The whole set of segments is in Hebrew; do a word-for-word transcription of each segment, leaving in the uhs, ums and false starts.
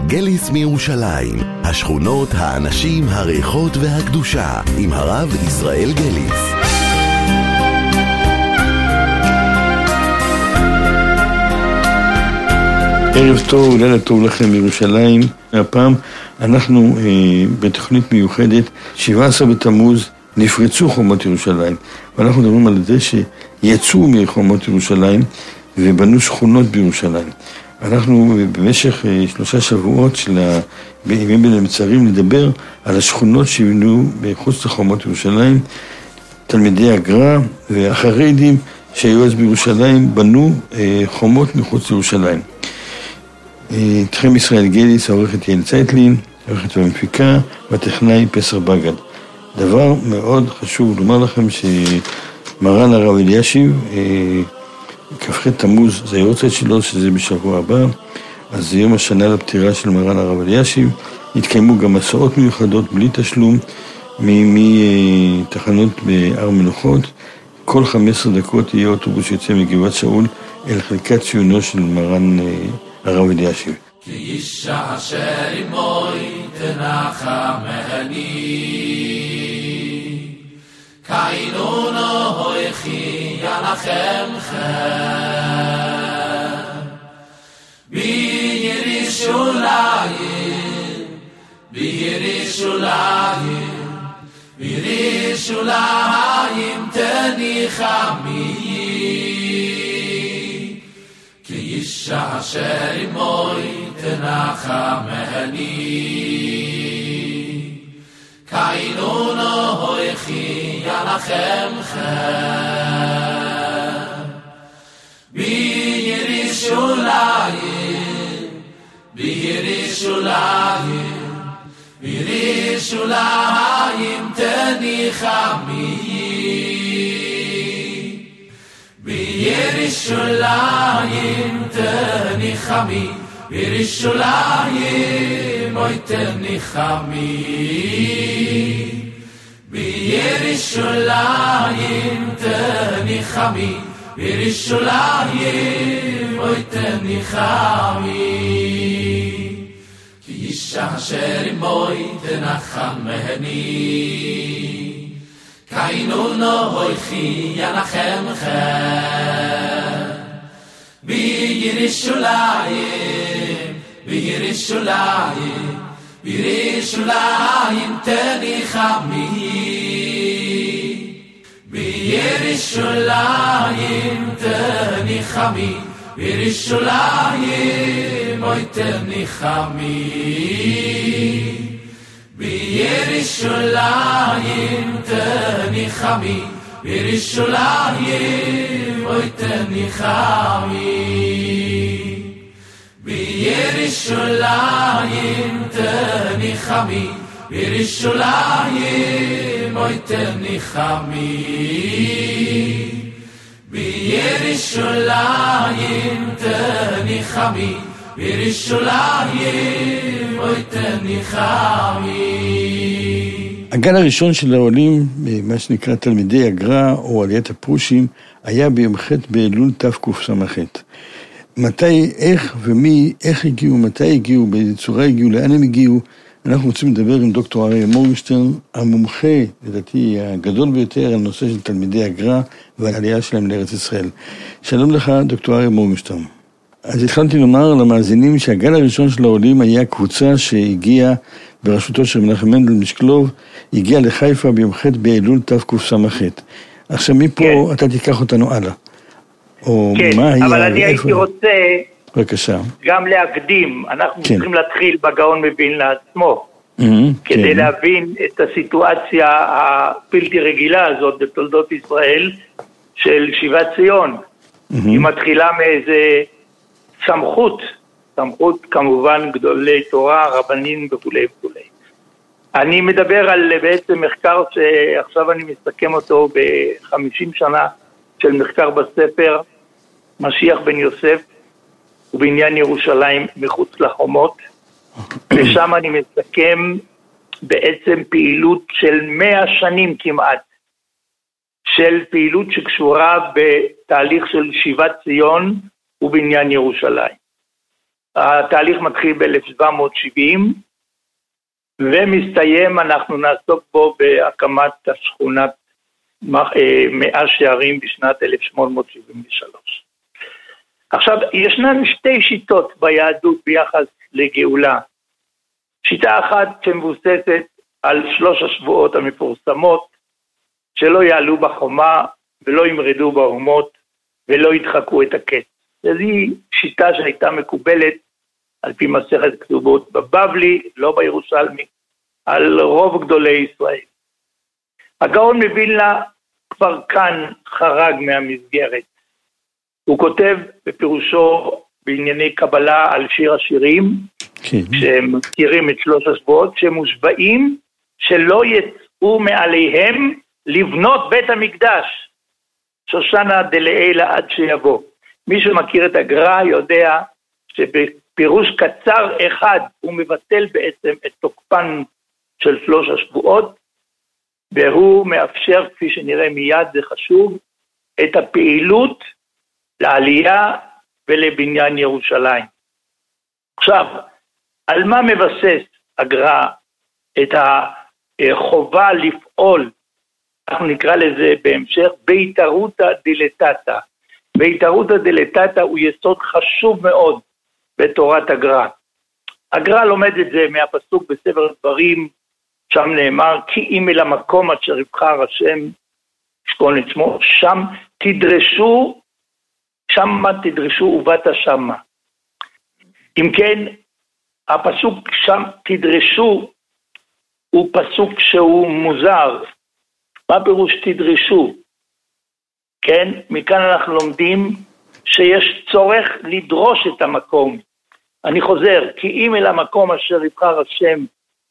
גליס מירושלים, השכונות, האנשים, הריחות והקדושה, עם הרב ישראל גליס. ערב טוב, לילה טוב לכם מירושלים. הפעם אנחנו אה, בתוכנית מיוחדת, שבעה עשר בתמוז נפרצו חומות ירושלים, ואנחנו מדברים על זה שיצאו מחומות ירושלים ובנו שכונות בירושלים. אנחנו במשך אה, שלושה שבועות של בימים בין המצרים נדבר על השכונות שבנו בחוץ לחומות ירושלים. תלמידי הגר"א והחרדים שהיו אז בירושלים בנו אה, חומות מחוץ לירושלים. איתכם ישראל גליס, העורכת יעל צייטלין, העורכת והמפיקה, והטכנאי פסר בגד. דבר מאוד חשוב לומר לכם שמרן הרב אלישיב, כ"ח תמוז, זה היורצייט שלו, שזה בשבוע הבא, אז זה יום השנה לפטירה של מרן הרב אלישיב. התקיימו גם מסעות מיוחדות בלי תשלום מתחנות בהר מנוחות. כל חמש עשרה דקות יהיה אוטובוס שיוצא מגבעת שאול אל חלקת ציונו של מרן הרב אלישיב. כי איש אשר עמוי תנחמני, כאינונו הויכי ינחם חן, בירושלים, בירושלים, בירושלים תניחמי. איש אשר עמוי תנחמני, כאינונו הויכי ינחם חן, בירושלים, בירושלים, בירושלים תניחמי. בירושלים תניחמי, בירושלים אוי תניחמי, בירושלים תניחמי, בירושלים אוי תניחמי. כי איש אשר עמוי תנחמני, כאינונו הויכי ינחם חן, בירושלים, בירושלים, בירושלים תניחמי, בירושלים תניחמי, בירושלים אוי תניחמי, בירושלים תניחמי, בירושלים אוי תניחמי, בירושלים תניחמי, בירושלים אוי תניחמי, בירושלים תניחמי, בירושלים אוי תניחמי. הגל הראשון של העולים, מה שנקרא תלמידי הגר"א או עליית הפרושים, היה ביום ח' באלול תקס"ח. מתי, איך ומי, איך הגיעו, מתי הגיעו, באיזה צורה הגיעו, לאן הם הגיעו, אנחנו רוצים לדבר עם דוקטור אריה מורגנשטרן, המומחה, לדעתי הגדול ביותר, על נושא של תלמידי הגר"א והעלייה שלהם לארץ ישראל. שלום לך, דוקטור אריה מורגנשטרן. אז התחלתי לומר למאזינים שהגל הראשון של העולים היה קבוצה שהגיעה בראשותו של מנחם מנדל משקלוב, הגיעה לחיפה ביום ח' באלול תקס"ח. עכשיו מפה כן. אתה תיקח אותנו הלאה. או כן, מה אבל היה, אני ואיפה... הייתי רוצה בבקשה. גם להקדים, אנחנו כן. צריכים להתחיל בגאון מווילנה עצמו, Mm-hmm, כדי כן. להבין את הסיטואציה הבלתי רגילה הזאת בתולדות ישראל של שיבת ציון. Mm-hmm. היא מתחילה מאיזה סמכות, סמכות כמובן גדולי תורה, רבנים וכולי וכולי. אני מדבר על בעצם מחקר שעכשיו אני מסכם אותו ב-חמישים שנה של מחקר בספר משיח בן יוסף ובעניין ירושלים מחוץ לחומות, ושם אני מסכם בעצם פעילות של מאה שנים כמעט, של פעילות שקשורה בתהליך של שיבת ציון ובעניין ירושלים. התהליך מתחיל ב-אלף שבע מאות שבעים, ומסתיים, אנחנו נעסוק בו בהקמת השכונת מאה שערים בשנת אלף שמונה מאות שבעים ושלוש. עכשיו, ישנן שתי שיטות ביהדות ביחס לגאולה. שיטה אחת שמבוססת על שלוש השבועות המפורסמות, שלא יעלו בחומה ולא ימרדו באומות ולא ידחקו את הקץ. זו שיטה שהייתה מקובלת על פי מסכת כתובות בבבלי, לא בירושלמי, על רוב גדולי ישראל. הגאון מווילנה כבר כאן חרג מהמסגרת. הוא כותב בפירושו בענייני קבלה על שיר השירים, כן. שהם מכירים את שלוש השבועות, שמושבעים שלא יצאו מעליהם לבנות בית המקדש, שושנה דלעילה עד שיבוא. מי שמכיר את הגר"א יודע שבפירוש קצר אחד הוא מבטל בעצם את תוקפן של שלוש השבועות, והוא מאפשר, כפי שנראה מיד, זה חשוב, את הפעילות לעלייה ולבניין ירושלים. עכשיו, על מה מבסס הגר"א את החובה לפעול, אנחנו נקרא לזה בהמשך, בהתערותא דילתתא. בהתערותא דילתתא הוא יסוד חשוב מאוד בתורת הגר"א. הגר"א לומד את זה מהפסוק בספר דברים, שם נאמר, כי אם אל המקום אשר יבחר השם, ישכון את שמו, שם תדרשו, שמה תדרשו ובאת שמה. אם כן, הפסוק שם תדרשו, הוא פסוק שהוא מוזר. מה פירוש תדרשו? כן, מכאן אנחנו לומדים שיש צורך לדרוש את המקום. אני חוזר, כי אם אל המקום אשר יבחר השם,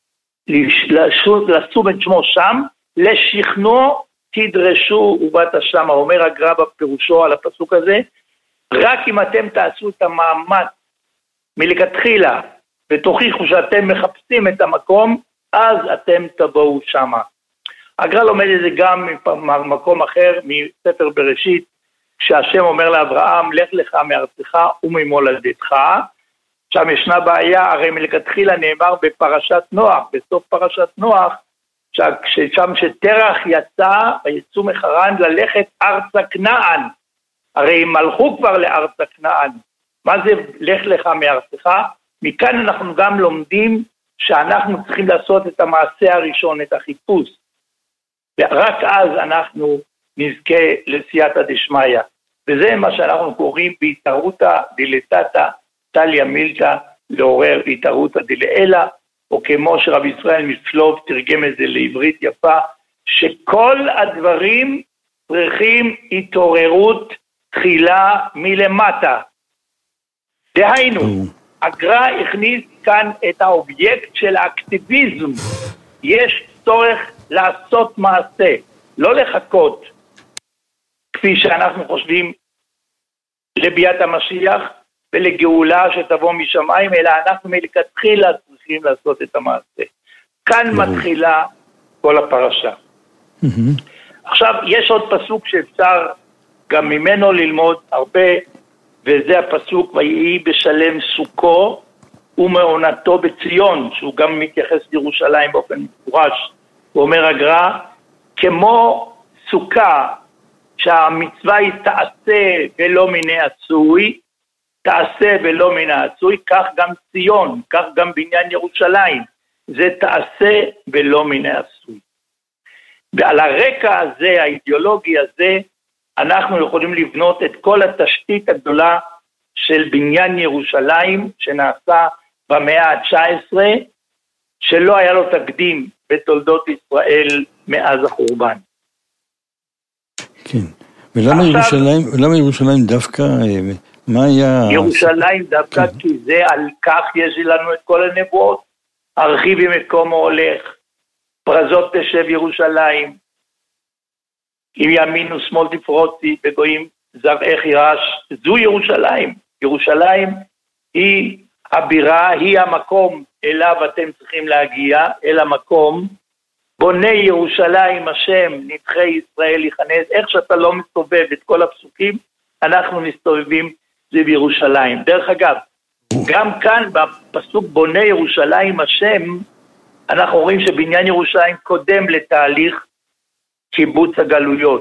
לשום את שמו שם, לשכנו תדרשו ובאת שמה. אומר הגר"א בפירושו על הפסוק הזה, רק אם אתם תעשו את המאמץ מלכתחילה, ותוכיחו שאתם מחפשים את המקום, אז אתם תבואו שמה. הגר"א לומד את זה גם ממקום אחר, מספר בראשית, כשהשם אומר לאברהם, לך לך מארצך וממולדתך. שם ישנה בעיה, הרי מלכתחילה נאמר בפרשת נוח, בסוף פרשת נוח, ששם שתרח יצא ויצאו מחרן ללכת ארצה כנען. הרי הם הלכו כבר לארצה כנען. מה זה לך לך מארצך? מכאן אנחנו גם לומדים שאנחנו צריכים לעשות את המעשה הראשון, את החיפוש. ורק אז אנחנו נזכה לסייעתא דשמיא. וזה מה שאנחנו קוראים בהתערותא דילתתא, תליא מילתא, לעורר התערותא דלעילא, או כמו שרב ישראל מצלוב תרגם את זה לעברית יפה, שכל הדברים צריכים התעוררות תחילה מלמטה. דהיינו, הגר"א הכניס כאן את האובייקט של האקטיביזם. יש צורך לעשות מעשה, לא לחכות, כפי שאנחנו חושבים לביאת המשיח ולגאולה שתבוא משמיים, אלא אנחנו מלכתחילה צריכים לעשות את המעשה. כאן מתחילה כל הפרשה. עכשיו, יש עוד פסוק שאפשר גם ממנו ללמוד הרבה, וזה הפסוק, ויהי בשלם סוכו ומעונתו בציון, שהוא גם מתייחס לירושלים באופן מפורש. הוא אומר הגר"א, כמו סוכה, שהמצווה היא תעשה ולא מן העשוי, תעשה ולא מן העשוי, כך גם ציון, כך גם בניין ירושלים, זה תעשה ולא מן העשוי. ועל הרקע הזה, האידיאולוגי הזה, אנחנו יכולים לבנות את כל התשתית הגדולה של בניין ירושלים, שנעשה במאה ה-תשע עשרה, שלא היה לו תקדים בתולדות ישראל מאז החורבן. כן, ולמה עכשיו, ירושלים, ולמה ירושלים דווקא, מה היה... ירושלים דווקא כן. כי זה על כך יש לנו את כל הנבואות, הרחיב עם מקומו הולך, פרזות תשב ירושלים, אם ימין ושמאל תפרוצי, בגויים זרעך יירש, זו ירושלים. ירושלים היא הבירה, היא המקום אליו אתם צריכים להגיע, אל המקום, בונה ירושלים השם, נדחי ישראל יכנס, איך שאתה לא מסתובב את כל הפסוקים, אנחנו מסתובבים זה בירושלים. דרך אגב, גם כאן בפסוק בונה ירושלים השם, אנחנו רואים שבניין ירושלים קודם לתהליך קיבוץ הגלויות.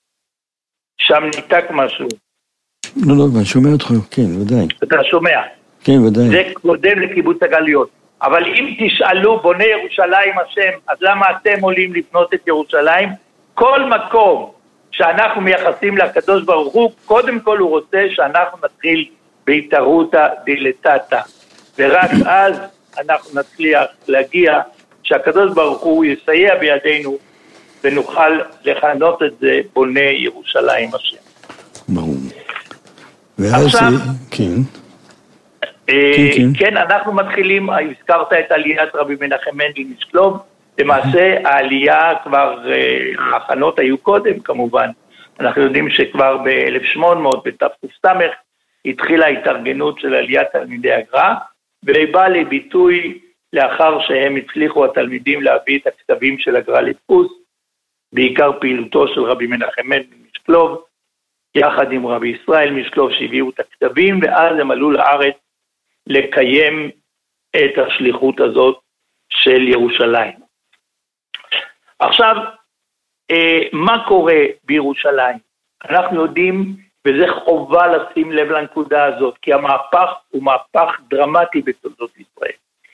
שם ניתק משהו. לא, לא, אני שומע אותך, כן, ודאי. אתה שומע? כן, ודאי. זה קודם לקיבוץ הגלויות. אבל אם תשאלו בונה ירושלים השם, אז למה אתם עולים לבנות את ירושלים? כל מקום שאנחנו מייחסים לקדוש ברוך הוא, קודם כל הוא רוצה שאנחנו נתחיל בהתערותא דילתתא. ורק אז אנחנו נצליח להגיע שהקדוש ברוך הוא יסייע בידינו, ונוכל לכנות את זה בונה ירושלים השם. ברור. ואז, עכשיו, כן. אה, כן, כן. כן, אנחנו מתחילים, הזכרת את עליית רבי מנחם מנדל משקלוב, למעשה העלייה כבר, אה, ההכנות היו קודם כמובן, אנחנו יודעים שכבר ב-אלף ושמונה מאות בתק"ס התחילה ההתארגנות של עליית תלמידי הגר"א, והיא באה לביטוי לאחר שהם הצליחו התלמידים להביא את הכתבים של הגר"א לדפוס, בעיקר פעילותו של רבי מנחם מנדל משקלוב, יחד עם רבי ישראל משקלוב שהביאו את הכתבים, ואז הם עלו לארץ לקיים את השליחות הזאת של ירושלים. עכשיו, מה קורה בירושלים? אנחנו יודעים, וזה חובה לשים לב לנקודה הזאת, כי המהפך הוא מהפך דרמטי בתולדות ישראל.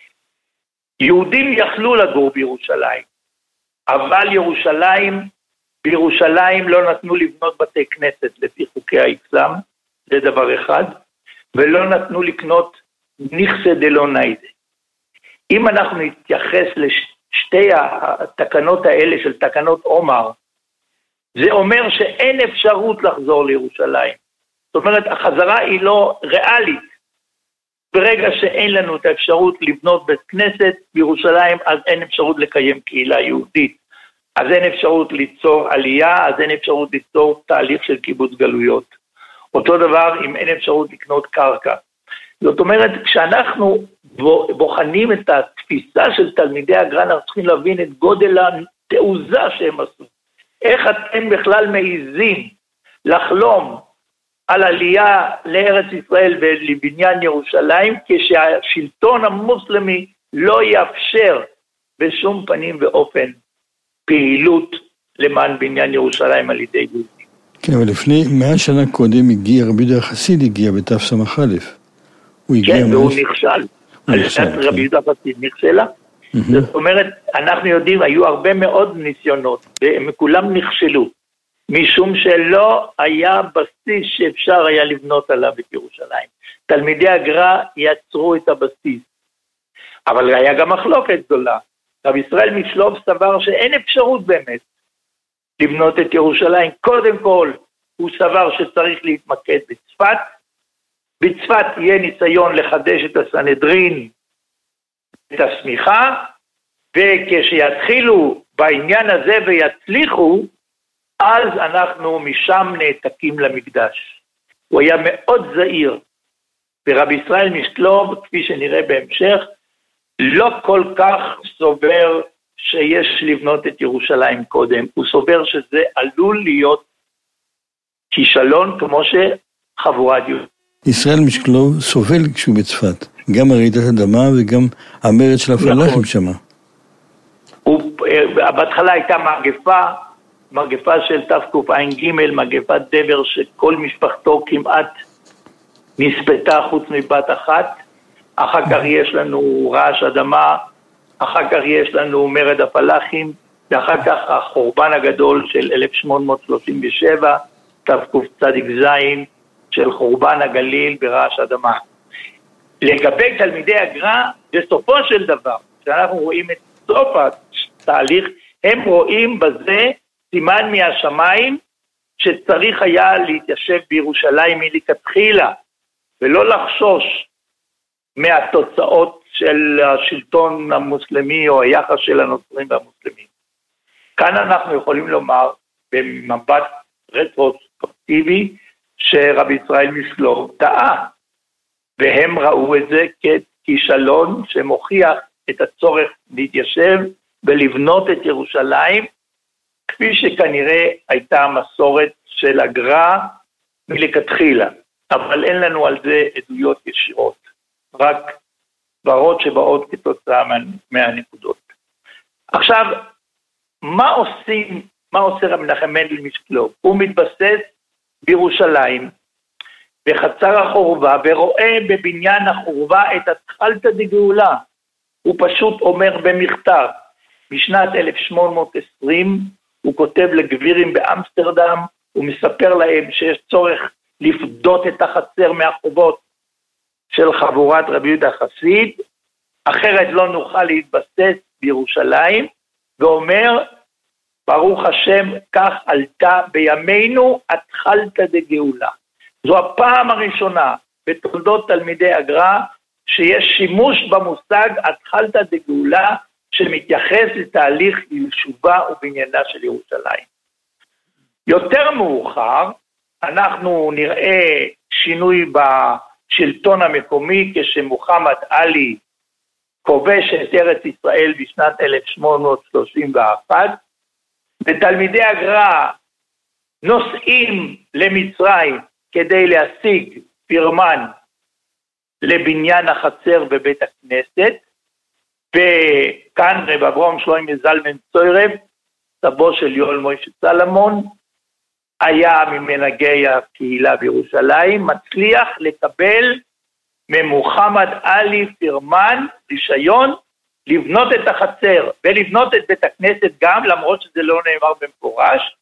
יהודים יכלו לגור בירושלים, אבל ירושלים, בירושלים לא נתנו לבנות בתי כנסת לפי חוקי האסלאם, זה דבר אחד, ולא נתנו לקנות נכסי דלא ניידה. אם אנחנו נתייחס לשתי התקנות האלה של תקנות עומר, זה אומר שאין אפשרות לחזור לירושלים. זאת אומרת, החזרה היא לא ריאלית. ברגע שאין לנו את האפשרות לבנות בית כנסת בירושלים, אז אין אפשרות לקיים קהילה יהודית. אז אין אפשרות ליצור עלייה, אז אין אפשרות ליצור תהליך של קיבוץ גלויות. אותו דבר אם אין אפשרות לקנות קרקע. זאת אומרת, כשאנחנו בוחנים את התפיסה של תלמידי הגר"א, אנחנו צריכים להבין את גודל התעוזה שהם עשו. איך אתם בכלל מעיזים לחלום על עלייה לארץ ישראל ולבניין ירושלים, כשהשלטון המוסלמי לא יאפשר בשום פנים ואופן פעילות למען בניין ירושלים על ידי יהודים. כן, אבל לפני מאה שנה קודם הגיע רבי יהודה החסיד, הגיע בתשס"א. כן, והוא נכשל. רבי יהודה החסיד נכשלה. זאת אומרת, אנחנו יודעים, היו הרבה מאוד ניסיונות, והם כולם נכשלו, משום שלא היה בסיס שאפשר היה לבנות עליו את ירושלים. תלמידי הגר"א יצרו את הבסיס, אבל היה גם מחלוקת גדולה. רבי ישראל משקלוב סבר שאין אפשרות באמת לבנות את ירושלים. קודם כל, הוא סבר שצריך להתמקד בצפת, בצפת יהיה ניסיון לחדש את הסנהדרין, את הסמיכה, וכשיתחילו בעניין הזה ויצליחו, אז אנחנו משם נעתקים למקדש. הוא היה מאוד זהיר, ורבי ישראל משקלוב, כפי שנראה בהמשך, לא כל כך סובר שיש לבנות את ירושלים קודם, הוא סובר שזה עלול להיות כישלון כמו שחבורת יהודים. ישראל משקלוב סובל כשהוא בצפת, גם הרעידת אדמה וגם המרד של הפלאחים שמה. בהתחלה הייתה מגפה, מגפה של תקע"ג, מגפת דבר שכל משפחתו כמעט נספתה חוץ מבת אחת, אחר כך יש לנו רעש אדמה, אחר כך יש לנו מרד הפלאחים, ואחר כך החורבן הגדול של אלף שמונה מאות שלושים ושבע, תקצ"ז, של חורבן הגליל ברעש אדמה. לגבי תלמידי הגר"א, בסופו של דבר, כשאנחנו רואים את סוף התהליך, הם רואים בזה סימן מהשמיים, שצריך היה להתיישב בירושלים מלכתחילה, ולא לחשוש מהתוצאות של השלטון המוסלמי, או היחס של הנוצרים והמוסלמים. כאן אנחנו יכולים לומר, במבט רטרוספקטיבי, שרבי ישראל משקלוב טעה, והם ראו את זה ככישלון שמוכיח את הצורך להתיישב ולבנות את ירושלים, כפי שכנראה הייתה המסורת של הגר"א מלכתחילה, אבל אין לנו על זה עדויות ישירות. רק סברות שבאות כתוצאה מה, מהנקודות. עכשיו, מה עושים, מה עושה רב מנחם מנדל משקלוב? הוא מתבסס בירושלים, בחצר החורבה, ורואה בבניין החורבה את התחלתא דגאולה. הוא פשוט אומר במכתב, בשנת אלף שמונה מאות ועשרים, הוא כותב לגבירים באמסטרדם, הוא מספר להם שיש צורך לפדות את החצר מהחובות של חבורת רבי יהודה החסיד, אחרת לא נוכל להתבסס בירושלים, ואומר, ברוך השם, כך עלתה בימינו התחלתא דגאולה. זו הפעם הראשונה בתולדות תלמידי הגר"א, שיש שימוש במושג התחלתא דגאולה, שמתייחס לתהליך יישובה ובניינה של ירושלים. יותר מאוחר, אנחנו נראה שינוי בשלטון המקומי, כשמוחמד עלי כובש את ארץ ישראל בשנת אלף שמונה מאות שלושים ואחת, ותלמידי הגר"א נוסעים למצרים כדי להשיג פירמן לבניין החצר בבית הכנסת, וכאן רב אברהם שלוימי זלמן צוירב, סבו של יואל מוישה סלמון, היה ממנהגי הקהילה בירושלים, מצליח לקבל ממוחמד עלי פירמן, רישיון, לבנות את החצר ולבנות את בית הכנסת גם, למרות שזה לא נאמר במפורש,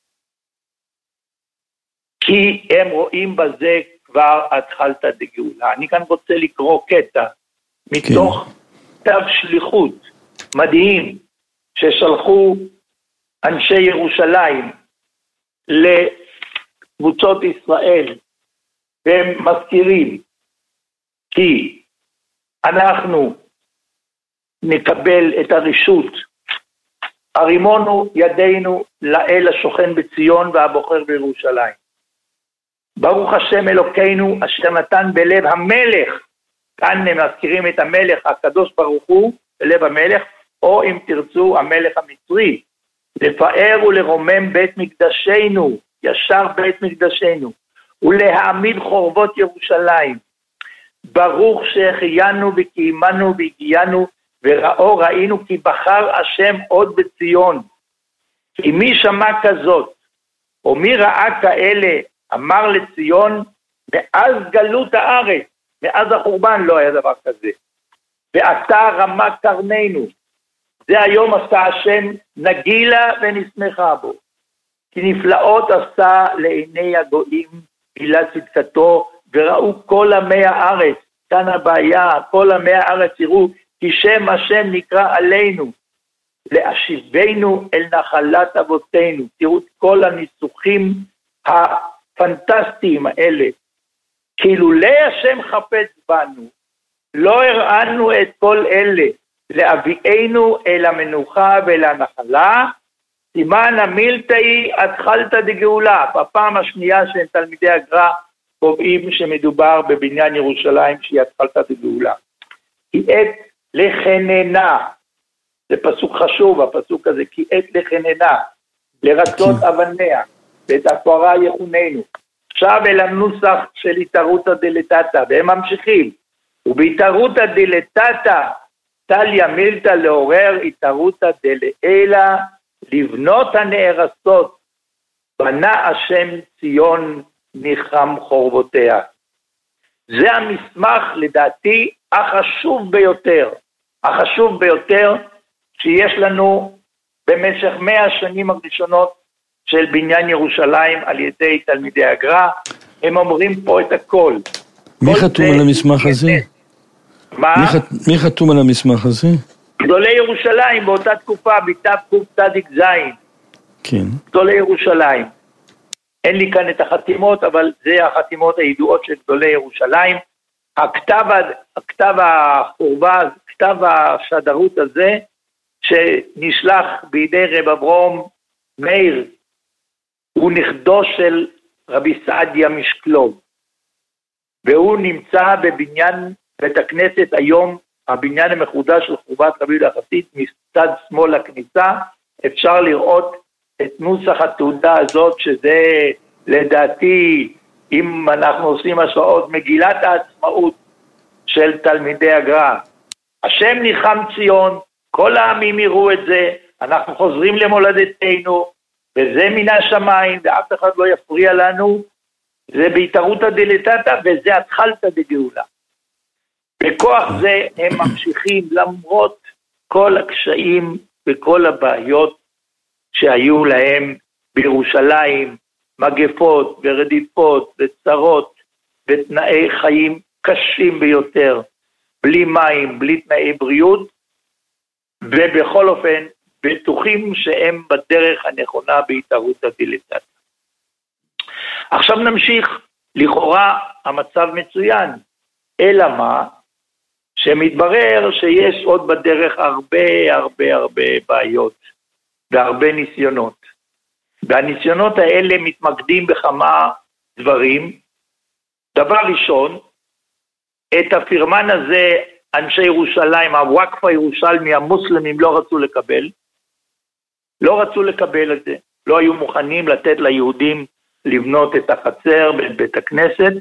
כי הם רואים בזה כבר התחלתא דגאולה. אני כאן רוצה לקרוא קטע מתוך כתב שליחות מדהים ששלחו אנשי ירושלים לקבוצות ישראל, והם מזכירים כי אנחנו נקבל את הרשות, הרימונו ידינו לאל השוכן בציון והבוחר בירושלים. ברוך השם אלוקינו אשר נתן בלב המלך, כאן הם מזכירים את המלך הקדוש ברוך הוא בלב המלך, או אם תרצו המלך המצרי, לפאר ולרומם בית מקדשנו, ישר בית מקדשנו, ולהעמיד חורבות ירושלים. ברוך שהחיינו וקיימנו והגיענו, וראו ראינו כי בחר השם עוד בציון. כי מי שמע כזאת, או מי ראה כאלה, אמר לציון, מאז גלות הארץ, מאז החורבן לא היה דבר כזה. ועתה רמה קרננו, זה היום עשה השם נגילה ונשמחה בו. כי נפלאות עשה לעיני הגויים גילה צדקתו, וראו כל עמי הארץ, כאן הבעיה, כל עמי הארץ יראו, כי שם השם נקרא עלינו, להשיבנו אל נחלת אבותינו. תראו את כל הניסוחים הפנטסטיים האלה. כאילו לא השם חפץ בנו, לא הראינו את כל אלה, להביאנו אל המנוחה ואל הנחלה, סימן המילתאי התחלתא דגאולה. בפעם השנייה שהם תלמידי הגר"א קובעים שמדובר בבניין ירושלים שהיא התחלתא דגאולה. כי עת לחננה, זה פסוק חשוב הפסוק הזה, כי עת לחננה, לרצות אבניה, ואת הפרה יחוננו. עכשיו אל הנוסח של התערותא דלתתא, והם ממשיכים, ובהתערותא דלתתא, תליה מילתא לעורר התערותא דלעילא, לבנות הנהרסות, בנה השם ציון ניחם חורבותיה. זה המסמך לדעתי החשוב ביותר, החשוב ביותר שיש לנו במשך מאה השנים הראשונות של בניין ירושלים על ידי תלמידי הגר"א. הם אומרים פה את הכל. מי חתום על המסמך הזה? מה? מי, ח... מי חתום על המסמך הזה? גדולי ירושלים באותה תקופה, בתקצ"ז. כן. גדולי ירושלים. אין לי כאן את החתימות, אבל זה החתימות הידועות של גדולי ירושלים. הכתב, הכתב החורבה, כתב השדרות הזה, שנשלח בידי רב אברהם מאיר, הוא נכדו של רבי סעדיה משקלוב, והוא נמצא בבניין בית הכנסת היום, הבניין המחודש של חורבת רבי יהודה החסיד, מצד שמאל הכניסה. אפשר לראות את נוסח התעודה הזאת, שזה לדעתי, אם אנחנו עושים השוואות, מגילת העצמאות של תלמידי הגר"א. השם ניחם ציון, כל העמים יראו את זה, אנחנו חוזרים למולדתנו, וזה מן השמיים, ואף אחד לא יפריע לנו, זה בהתערותא דלתתא, וזה התחלתא דגאולה. בכוח זה הם ממשיכים, למרות כל הקשיים וכל הבעיות שהיו להם בירושלים, מגפות ורדיפות וצרות ותנאי חיים קשים ביותר, בלי מים, בלי תנאי בריאות, ובכל אופן בטוחים שהם בדרך הנכונה בהתערותא דלתתא. עכשיו נמשיך, לכאורה המצב מצוין, אלא מה? שמתברר שיש עוד בדרך הרבה הרבה הרבה בעיות והרבה ניסיונות. והניסיונות האלה מתמקדים בכמה דברים. דבר ראשון, את הפירמן הזה אנשי ירושלים, הוואקף הירושלמי, המוסלמים לא רצו לקבל. לא רצו לקבל את זה. לא היו מוכנים לתת ליהודים לבנות את החצר בבית הכנסת.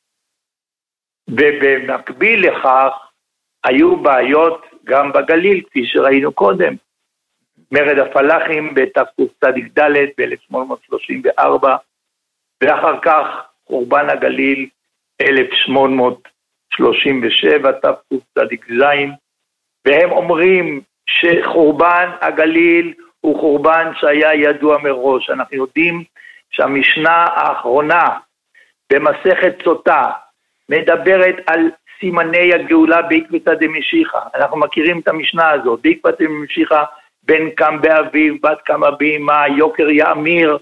ובמקביל לכך היו בעיות גם בגליל, כפי שראינו קודם. מרד הפלאחים בתקצ"ד ב-אלף שמונה מאות שלושים וארבע, ואחר כך חורבן הגליל אלף שמונה מאות שלושים ושבע תקצ"ז, והם אומרים שחורבן הגליל הוא חורבן שהיה ידוע מראש. אנחנו יודעים שהמשנה האחרונה במסכת סוטה מדברת על סימני הגאולה בעקבתא דמשיחא. אנחנו מכירים את המשנה הזאת, בעקבתא דמשיחא בן קם באביו, בת קמה באמה, יוקר יאמיר,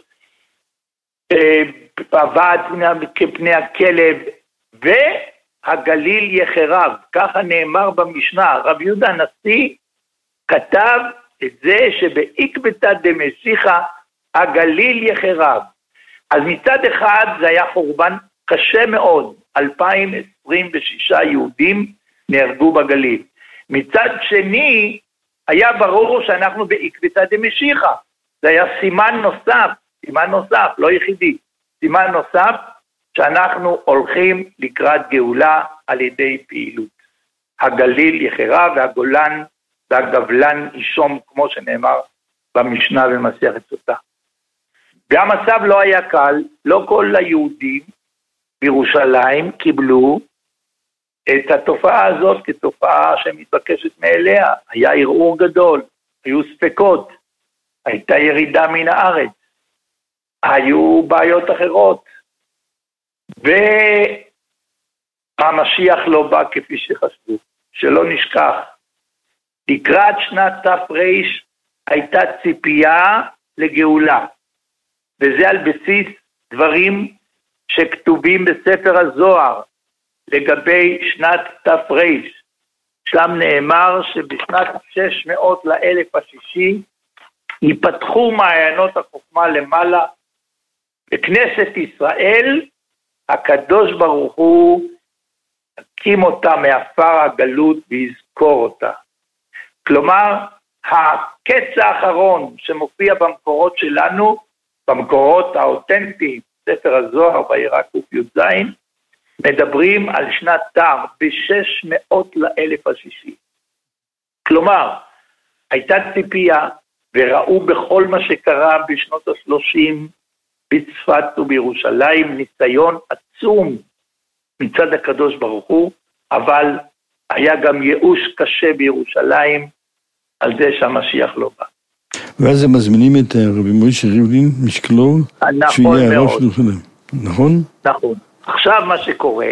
עבד כפני הכלב, והגליל יחרב. ככה נאמר במשנה. רב יהודה הנשיא כתב את זה שבעקבתא דמשיחא הגליל יחרב. אז מצד אחד זה היה חורבן קשה מאוד, אלפיים עשרים ושישה יהודים נהרגו בגליל. מצד שני, היה ברור שאנחנו בעקבתא דמשיחא. זה היה סימן נוסף, סימן נוסף, לא יחידי, סימן נוסף שאנחנו הולכים לקראת גאולה על ידי פעילות. הגליל יחרב והגולן והגבלן ישום, כמו שנאמר במשנה במסכת סוטה. והמצב לא היה קל, לא כל היהודים בירושלים קיבלו את התופעה הזאת כתופעה שמתבקשת מאליה. היה ערעור גדול, היו ספקות, הייתה ירידה מן הארץ, היו בעיות אחרות, והמשיח לא בא כפי שחשבו. שלא נשכח, לקראת שנת תר"ש הייתה ציפייה לגאולה, וזה על בסיס דברים שכתובים בספר הזוהר לגבי שנת תר"ש. שם נאמר שבשנת שש מאות לאלף השישי ייפתחו מעיינות החוכמה למעלה, בכנסת ישראל הקדוש ברוך הוא הקים אותה מעפר הגלות ויזכור אותה. כלומר, הקץ האחרון שמופיע במקורות שלנו, במקורות האותנטיים, ספר הזוהר וירא ק"ז, מדברים על שנת תר ב-שש מאות לאלף השישי. כלומר, הייתה ציפייה, וראו בכל מה שקרה בשנות ה-שלושים בצפת ובירושלים ניסיון עצום מצד הקדוש ברוך הוא, אבל היה גם ייאוש קשה בירושלים על זה שהמשיח לא בא. ואז הם מזמינים את רבי מוישה ריבלין משקלוב, שיהיה הראש ירושלים. נכון? נכון. עכשיו מה שקורה,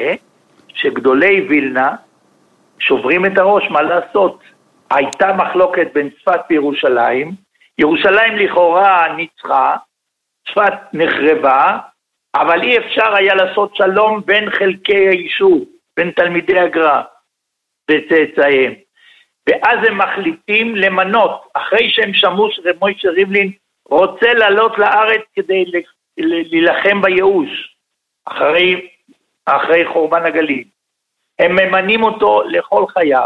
שגדולי וילנה שוברים את הראש, מה לעשות? הייתה מחלוקת בין צפת וירושלים, ירושלים לכאורה ניצחה, צפת נחרבה, אבל אי אפשר היה לעשות שלום בין חלקי היישוב, בין תלמידי הגר"א וצאצאיהם. ואז הם מחליטים למנות, אחרי שהם שמעו שרב מוישה ריבלין רוצה לעלות לארץ כדי להילחם בייאוש, אחרי, אחרי חורבן הגליל. הם ממנים אותו לכל חייו,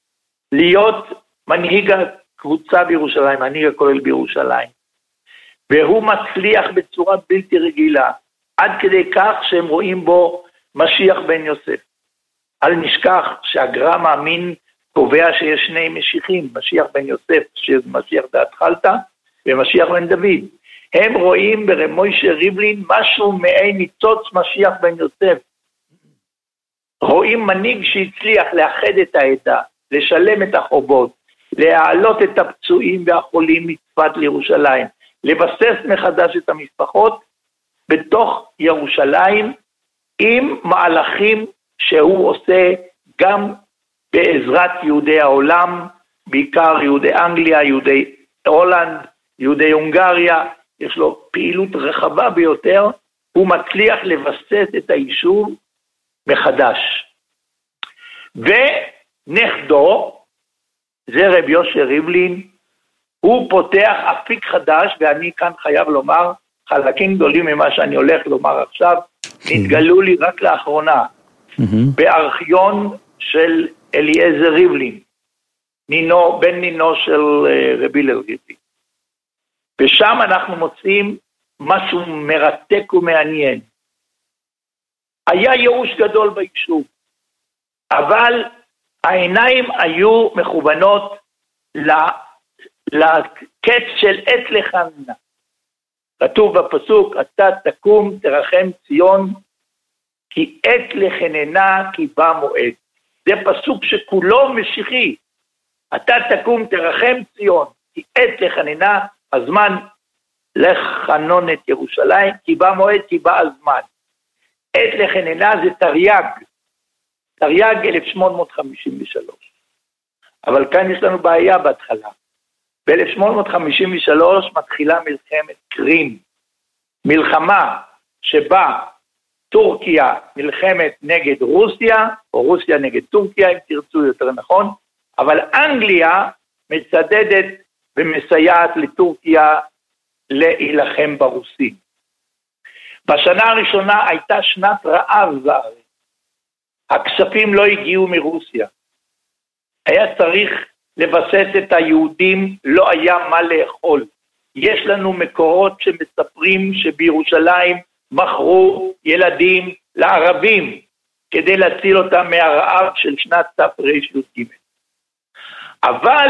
להיות מנהיג הקבוצה בירושלים, מנהיג הכולל בירושלים. והוא מצליח בצורה בלתי רגילה, עד כדי כך שהם רואים בו משיח בן יוסף. אל נשכח שהגר"א מאמין קובע שיש שני משיחים, משיח בן יוסף, שמשיח דאתחלתא, ומשיח בן דוד. הם רואים ברב מוישה ריבלין משהו מעין ניצוץ משיח בן יוסף. רואים מנהיג שהצליח לאחד את העדה, לשלם את החובות, להעלות את הפצועים והחולים מצפת לירושלים, לבסס מחדש את המשפחות בתוך ירושלים, עם מהלכים שהוא עושה גם בעזרת יהודי העולם, בעיקר יהודי אנגליה, יהודי הולנד, יהודי הונגריה, יש לו פעילות רחבה ביותר, הוא מצליח לבסס את היישוב מחדש. ונכדו, זה רב יושר ריבלין, הוא פותח אפיק חדש, ואני כאן חייב לומר, חלקים גדולים ממה שאני הולך לומר עכשיו, נתגלו לי רק לאחרונה, בארכיון של אליעזר ריבלין, נינו, בן נינו של רבי הלל ריבלין. ושם אנחנו מוצאים משהו מרתק ומעניין. היה ייאוש גדול ביישוב, אבל העיניים היו מכוונות לקץ של עת לחננה. כתוב בפסוק, אתה תקום תרחם ציון, כי עת לחננה כי בא מועד. זה פסוק שכולו משיחי. אתה תקום תרחם ציון, כי עת לחננה, הזמן לחנון את ירושלים, כי בא מועד, כי בא הזמן. עת לחננה זה תרי"ג, תרי"ג אלף שמונה מאות חמישים ושלוש. אבל כאן יש לנו בעיה בהתחלה. ב-אלף שמונה מאות חמישים ושלוש מתחילה מלחמת קרים, מלחמה שבה טורקיה נלחמת נגד רוסיה, או רוסיה נגד טורקיה, אם תרצו יותר נכון, אבל אנגליה מצדדת ומסייעת לטורקיה להילחם ברוסים. בשנה הראשונה הייתה שנת רעב בארץ. הכספים לא הגיעו מרוסיה. היה צריך לבסס את היהודים, לא היה מה לאכול. יש לנו מקורות שמספרים שבירושלים מכרו ילדים לערבים, כדי להציל אותם מהרעב של שנת תר"ג. אבל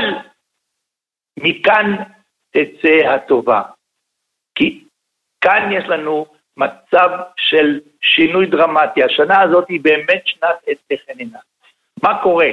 מכאן תצא הטובה, כי כאן יש לנו מצב של שינוי דרמטי. השנה הזאת היא באמת שנת עת לחננה. מה קורה?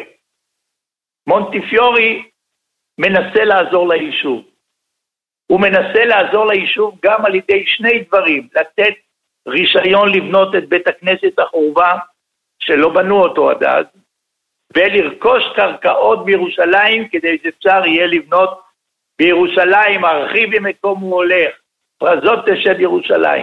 מונטיפיורי מנסה לעזור ליישוב. הוא מנסה לעזור ליישוב גם על ידי שני דברים, לתת רישיון לבנות את בית הכנסת החורבה, שלא בנו אותו עד אז, ולרכוש קרקעות בירושלים, כדי שאפשר יהיה לבנות בירושלים, הרחיב במקום הוא הולך, פרזות של ירושלים.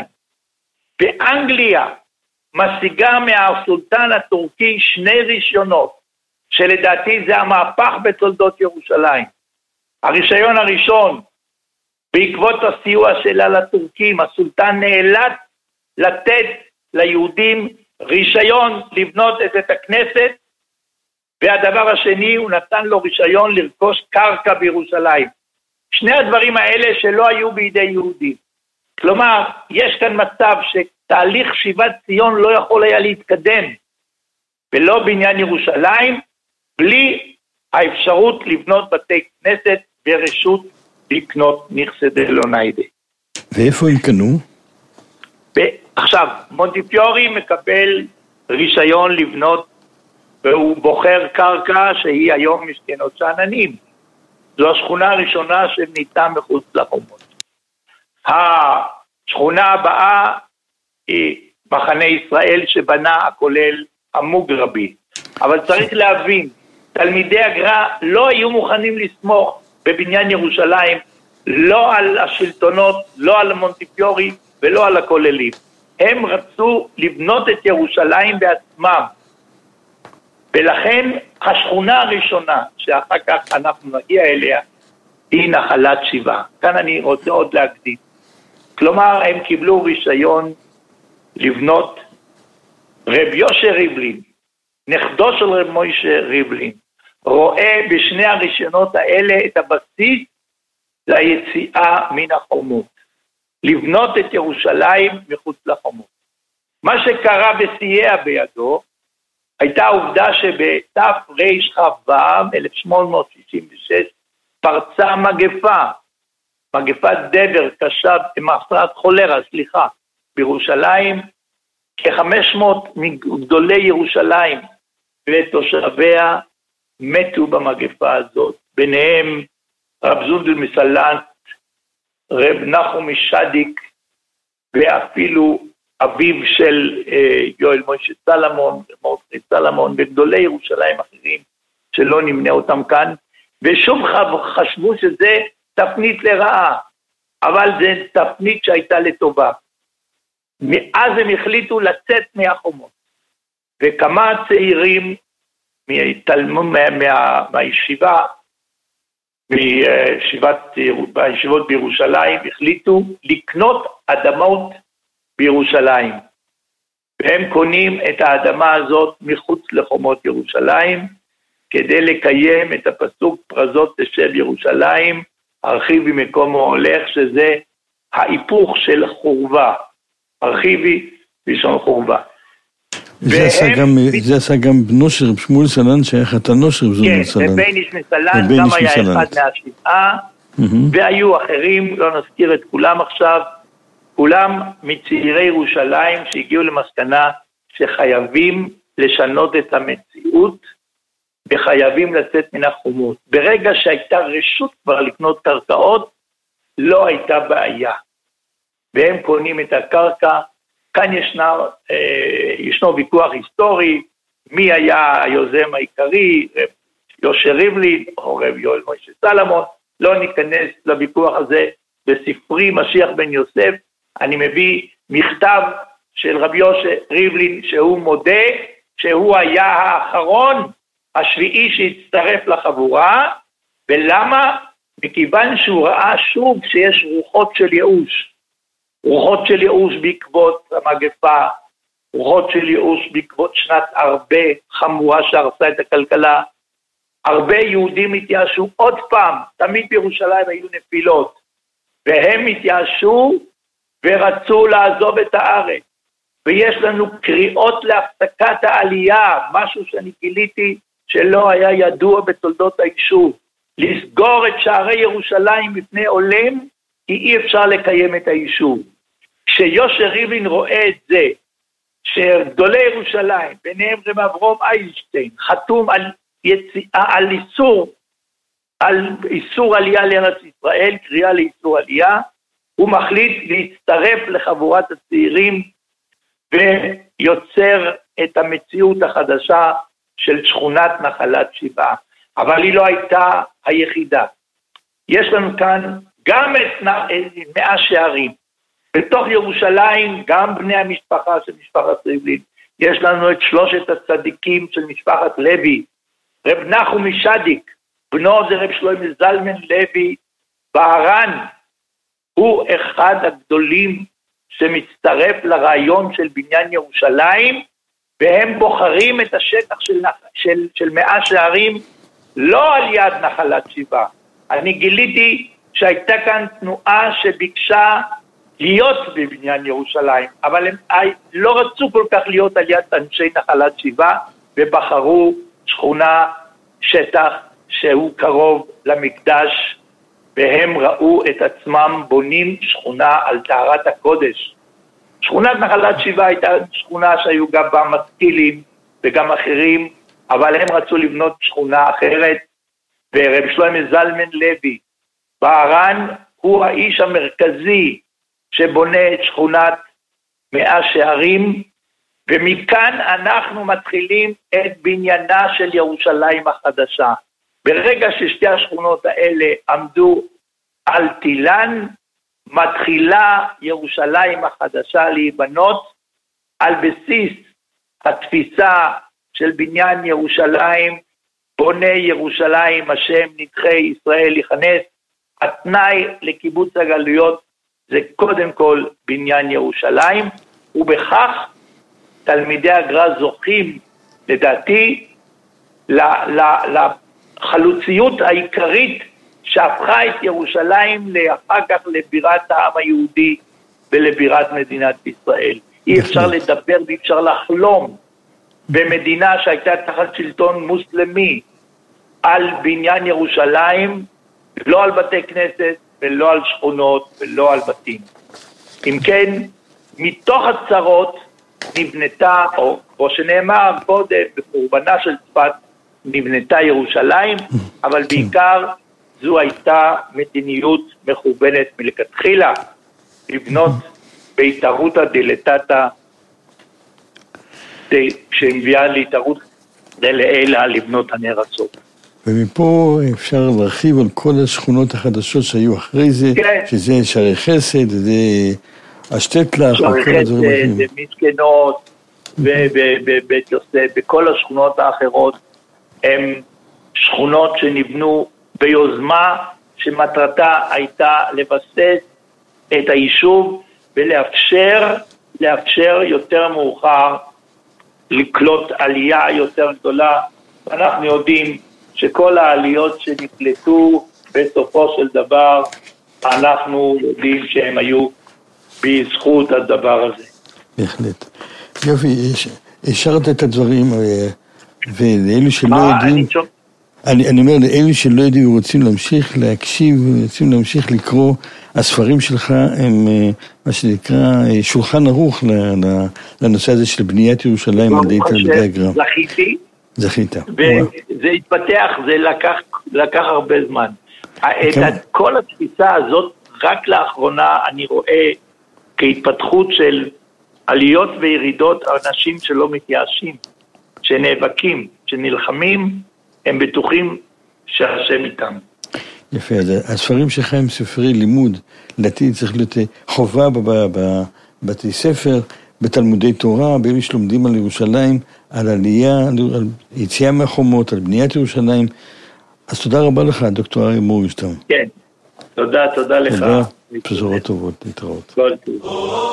באנגליה משיגה מהסולטן הטורקי שני רישיונות, שלדעתי זה המהפך בתולדות ירושלים. הרישיון הראשון, בעקבות הסיוע שלה לטורקים, הסולטן נאלץ לתת ליהודים רישיון לבנות את בית הכנסת, והדבר השני, הוא נתן לו רישיון לרכוש קרקע בירושלים. שני הדברים האלה שלא היו בידי יהודים. כלומר, יש כאן מצב שתהליך שיבת ציון לא יכול היה להתקדם, ולא בעניין ירושלים, בלי האפשרות לבנות בתי כנסת ברשות לקנות נכסי דלוניידי. ואיפה הם קנו? עכשיו, מונטיפיורי מקבל רישיון לבנות, והוא בוחר קרקע שהיא היום משכנות שאננים. זו השכונה הראשונה שנבנתה מחוץ לחומות. השכונה הבאה היא מחנה ישראל שבנה הכולל המוגרבי. אבל צריך להבין, תלמידי הגר"א לא היו מוכנים לסמוך בבניין ירושלים, לא על השלטונות, לא על המונטיפיורי ולא על הכוללים. הם רצו לבנות את ירושלים בעצמם. ולכן השכונה הראשונה שאחר כך אנחנו נגיע אליה היא נחלת שבעה. כאן אני רוצה עוד להקדים. כלומר, הם קיבלו רישיון לבנות. רב יושר ריבלין, נכדו של רב מוישה ריבלין, רואה בשני הרישיונות האלה את הבסיס ליציאה מן החומות. לבנות את ירושלים מחוץ לחומות. מה שקרה וסייע בידו, הייתה העובדה שבתרח"ו, אלף שמונה מאות שישים ושש, פרצה מגפה, מגפת דבר קשה, מחלת חולרה, סליחה, בירושלים, כ-חמש מאות מגדולי ירושלים ותושביה מתו במגפה הזאת, ביניהם רב זונדל מסלנט, רב נחום משדיק, ואפילו אביו של אה, יואל מוישה סלמון, מורדכי סלמון, וגדולי ירושלים אחרים שלא נמנה אותם כאן, ושוב חשבו שזה תפנית לרעה, אבל זה תפנית שהייתה לטובה. מאז הם החליטו לצאת מהחומות, וכמה צעירים מתלמוד, מה, מה, מהישיבה, מישיבת, בישיבות בירושלים, החליטו לקנות אדמות בירושלים, והם קונים את האדמה הזאת מחוץ לחומות ירושלים, כדי לקיים את הפסוק פרזות תשב ירושלים, הרחיבי מקומו הולך, שזה ההיפוך של חורבה, הרחיבי ראשון חורבה. זה עשה גם, זה עשה גם בנו של רב שמואל סלנט, שהיה חתנו של רב שמואל סלנט. כן, ובן איש מסלנט, גם היה אחד מהשבעה, והיו אחרים, לא נזכיר את כולם עכשיו, כולם מצעירי ירושלים שהגיעו למסקנה שחייבים לשנות את המציאות, וחייבים לצאת מן החומות. ברגע שהייתה רשות כבר לקנות קרקעות, לא הייתה בעיה. והם קונים את הקרקע, כאן ישנה, אה, ישנו ויכוח היסטורי, מי היה היוזם העיקרי, רב יושר ריבלין או רב יואל מוישה סלמון, לא ניכנס לוויכוח הזה. בספרי משיח בן יוסף, אני מביא מכתב של רב יושר ריבלין, שהוא מודה שהוא היה האחרון, השביעי שהצטרף לחבורה, ולמה? מכיוון שהוא ראה שוב שיש רוחות של ייאוש, רוחות של ייאוש בעקבות המגפה, רוחות של ייאוש בעקבות שנת הרבה חמורה שהרסה את הכלכלה, הרבה יהודים התייאשו עוד פעם, תמיד בירושלים היו נפילות, והם התייאשו ורצו לעזוב את הארץ, ויש לנו קריאות להפסקת העלייה, משהו שאני גיליתי שלא היה ידוע בתולדות היישוב, לסגור את שערי ירושלים בפני עולם, כי אי אפשר לקיים את היישוב. כשיושר ריבלין רואה את זה, שגדולי ירושלים, ביניהם רב אברהם איינשטיין, חתום על יציאה, על איסור, על איסור עלייה לארץ ישראל, קריאה לאיסור עלייה, הוא מחליט להצטרף לחבורת הצעירים, ויוצר את המציאות החדשה של שכונת נחלת שבעה. אבל היא לא הייתה היחידה. יש לנו כאן גם את מאה שערים. בתוך ירושלים, גם בני המשפחה של משפחת ריבלין. יש לנו את שלושת הצדיקים של משפחת לוי. רב נחום משדיק, בנו זה רב שלמה זלמן לוי בהרן. הוא אחד הגדולים שמצטרף לרעיון של בניין ירושלים, והם בוחרים את השטח של, של, של מאה שערים, לא על יד נחלת שבעה. אני גיליתי שהייתה כאן תנועה שביקשה להיות בבניין ירושלים, אבל הם לא רצו כל כך להיות על יד אנשי נחלת שבעה, ובחרו שכונה, שטח שהוא קרוב למקדש, והם ראו את עצמם בונים שכונה על טהרת הקודש. שכונת נחלת שבעה הייתה שכונה שהיו גם בה משכילים וגם אחרים, אבל הם רצו לבנות שכונה אחרת, ורב שלמה זלמן לוי בהרן הוא האיש המרכזי שבונה את שכונת מאה שערים, ומכאן אנחנו מתחילים את בניינה של ירושלים החדשה. ברגע ששתי השכונות האלה עמדו על תילן, מתחילה ירושלים החדשה להיבנות על בסיס התפיסה של בניין ירושלים, בונה ירושלים השם נדחי ישראל יכנס. התנאי לקיבוץ הגלויות זה קודם כל בניין ירושלים, ובכך תלמידי הגר"א זוכים לדעתי לחלוציות העיקרית שהפכה את ירושלים לאחר כך לבירת העם היהודי ולבירת מדינת ישראל. אי אפשר לדבר ואי אפשר לחלום במדינה שהייתה תחת שלטון מוסלמי על בניין ירושלים, לא על בתי כנסת ולא על שכונות ולא על בתים. אם כן, מתוך הצרות נבנתה, או כמו שנאמר קודם, בחורבנה של צפת נבנתה ירושלים, אבל בעיקר זו הייתה מדיניות מכוונת מלכתחילה, לבנות בהתערותא דלתתא, שהביאה להתערות דלעילא לבנות הנהרסות. ומפה אפשר להרחיב על כל השכונות החדשות שהיו אחרי זה, כן. שזה שערי חסד, זה השטטלך, שערי חסד, זה מסכנות, ובית יוסף, בכל השכונות האחרות, הם שכונות שנבנו ביוזמה שמטרתה הייתה לבסס את היישוב ולאפשר לאפשר יותר מאוחר לקלוט עלייה יותר גדולה. אנחנו יודעים שכל העליות שנקלטו בסופו של דבר, אנחנו יודעים שהם היו בזכות הדבר הזה. בהחלט. יופי, השארת את הדברים, ולאלו שלא יודעים, אני, אני אומר, לאלו שלא יודעים ורוצים להמשיך להקשיב, ורוצים להמשיך לקרוא, הספרים שלך הם מה שנקרא שולחן ערוך לנושא הזה של בניית ירושלים על ידי תלמידי הגר"א. זכיתי. זכית. וזה התפתח, זה לקח, לקח הרבה זמן. את כל התפיסה הזאת, רק לאחרונה אני רואה כהתפתחות של עליות וירידות, אנשים שלא מתייאשים, שנאבקים, שנלחמים, הם בטוחים שהשם איתם. יפה, אז הספרים שלך הם ספרי לימוד, לדעתי צריך להיות חובה בבתי ספר, בתלמודי תורה, באלה שלומדים על ירושלים, על עלייה, על יציאה מהחומות, על בניית ירושלים. אז תודה רבה לך, דוקטור אריה מורגנשטרן. כן, תודה, תודה לך. תודה, בשורות טובות, להתראות. כל טוב.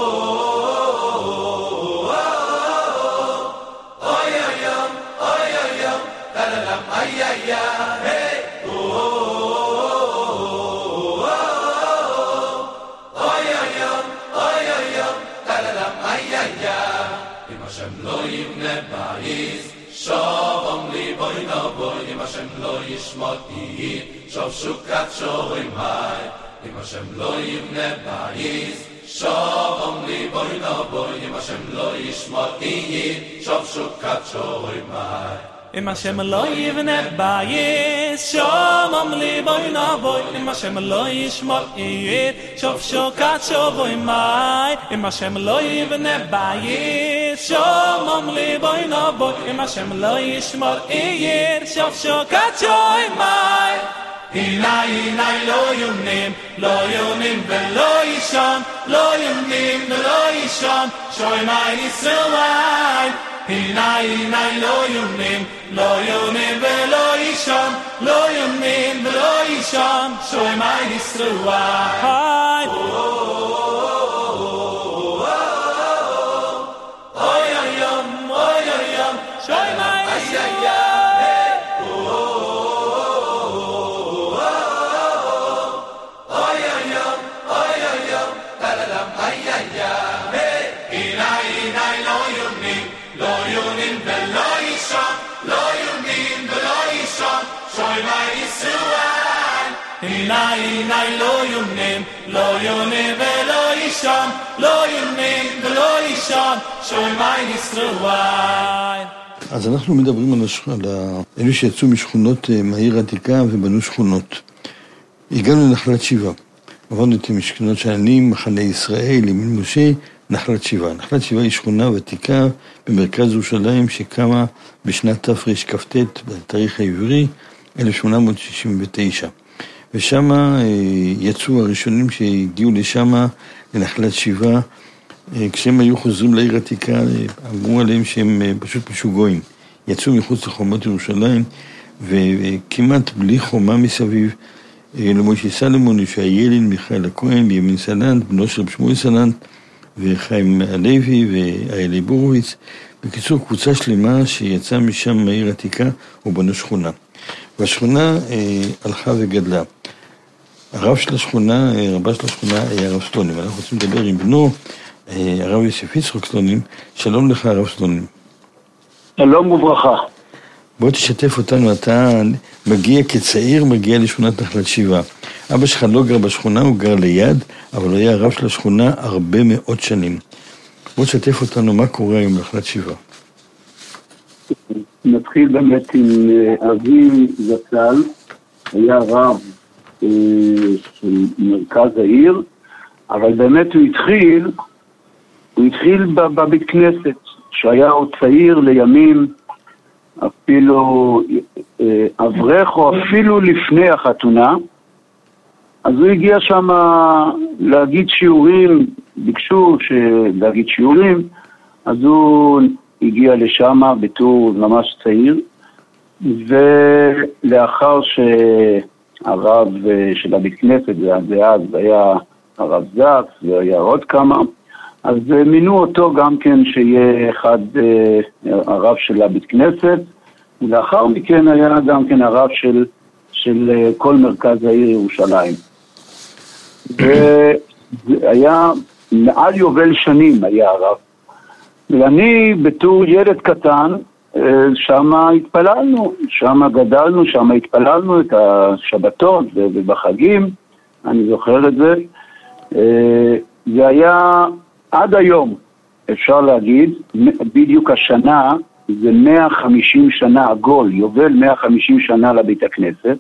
שוב שוקת שורים היי אם השם לא יבנה בייס שוב לי בוי נבוי אם השם לא ישמור יהיה שוב שוקת שורים היי אם השם לא יבנה בייס שוב לי בוי נבוי אם השם לא ישמור יהיה שוב שוקת שורים היי אם השם לא יבנה בייס שוב לי בוי נבוי אם השם לא ישמור יהיה שוב שוקת שורים היי הנה הנה לא יונים, לא יונים ולא ישון, לא יונים ולא ישון, שוי מה ישראל. הנה הנה לא יונים, לא יונים ולא ישון, לא יונים ולא ישון, שוי מה ישראל. אוי היום, אוי היום, שוי מה ישראל. הנה הנה לא יונים, לא יונים ולא ישון, לא יונים ולא ישון, שוי מה ישראל. אז אנחנו מדברים על, הש... על אלו שיצאו משכונות מהעיר העתיקה ובנו שכונות. הגענו לנחלת שבעה. עברנו את משכונות שענים, מחנה ישראל, ימין משה, נחלת שבעה. נחלת שבעה היא שכונה ותיקה במרכז ירושלים שקמה בשנת תרכ"ט בתאריך העברי אלף שמונה מאות שישים ותשע. ושם יצאו הראשונים שהגיעו לשם לנחלת שבעה, כשהם היו חוזרים לעיר עתיקה, אמרו עליהם שהם פשוט משוגעים. יצאו מחוץ לחומות ירושלים, וכמעט בלי חומה מסביב, למשה סלומון, ישעיה ילין, מיכאל הכהן, לימין סלנט, בנו של שמואל סלנט, וחיים הלוי ואיילי בורוביץ. בקיצור, קבוצה שלמה שיצאה משם מהעיר עתיקה ובנו שכונה. והשכונה אה, הלכה וגדלה. הרב של השכונה, רבה של השכונה היה הרב סלונים. אנחנו רוצים לדבר עם בנו, אה, הרב יוסף יצחק סלונים. שלום לך הרב סלונים. שלום וברכה. בוא תשתף אותנו, אתה מגיע כצעיר, מגיע לשכונת נחלת שבעה. אבא שלך לא גר בשכונה, הוא גר ליד, אבל הוא היה הרב של השכונה הרבה מאוד שנים. בוא תשתף אותנו מה קורה היום בנחלת שבעה. נתחיל באמת עם אבי זצ"ל, היה רב אה, של מרכז העיר, אבל באמת הוא התחיל, הוא התחיל בבית כנסת, שהיה עוד צעיר לימים, אפילו אברך או אפילו לפני החתונה. אז הוא הגיע שם להגיד שיעורים, ביקשו להגיד שיעורים, אז הוא הגיע לשם בתור ממש צעיר, ולאחר שהרב של הבית כנסת, זה אז היה הרב זץ והיה עוד כמה, אז מינו אותו גם כן שיהיה אחד הרב של הבית כנסת, ולאחר מכן היה גם כן הרב של, של כל מרכז העיר ירושלים. והיה מעל יובל שנים היה הרב. ואני בתור ילד קטן, שם התפללנו, שם גדלנו, שם התפללנו את השבתות ובחגים, אני זוכר את זה. זה היה עד היום, אפשר להגיד, בדיוק השנה, זה מאה וחמישים שנה עגול, יובל מאה וחמישים שנה לבית הכנסת.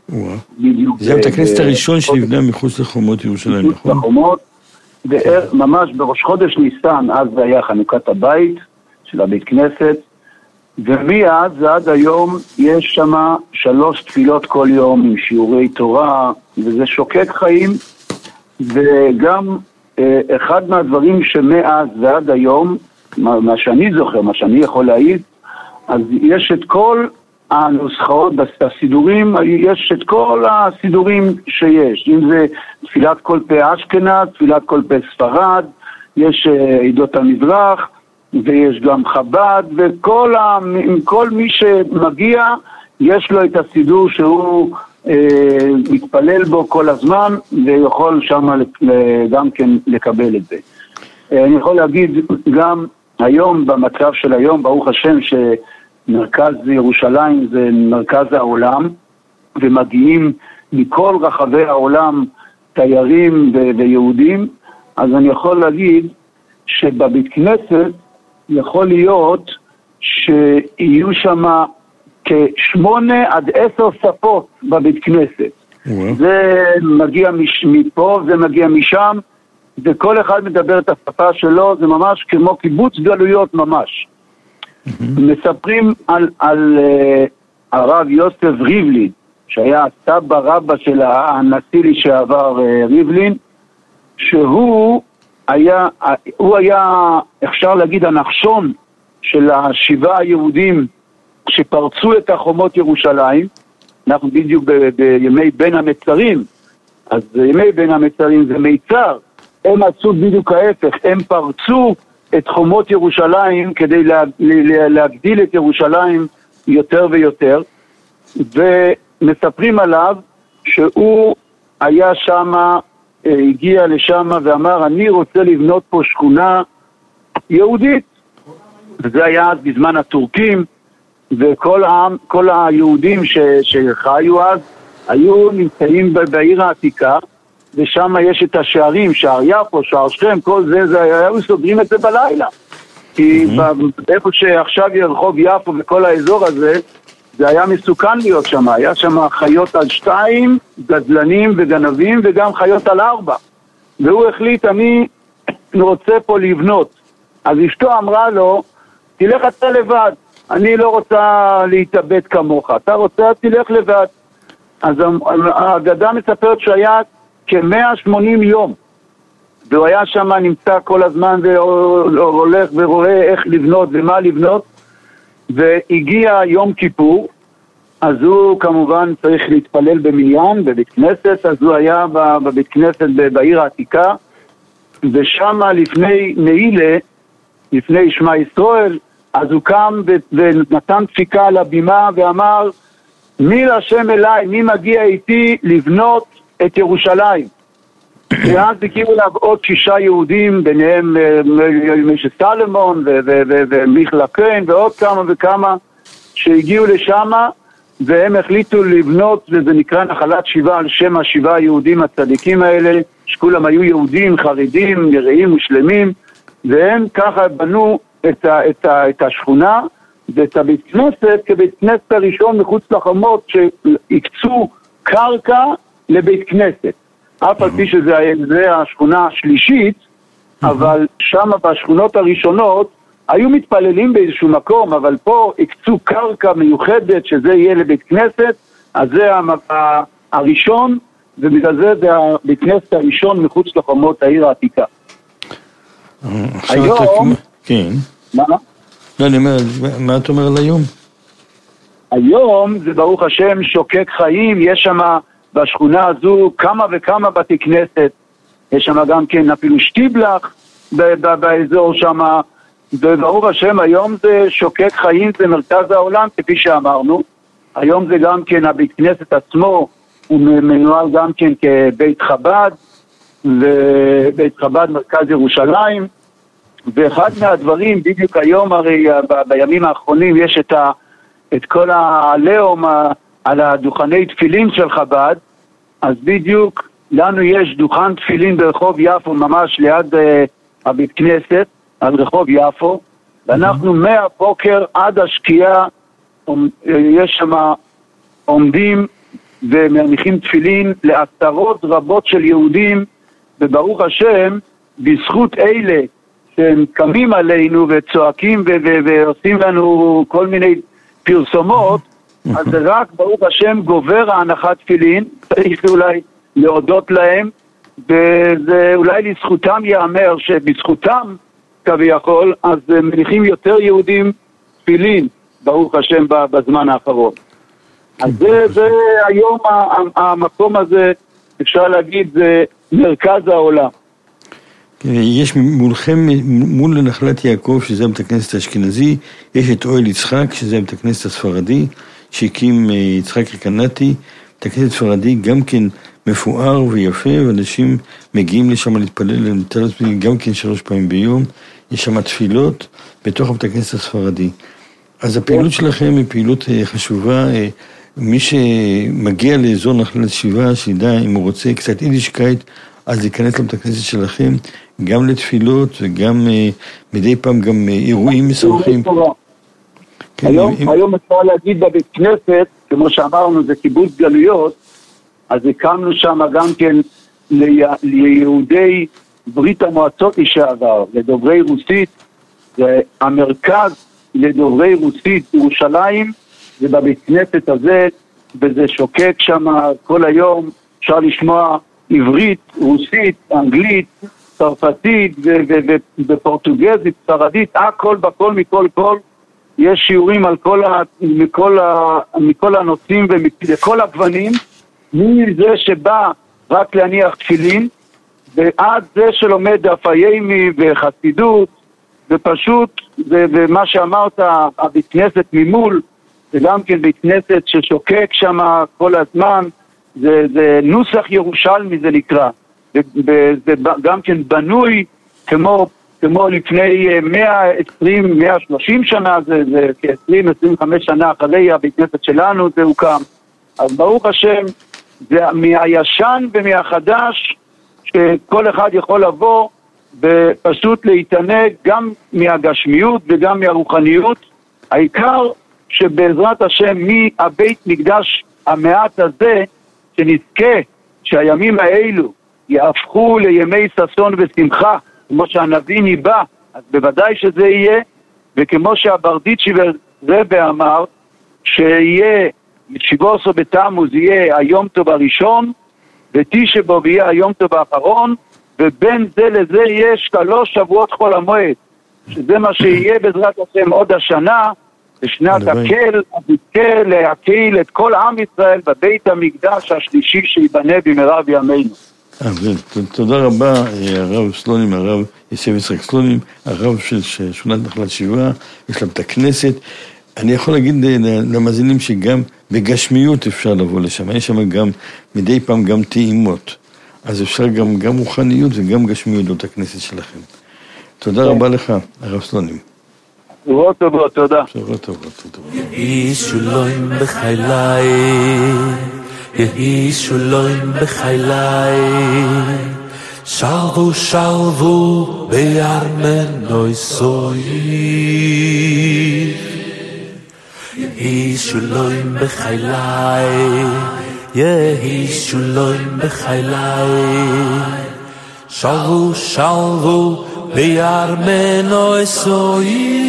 זה בית הכנסת הראשון שנבנה מחוץ לחומות ירושלים, נכון? מחוץ לחומות, ממש בראש חודש ניסן, אז זה היה חנוכת הבית של הבית כנסת, ומאז ועד היום יש שם שלוש תפילות כל יום עם שיעורי תורה, וזה שוקק חיים, וגם אחד מהדברים שמאז ועד היום, מה, מה שאני זוכר, מה שאני יכול להעיד, אז יש את כל הנוסחאות בסידורים, יש את כל הסידורים שיש, אם זה תפילת כל פה אשכנז, תפילת כל פה ספרד, יש עדות המזרח, ויש גם חב"ד, וכל ה, כל מי שמגיע, יש לו את הסידור שהוא אה, מתפלל בו כל הזמן, ויכול שם גם כן לקבל את זה. אה, אני יכול להגיד גם היום, במצב של היום, ברוך השם שמרכז ירושלים זה מרכז העולם, ומגיעים מכל רחבי העולם תיירים ו- ויהודים, אז אני יכול להגיד שבבית כנסת יכול להיות שיהיו שם כשמונה עד עשר שפות בבית כנסת. Mm-hmm. זה מגיע מש- מפה, זה מגיע משם, וכל אחד מדבר את השפה שלו, זה ממש כמו קיבוץ גלויות ממש. Mm-hmm. מספרים על, על uh, הרב יוסף ריבלין, שהיה סבא רבא של הנשיא לשעבר uh, ריבלין, שהוא היה, הוא היה, אפשר להגיד, הנחשון של השבעה היהודים שפרצו את החומות ירושלים. אנחנו בדיוק ב- בימי בין המצרים, אז ימי בין המצרים זה מיצר, הם עשו בדיוק ההפך, הם פרצו את חומות ירושלים כדי לה, לה, להגדיל את ירושלים יותר ויותר, ומספרים עליו שהוא היה שמה, הגיע לשם ואמר, אני רוצה לבנות פה שכונה יהודית. וזה היה אז בזמן הטורקים, וכל העם, כל היהודים ש, שחיו אז, היו נמצאים בעיר העתיקה, ושם יש את השערים, שער יפו, שער שכם, כל זה, זה היו סוגרים את זה בלילה. כי איפה שעכשיו ירחוב יפו וכל האזור הזה, זה היה מסוכן להיות שם, היה שם חיות על שתיים, גדלנים וגנבים, וגם חיות על ארבע. והוא החליט, אני רוצה פה לבנות. אז אשתו אמרה לו, תלך אתה לבד, אני לא רוצה להתאבד כמוך, אתה רוצה, תלך לבד. אז האגדה מספרת שהיה כ-מאה ושמונים יום, והוא היה שם נמצא כל הזמן, והולך ורואה איך לבנות ומה לבנות, והגיע יום כיפור, אז הוא כמובן צריך להתפלל במניין, בבית כנסת, אז הוא היה בבית כנסת בעיר העתיקה, ושם לפני נעילה, לפני שמע ישראל, אז הוא קם ונתן דפיקה על הבימה ואמר, מי להשם אליי, מי מגיע איתי לבנות את ירושלים? ואז הגיעו אליו עוד שישה יהודים, ביניהם משה סלומון ומיכל הקן ועוד כמה וכמה שהגיעו לשם, והם החליטו לבנות, וזה נקרא נחלת שיבה על שם השבעה היהודים הצדיקים האלה, שכולם היו יהודים, חרדים, נראים ושלמים, והם ככה בנו את, ה, את, ה, את השכונה ואת הבית כנסת כבית כנסת הראשון מחוץ לחומות, שהקצו קרקע לבית כנסת. אף על פי שזה השכונה השלישית, אבל שם בשכונות הראשונות היו מתפללים באיזשהו מקום, אבל פה הקצו קרקע מיוחדת שזה יהיה לבית כנסת, אז זה הראשון, ובגלל זה זה הבית כנסת הראשון מחוץ לחומות העיר העתיקה. היום... כן. מה? לא, אני אומר, מה אתה אומר על היום? היום זה ברוך השם שוקק חיים, יש שם בשכונה הזו כמה וכמה בתי כנסת, יש שם גם כן אפילו שטיבלח באזור שם, וברוך השם היום זה שוקק חיים, זה מרכז העולם כפי שאמרנו. היום זה גם כן הבית כנסת עצמו, הוא מנוהל גם כן כבית חב"ד, ובית חב"ד מרכז ירושלים. ואחד מהדברים, בדיוק היום הרי בימים האחרונים יש את, ה, את כל העליהום על הדוכני תפילין של חב"ד, אז בדיוק לנו יש דוכן תפילין ברחוב יפו, ממש ליד uh, הבית כנסת, על רחוב יפו, ואנחנו מהבוקר עד השקיעה, יש שם עומדים ומניחים תפילין לעשרות רבות של יהודים, וברוך השם, בזכות אלה שהם קמים עלינו וצועקים ו- ו- ועושים לנו כל מיני פרסומות, אז זה רק ברוך השם גובר ההנחת תפילין, צריך אולי להודות להם, וזה אולי לזכותם יאמר שבזכותם כביכול, אז מניחים יותר יהודים תפילין, ברוך השם בזמן האחרון. אז זה, זה היום המקום הזה, אפשר להגיד, זה מרכז העולם. יש מולכם, מול נחלת יעקב, שזה בית הכנסת האשכנזי, יש את אוהל יצחק, שזה בית הכנסת הספרדי, שהקים יצחק רקנטי, בית הכנסת הספרדי גם כן מפואר ויפה, ואנשים מגיעים לשם להתפלל, גם כן שלוש פעמים ביום, יש שם תפילות בתוך בית הכנסת הספרדי. אז הפעילות שלכם היא פעילות חשובה, מי שמגיע לאזור נחלת שיבה, שידע אם הוא רוצה קצת יידישקייט, אז להיכנס לבית הכנסת שלכם, גם לתפילות וגם מדי פעם גם אירועים משמחים. היום אפשר להגיד בבית כנסת, כמו שאמרנו, זה קיבוץ גלויות, אז הקמנו שם גם כן ליהודי ברית המועצות לשעבר, לדוברי רוסית, זה המרכז לדוברי רוסית ירושלים, זה בבית כנסת הזה, וזה שוקק שם כל היום, אפשר לשמוע עברית, רוסית, אנגלית, צרפתית ופורטוגזית, ספרדית, הכל בכל מכל כל, יש שיעורים על כל, ה, מכל, ה, מכל הנושאים ומכל הגוונים, מזה שבא רק להניח תפילין, ועד זה שלומד דף היומי וחסידות, ופשוט, ומה שאמרת, הבית כנסת ממול, זה גם כן בית כנסת ששוקק שם כל הזמן, זה, זה נוסח ירושלמי זה נקרא, וזה גם כן בנוי כמו, כמו לפני מאה ועשרים, מאה ושלושים שנה, זה, זה כ-עשרים עד עשרים וחמש שנה אחרי הבית כנסת שלנו זה הוקם. אז ברוך השם, זה מהישן ומהחדש, שכל אחד יכול לבוא ופשוט להתענג גם מהגשמיות וגם מהרוחניות. העיקר שבעזרת השם מהבית מקדש המעט הזה, שנזכה שהימים האלו יהפכו לימי ששון ושמחה, כמו שהנביא ניבא, אז בוודאי שזה יהיה, וכמו שהברדיצ'י ורבי אמר, שיהיה שבעה עשר בתמוז יהיה היום טוב הראשון, ותשעה באב יהיה היום טוב האחרון, ובין זה לזה יש שלוש שבועות חול המועד, שזה מה שיהיה בעזרת השם עוד השנה, בשנת הקל, נזכה להקהיל את כל עם ישראל בבית המקדש השלישי שיבנה במהרה בימינו. תודה רבה, הרב סלונים, הרב יוסף יצחק סלונים, הרב של שכונת נחלת שיבה, יש לה בית הכנסת. אני יכול להגיד למאזינים שגם בגשמיות אפשר לבוא לשם, יש שם גם מדי פעם גם טעימות. אז אפשר גם, גם רוחניות וגם גשמיות בבית הכנסת שלכם. תודה רבה לך, הרב סלונים. שבועות טובות, תודה. שבועות טובות, תודה. יהי שולוים בחילי, יהי שולוים בחילי, שלבו שלבו בירמנוי סוי. יהי שולוים בחילי, יהי שולוים בחילי, שלבו שלבו בירמנוי סוי.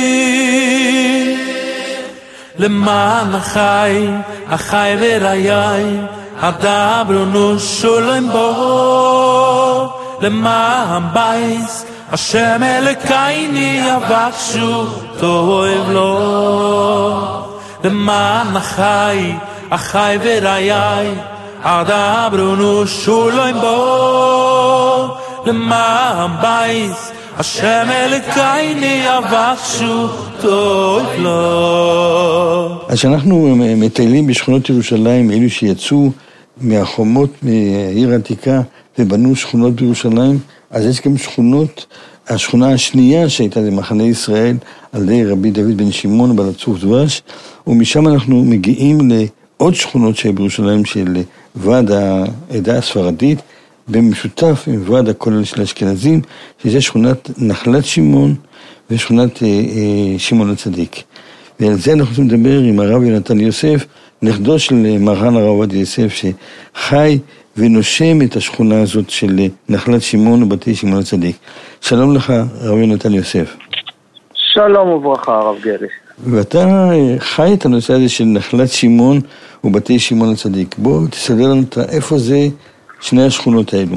למען החי, החי וראי, הדברונו שולם בו. למען בייס, השם אלוקייני יבקשו טוב לו. למען החי, החי וראי, הדברונו שולם בו. למען בייס, השם אלוקייני יבקשו טוב לו. אז כשאנחנו מטיילים בשכונות ירושלים, אלו שיצאו מהחומות מהעיר העתיקה ובנו שכונות בירושלים, אז יש גם שכונות, השכונה השנייה שהייתה למחנה ישראל על ידי רבי דוד בן שמעון בעל הצוף דבש, ומשם אנחנו מגיעים לעוד שכונות שהיו בירושלים של ועד העדה הספרדית, במשותף עם ועד הכולל של האשכנזים, שזה שכונת נחלת שמעון ושכונת אה, אה, שמעון הצדיק. ועל זה אנחנו רוצים לדבר עם הרב יונתן יוסף, נכדו של מרן הרב עובדיה יוסף, שחי ונושם את השכונה הזאת של נחלת שמעון ובתי שמעון הצדיק. שלום לך, הרב יונתן יוסף. שלום וברכה, הרב גרי. ואתה חי את הנושא הזה של נחלת שמעון ובתי שמעון הצדיק. בוא תסדר לנו איפה זה שני השכונות האלו.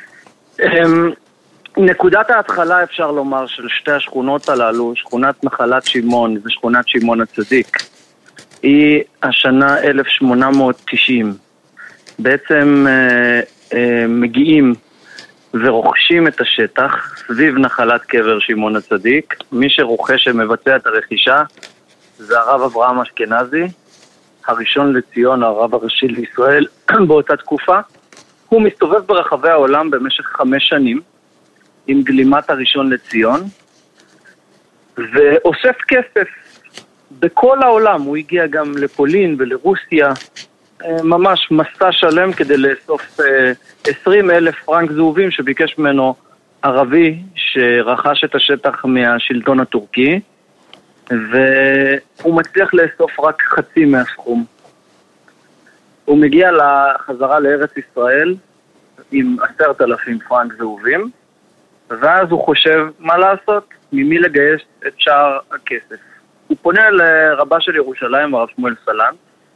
נקודת ההתחלה אפשר לומר של שתי השכונות הללו, שכונת נחלת שמעון ושכונת שמעון הצדיק, היא השנה אלף שמונה מאות תשעים. בעצם אה, אה, מגיעים ורוכשים את השטח סביב נחלת קבר שמעון הצדיק. מי שרוכש שמבצע את הרכישה זה הרב אברהם אשכנזי, הראשון לציון, הרב הראשי לישראל באותה תקופה. הוא מסתובב ברחבי העולם במשך חמש שנים עם גלימת הראשון לציון ואוסף כסף בכל העולם. הוא הגיע גם לפולין ולרוסיה, ממש מסע שלם כדי לאסוף עשרים אלף פרנק זהובים שביקש ממנו ערבי שרכש את השטח מהשלטון הטורקי, והוא מצליח לאסוף רק חצי מהסכום. הוא מגיע לחזרה לארץ ישראל עם עשרת אלפים פרנק זהובים, ואז הוא חושב מה לעשות, ממי לגייס את שאר הכסף. הוא פונה לרבה של ירושלים, הרב שמואל סלנט,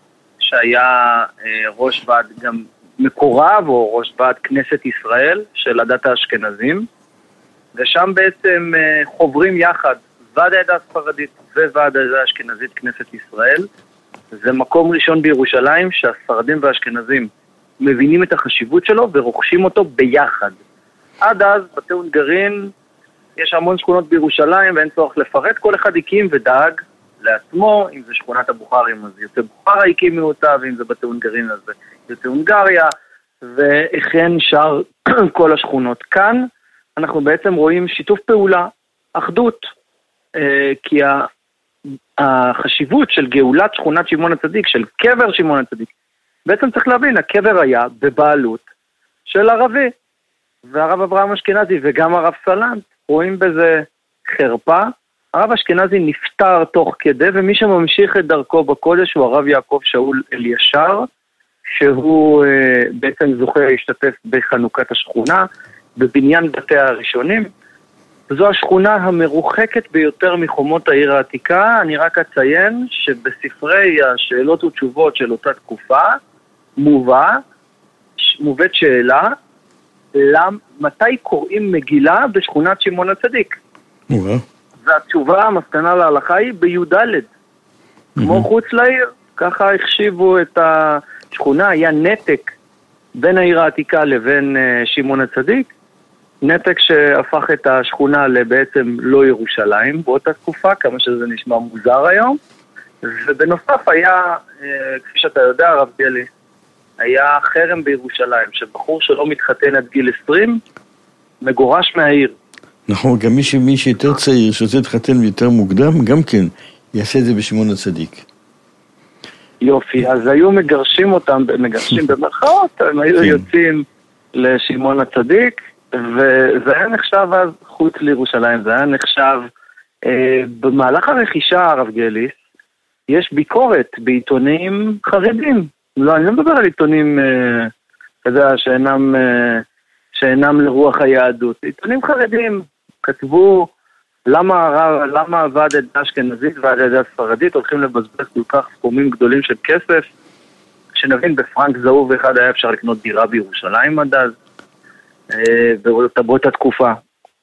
שהיה ראש ועד גם מקורב, או ראש ועד כנסת ישראל של עדת האשכנזים, ושם בעצם חוברים יחד ועד העדה הספרדית וועד העדה האשכנזית כנסת ישראל. זה מקום ראשון בירושלים שהספרדים והאשכנזים מבינים את החשיבות שלו ורוכשים אותו ביחד. עד אז בתי הונגרין יש המון שכונות בירושלים ואין צורך לפרט, כל אחד הקים ודאג לעצמו. אם זה שכונת הבוכרים אז יוצא בוכרה הקימו אותה, ואם זה בתי הונגרין אז זה יוצא הונגריה, וכן שאר כל השכונות. כאן אנחנו בעצם רואים שיתוף פעולה, אחדות, כי החשיבות של גאולת שכונת שמעון הצדיק, של קבר שמעון הצדיק, בעצם צריך להבין, הקבר היה בבעלות של ערבי, והרב אברהם אשכנזי וגם הרב סלנט רואים בזה חרפה. הרב אשכנזי נפטר תוך כדי, ומי שממשיך את דרכו בקודש הוא הרב יעקב שאול אלישר, שהוא אה, בעצם זוכה להשתתף בחנוכת השכונה, בבניין בתי הראשונים. זו השכונה המרוחקת ביותר מחומות העיר העתיקה. אני רק אציין שבספרי השאלות ותשובות של אותה תקופה, מובא, מובאת שאלה, למ, מתי קוראים מגילה בשכונת שמעון הצדיק? מובא. והתשובה, המסקנה להלכה היא בי"ד, כמו חוץ לעיר. ככה החשיבו את השכונה, היה נתק בין העיר העתיקה לבין שמעון הצדיק, נתק שהפך את השכונה לבעצם לא ירושלים באותה תקופה, כמה שזה נשמע מוזר היום. ובנוסף היה, כפי שאתה יודע הרב ביאלי, היה חרם בירושלים, שבחור שלא מתחתן עד גיל עשרים, מגורש מהעיר. נכון, גם מי, מי שיותר צעיר, שרוצה להתחתן יותר מוקדם, גם כן יעשה את זה בשמעון הצדיק. יופי, אז היו מגרשים אותם, מגרשים במרכאות, הם היו כן. יוצאים לשמעון הצדיק, וזה היה נחשב אז חוץ לירושלים, זה היה נחשב, אה, במהלך הרכישה הרב גליס, יש ביקורת בעיתונים חרדים, לא, אני לא מדבר על עיתונים, אה, כזה, שאינם, אה, שאינם לרוח היהדות, עיתונים חרדים כתבו, למה, למה ועד עדה אשכנזית ועד עדה ספרדית הולכים לבזבז כל כך סכומים גדולים של כסף, שנבין בפרנק זהוב אחד היה אפשר לקנות דירה בירושלים עד אז, באותה תקופה.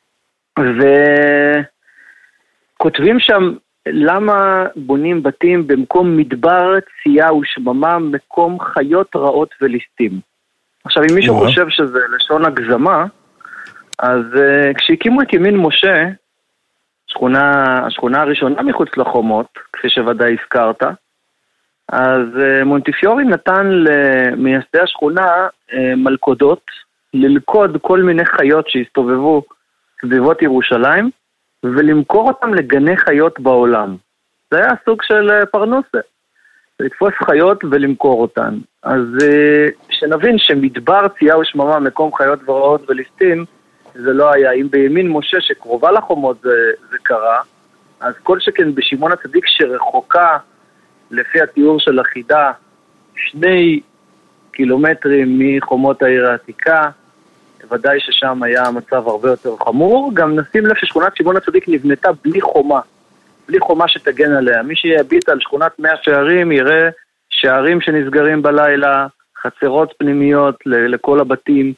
וכותבים שם למה בונים בתים במקום מדבר, צייה ושממה, מקום חיות רעות וליסטים. עכשיו, אם מישהו חושב שזה לשון הגזמה, אז כשהקימו את ימין משה, השכונה, השכונה הראשונה מחוץ לחומות, כפי שוודאי הזכרת, אז מונטיפיורי נתן למייסדי השכונה מלכודות, ללכוד כל מיני חיות שהסתובבו סביבות ירושלים, ולמכור אותם לגני חיות בעולם. זה היה סוג של פרנוסה, לתפוס חיות ולמכור אותן. אז שנבין שמדבר צייה ושממה, מקום חיות ורעות וליסטים, זה לא היה. אם בימין משה שקרובה לחומות זה, זה קרה, אז כל שכן בשמעון הצדיק שרחוקה, לפי התיאור של החידה, שני קילומטרים מחומות העיר העתיקה, ודאי ששם היה המצב הרבה יותר חמור. גם נשים לב ששכונת שמעון הצדיק נבנתה בלי חומה, בלי חומה שתגן עליה. מי שיביט על שכונת מאה שערים יראה שערים שנסגרים בלילה, חצרות פנימיות לכל הבתים,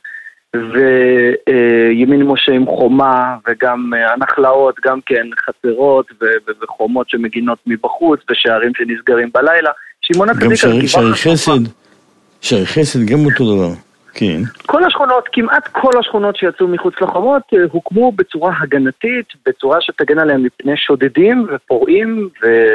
וימין משה עם חומה, וגם הנחלאות, גם כן חצרות וחומות שמגינות מבחוץ, ושערים שנסגרים בלילה. שמעון הצדיק... גם שערי חסד, שערי חסד גם אותו דבר. כן. כל השכונות, כמעט כל השכונות שיצאו מחוץ לחומות, הוקמו בצורה הגנתית, בצורה שתגן עליהם מפני שודדים ופורעים,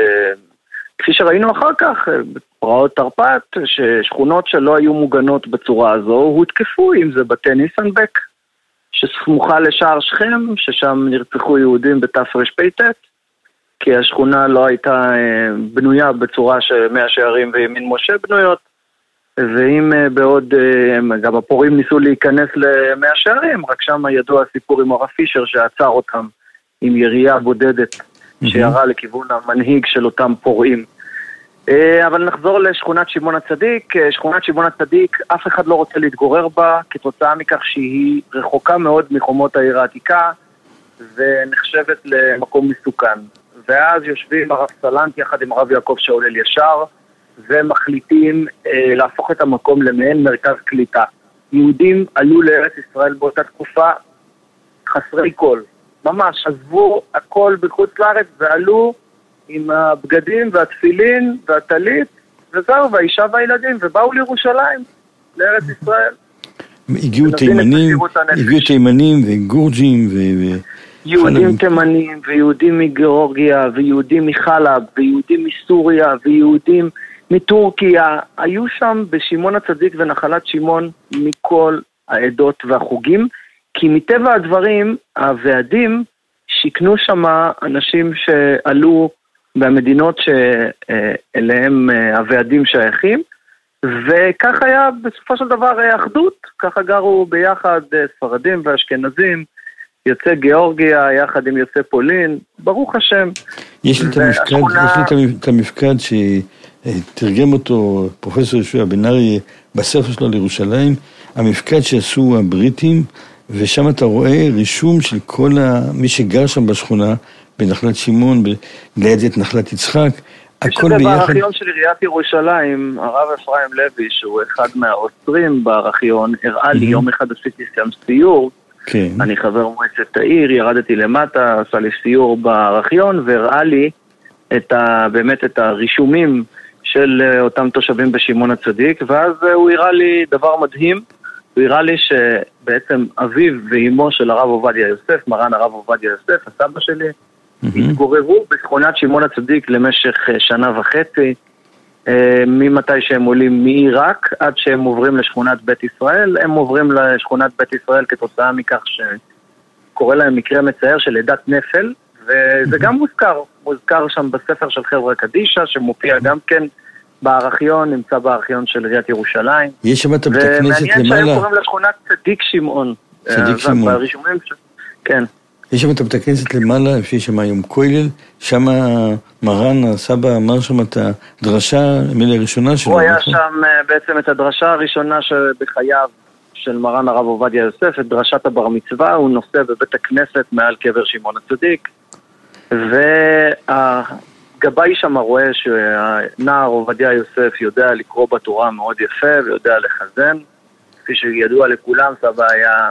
וכפי שראינו אחר כך, פרעות תרפ"ט, ששכונות שלא היו מוגנות בצורה הזו, הותקפו, אם זה בתי ניסנבק, שסמוכה לשער שכם, ששם נרצחו יהודים בתרפ"ט, כי השכונה לא הייתה בנויה בצורה שמאה שערים וימין משה בנויות, ואם בעוד, גם הפורעים ניסו להיכנס למאה שערים, רק שם ידוע הסיפור עם הרב פישר שעצר אותם עם ירייה בודדת שירה לכיוון המנהיג של אותם פורעים. אבל נחזור לשכונת שמעון הצדיק. שכונת שמעון הצדיק, אף אחד לא רוצה להתגורר בה, כתוצאה מכך שהיא רחוקה מאוד מחומות העיר העתיקה, ונחשבת למקום מסוכן. ואז יושבים הרב סלנט יחד עם הרב יעקב שאול אלישר, ומחליטים אה, להפוך את המקום למעין מרכז קליטה. יהודים עלו לארץ ישראל באותה תקופה חסרי כל. ממש, עזבו הכל בחוץ לארץ ועלו עם הבגדים והתפילין והטלית, וזהו, והאישה והילדים, ובאו לירושלים, לארץ ישראל. הגיעו תימנים, הגיעו תימנים וגורג'ים ו... יהודים תימנים ויהודים מגיאורגיה ויהודים מחלב ויהודים מסוריה ויהודים מטורקיה. היו שם בשמעון הצדיק ונחלת שמעון מכל העדות והחוגים, כי מטבע הדברים הוועדים שיקנו שם אנשים שעלו במדינות שאליהם הוועדים שייכים, וכך היה בסופו של דבר אחדות. ככה גרו ביחד ספרדים ואשכנזים, יוצא גיאורגיה יחד עם יוצא פולין, ברוך השם. יש לי את המפקד, יש לי את המפקד שתרגם אותו פרופסור ישוע בן אריה בספר שלו לירושלים, המפקד שעשו הבריטים, ושם אתה רואה רישום של כל מי שגר שם בשכונה, בנחלת שמעון, ליד את נחלת יצחק, הכל ביחד. בארכיון של עיריית ירושלים, הרב אפרים לוי, שהוא אחד מהאוסטרים בארכיון, הראה לי יום אחד עשיתי שם סיור, כן. אני חבר מועצת העיר, ירדתי למטה, עשה לי סיור בארכיון, והראה לי את ה, באמת את הרישומים של אותם תושבים בשמעון הצדיק, ואז הוא הראה לי דבר מדהים, הוא הראה לי שבעצם אביו ואימו של הרב עובדיה יוסף, מרן הרב עובדיה יוסף, הסבא שלי, mm-hmm. התגוררו בשכונת שמעון הצדיק למשך שנה וחצי, ממתי שהם עולים מעיראק עד שהם עוברים לשכונת בית ישראל. הם עוברים לשכונת בית ישראל כתוצאה מכך שקורא להם מקרה מצער של עדת נפל, וזה גם מוזכר, מוזכר שם בספר של חברה קדישה, שמופיע גם כן בארכיון, נמצא בארכיון של עיריית ירושלים. יש שם את הבית הכנסת למעלה. ומעניין שהם קוראים לשכונת צדיק שמעון. צדיק שמעון. ברישומים ש... כן. יש שם את הבית הכנסת למעלה, לפי שם היום כולל, שם מרן, הסבא אמר שם את הדרשה, המילה הראשונה שלו. הוא היה שם בעצם את הדרשה הראשונה שבחייו של מרן הרב עובדיה יוסף, את דרשת הבר מצווה, הוא נושא בבית הכנסת מעל קבר שמעון הצדיק, והגבאי שם רואה שהנער עובדיה יוסף יודע לקרוא בתורה מאוד יפה ויודע לחזן, כפי שידוע לכולם, סבא היה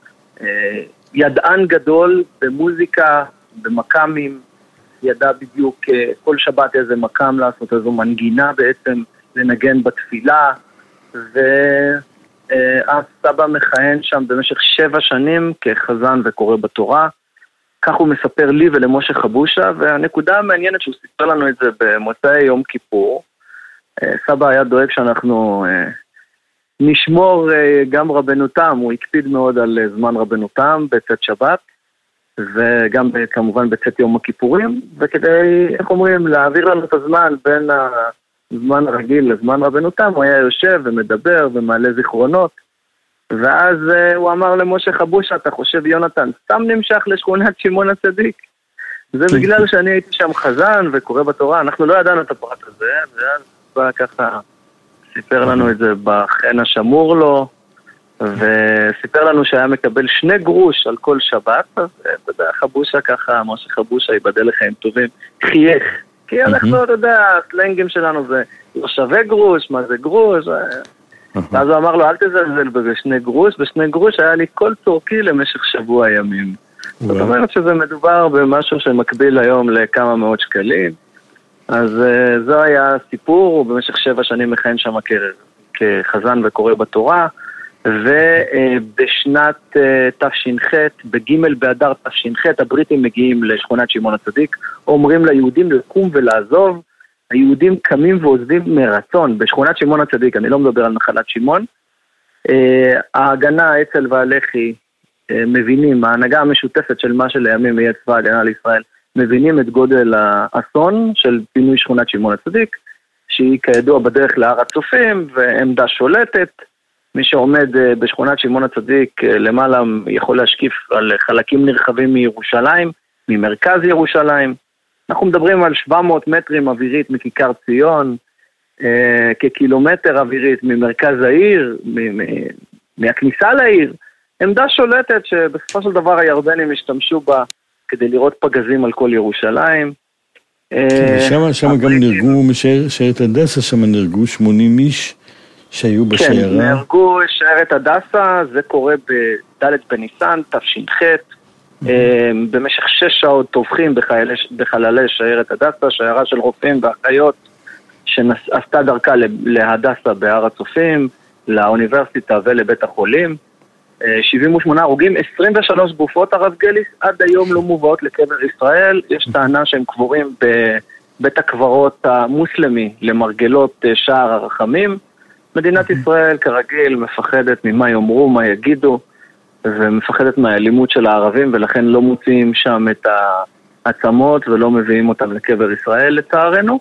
ידען גדול במוזיקה, במקאמים, ידע בדיוק כל שבת איזה מקאם לעשות, איזו מנגינה בעצם לנגן בתפילה, והסבא מכהן שם במשך שבע שנים כחזן וקורא בתורה. כך הוא מספר לי ולמשה חבושה, והנקודה המעניינת שהוא סיפר לנו את זה במוצאי יום כיפור. סבא היה דואג שאנחנו נשמור גם רבנותם, הוא הקפיד מאוד על זמן רבנותם בצאת שבת, וגם כמובן בצאת יום הכיפורים, וכדי, איך אומרים, להעביר לנו את הזמן בין הזמן הרגיל לזמן רבנותם, הוא היה יושב ומדבר ומעלה זיכרונות, ואז הוא אמר למשה חבושה, אתה חושב יונתן, סתם נמשך לשכונת שמעון הצדיק? זה בגלל שאני הייתי שם חזן וקורא בתורה, אנחנו לא ידענו את הפרט הזה, ואז בא ככה, סיפר לנו את זה בחן השמור לו, וסיפר לנו שהיה מקבל שני גרוש על כל שבת, אז אתה יודע, חבושה ככה, משה חבושה ייבדל לחיים טובים, חייך, כי אנחנו, אתה יודע, הסלנגים שלנו זה לא שווה גרוש, מה זה גרוש, ואז הוא אמר לו, אל תזלזל בשני גרוש, בשני גרוש היה לי כל צורכי למשך שבוע ימים. זאת אומרת שזה מדובר במשהו שמקביל היום לכמה מאות שקלים, אז זו היה הסיפור, הוא במשך שבע שנים מכהן שם כחזן וקורא בתורה, ובשנת תש"ח, בג' באדר תש"ח, הבריטים מגיעים לשכונת שמעון הצדיק, אומרים ליהודים לקום ולעזוב, היהודים קמים ועוזבים מרצון, בשכונת שמעון הצדיק, אני לא מדבר על נחלת שמעון, ההגנה, האצ"ל והלח"י מבינים, ההנהגה המשותפת של מה שלימים יהיה צבא ההגנה לישראל, מבינים את גודל האסון של פינוי שכונת שמעון הצדיק, שהיא כידוע בדרך להר הצופים, ועמדה שולטת, מי שעומד בשכונת שמעון הצדיק למעלה יכול להשקיף על חלקים נרחבים מירושלים, ממרכז ירושלים. אנחנו מדברים על שבע מאות מטרים אווירית מכיכר ציון, אה, כקילומטר אווירית ממרכז העיר, מ- מ- מהכניסה לעיר. עמדה שולטת שבסופו של דבר הירדנים השתמשו בה כדי לראות פגזים על כל ירושלים. שם, שם גם נרגו משיירת הדסה, שם נרגו שמונים איש שהיו בשיירה. כן, נרגו שיירת הדסה, זה קורה בד' בניסן, תש"ח, במשך שש שעות טובחים בחללי שיירת הדסה, שיירה של רופאים ואחיות שעשתה דרכה להדסה בהר הצופים, לאוניברסיטה ולבית החולים. שבעים ושמונה הרוגים, עשרים ושלוש גופות הרב גליס עד היום לא מובאות לקבר ישראל. יש טענה שהם קבורים בבית הקברות המוסלמי למרגלות שער הרחמים. מדינת ישראל כרגיל מפחדת ממה יאמרו, מה יגידו, ומפחדת מהאלימות של הערבים, ולכן לא מוציאים שם את העצמות ולא מביאים אותם לקבר ישראל לצערנו.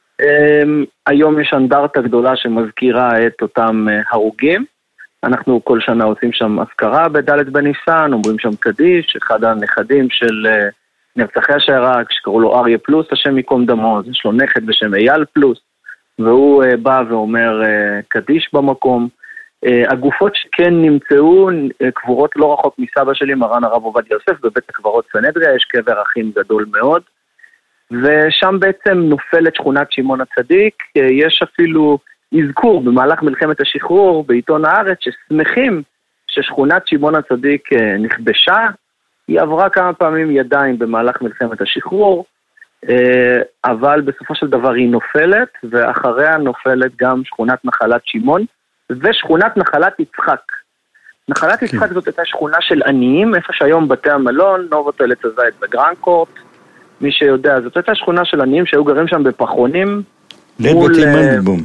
היום יש אנדרטה גדולה שמזכירה את אותם הרוגים. אנחנו כל שנה עושים שם אזכרה בד' בניסן, אומרים שם קדיש, אחד הנכדים של נרצחי השיירה, שקראו לו אריה פלוס, השם יקום דמו, יש לו נכד בשם אייל פלוס, והוא בא ואומר קדיש במקום. הגופות שכן נמצאו, קבורות לא רחוק מסבא שלי, מרן הרב עובדיה יוסף, בבית הקברות סנהדריה, יש קבר אחים גדול מאוד, ושם בעצם נופלת שכונת שמעון הצדיק. יש אפילו אזכור במהלך מלחמת השחרור בעיתון הארץ ששמחים ששכונת שמעון הצדיק נכבשה. היא עברה כמה פעמים ידיים במהלך מלחמת השחרור, אבל בסופו של דבר היא נופלת, ואחריה נופלת גם שכונת נחלת שמעון ושכונת נחלת יצחק. נחלת יצחק זאת הייתה שכונה של עניים, איפה שהיום בתי המלון, נובוטל עץ הזית וגרנקורט, מי שיודע, זאת הייתה שכונה של עניים שהיו גרים שם בפחונים, ליד בתי מנדלבום.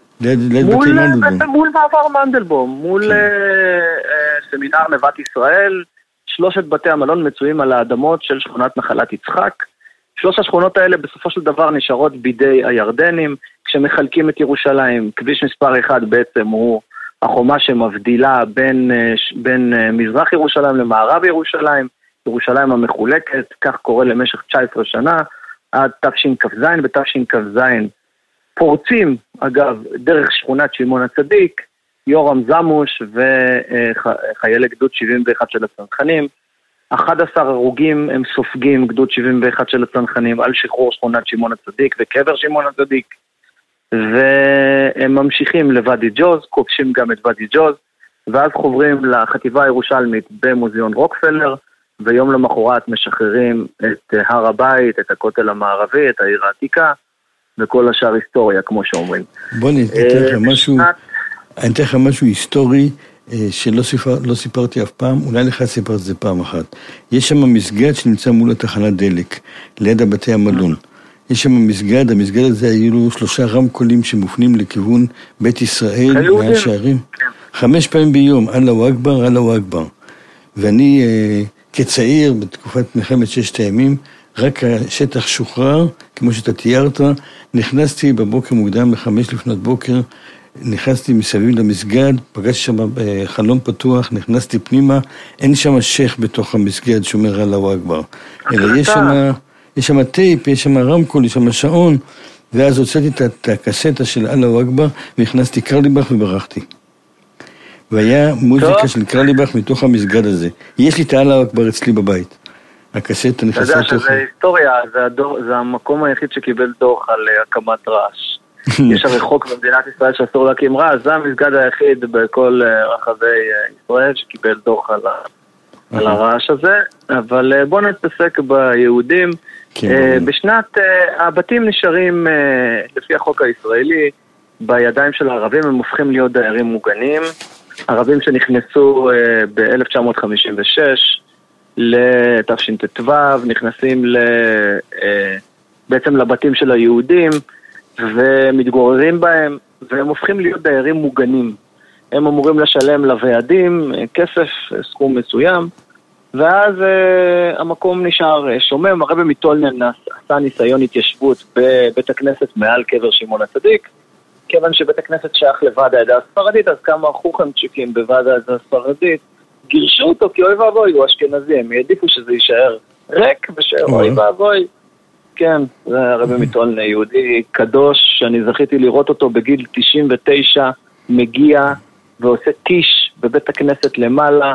מול מעבר מנדלבום, מול סמינר נבת ישראל, שלושת בתי המלון מצויים על האדמות של שכונת נחלת יצחק. שלוש השכונות האלה בסופו של דבר נשארות בידי הירדנים, כשמחלקים את ירושלים. כביש מספר אחד בעצם הוא החומה שמבדילה בין, בין מזרח ירושלים למערב ירושלים, ירושלים המחולקת, כך קורה למשך תשע עשרה שנה, עד תשכ"ז, בתשכ"ז פורצים, אגב, דרך שכונת שמעון הצדיק, יורם זמוש וחיילי גדוד שבעים ואחת של הצנחנים, אחד עשר הרוגים הם סופגים גדוד שבעים ואחת של הצנחנים על שחרור שכונת שמעון הצדיק וקבר שמעון הצדיק, והם ממשיכים לוואדי ג'וז, כובשים גם את ואדי ג'וז, ואז חוברים לחטיבה הירושלמית במוזיאון רוקפלר, ויום למחרת משחררים את הר הבית, את הכותל המערבי, את העיר העתיקה, וכל השאר היסטוריה, כמו שאומרים. בוא נתן לך משהו, אני אתן לך משהו היסטורי, שלא סיפר, לא סיפרתי אף פעם, אולי לך סיפרת זה פעם אחת. יש שם מסגד שנמצא מול התחנת דלק, ליד הבתי המלון. יש שם מסגד, המסגד הזה היו לו שלושה רמקולים שמופנים לכיוון בית ישראל, מהשערים. חמש פעמים ביום, אללהו אכבר, אללהו אכבר. ואני כצעיר, בתקופת מלחמת ששת הימים, רק השטח שוחרר, כמו שאתה תיארת, נכנסתי בבוקר מוקדם, בחמש לפנות בוקר, נכנסתי מסביב למסגד, פגשתי שם חלון פתוח, נכנסתי פנימה, אין שם שייך בתוך המסגד שאומר אללהו אכבר. אלא יש שם, יש שם טייפ, יש שם רמקול, יש שם שעון, ואז הוצאתי את הקסטה של אללהו אכבר, והכנסתי קרליבך וברחתי. והיה מוזיקה של קרליבך מתוך המסגד הזה. יש לי את אללהו אכבר אצלי בבית. הקסטה נכנסה לתוך... אתה יודע שזה היסטוריה, זה, הדור, זה המקום היחיד שקיבל דוח על הקמת רעש. יש הרי חוק במדינת ישראל שאסור להקים רעש, זה המסגד היחיד בכל רחבי ישראל שקיבל דוח על, על הרעש הזה, אבל בואו נתעסק ביהודים. בשנת, הבתים נשארים לפי החוק הישראלי בידיים של הערבים, הם הופכים להיות דיירים מוגנים, ערבים שנכנסו ב-אלף תשע מאות חמישים ושש לתש"ט"ו, נכנסים בעצם לבתים של היהודים, ומתגוררים בהם, והם הופכים להיות דיירים מוגנים. הם אמורים לשלם לוועדים כסף, סכום מסוים, ואז uh, המקום נשאר שומם. הרבי מטולנן עשה ניסיון התיישבות בבית הכנסת מעל קבר שמעון הצדיק, כיוון שבית הכנסת שייך לוועד העדה הספרדית, אז כמה חוכמצ'יקים בוועד העדה הספרדית גירשו אותו, כי אוי ואבוי, הוא אשכנזי, הם העדיפו שזה יישאר ריק, ושאוי ואבוי. כן, זה הרבי מטולנן, יהודי קדוש, שאני זכיתי לראות אותו בגיל תשעים ותשע, מגיע ועושה טיש בבית הכנסת למעלה,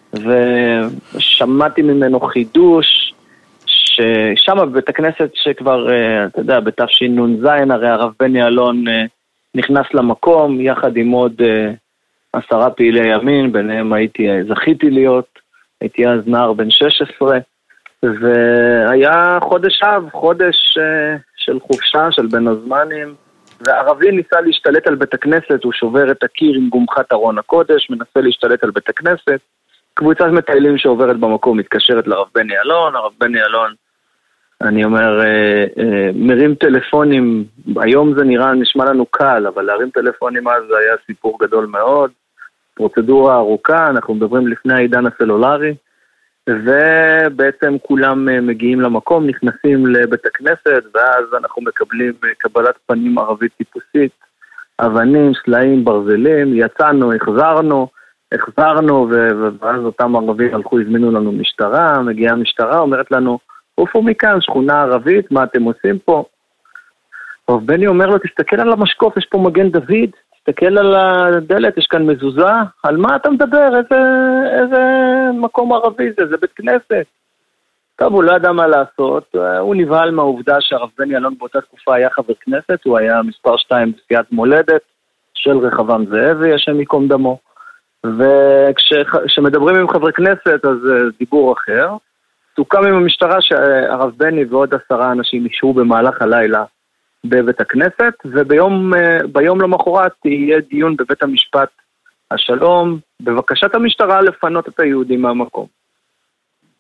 ושמעתי ממנו חידוש, ששם בבית הכנסת שכבר, אתה יודע, בתשנ"ז, הרי הרב בני אלון נכנס למקום, יחד עם עוד עשרה פעילי ימין, ביניהם הייתי, זכיתי להיות, הייתי אז נער בן שש עשרה, והיה חודש אב, חודש של חופשה, של בין הזמנים, וערבי ניסה להשתלט על בית הכנסת, הוא שובר את הקיר עם גומחת ארון הקודש, מנסה להשתלט על בית הכנסת, קבוצת מטיילים שעוברת במקום מתקשרת לרב בני אלון, הרב בני אלון, אני אומר, מרים טלפונים, היום זה נראה, נשמע לנו קל, אבל להרים טלפונים אז זה היה סיפור גדול מאוד, פרוצדורה ארוכה, אנחנו מדברים לפני העידן הסלולרי, ובעצם כולם מגיעים למקום, נכנסים לבית הכנסת, ואז אנחנו מקבלים קבלת פנים ערבית טיפוסית, אבנים, סלעים, ברזלים, יצאנו, החזרנו, החזרנו, ואז אותם ערבים הלכו, הזמינו לנו משטרה, מגיעה משטרה, אומרת לנו, עופו מכאן, שכונה ערבית, מה אתם עושים פה? רב בני אומר לו, תסתכל על המשקוף, יש פה מגן דוד, תסתכל על הדלת, יש כאן מזוזה, על מה אתה מדבר? איזה, איזה מקום ערבי זה, זה בית כנסת. טוב, הוא לא ידע מה לעשות, הוא נבהל מהעובדה שהרב בני אלון באותה תקופה היה חבר כנסת, הוא היה מספר שתיים בסיעת מולדת של רחבעם זאבי, השם יקום דמו. וכשמדברים עם חברי כנסת, אז דיבור אחר. סוכם עם המשטרה שהרב בני ועוד עשרה אנשים ישרו במהלך הלילה בבית הכנסת, וביום ביום למחרת יהיה דיון בבית המשפט השלום, בבקשת המשטרה לפנות את היהודים מהמקום.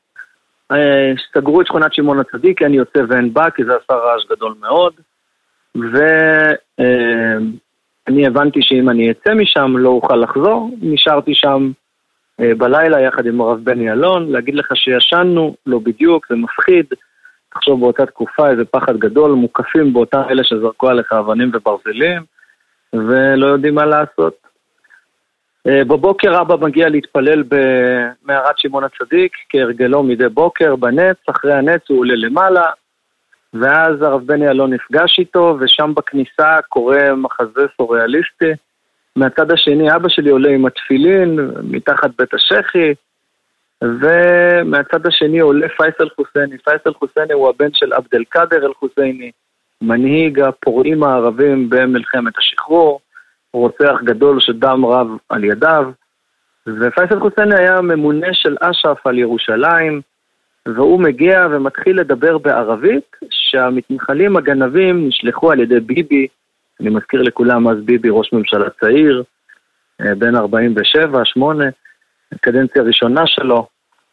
סגרו את שכונת שמעון הצדיק, אין יוצא ואין בא, כי זה עשה רעש גדול מאוד, ואני הבנתי שאם אני אצא משם לא אוכל לחזור, נשארתי שם בלילה יחד עם הרב בני אלון, להגיד לך שישנו, לא בדיוק, זה מפחיד, תחשוב באותה תקופה איזה פחד גדול, מוקפים באותם אלה שזרקו עליך אבנים וברזלים, ולא יודעים מה לעשות. בבוקר אבא מגיע להתפלל במערת שמעון הצדיק, כהרגלו מדי בוקר בנץ, אחרי הנץ הוא עולה למעלה, ואז הרב בני אלון נפגש איתו, ושם בכניסה קורא מחזה סוריאליסטי, מהצד השני אבא שלי עולה עם התפילין, מתחת בית השחי, ומהצד השני עולה פייסל חוסייני. פייסל חוסייני הוא הבן של עבד אל קאדר אל חוסייני, מנהיג הפורעים הערבים במלחמת השחרור, רוצח גדול שדם רב על ידיו, ופייסל חוסייני היה ממונה של אש"ף על ירושלים, והוא מגיע ומתחיל לדבר בערבית, שהמתנחלים הגנבים נשלחו על ידי ביבי, אני מזכיר לכולם אז ביבי ראש ממשלה צעיר, בין ארבעים ושבע, שמונה, קדנציה ראשונה שלו.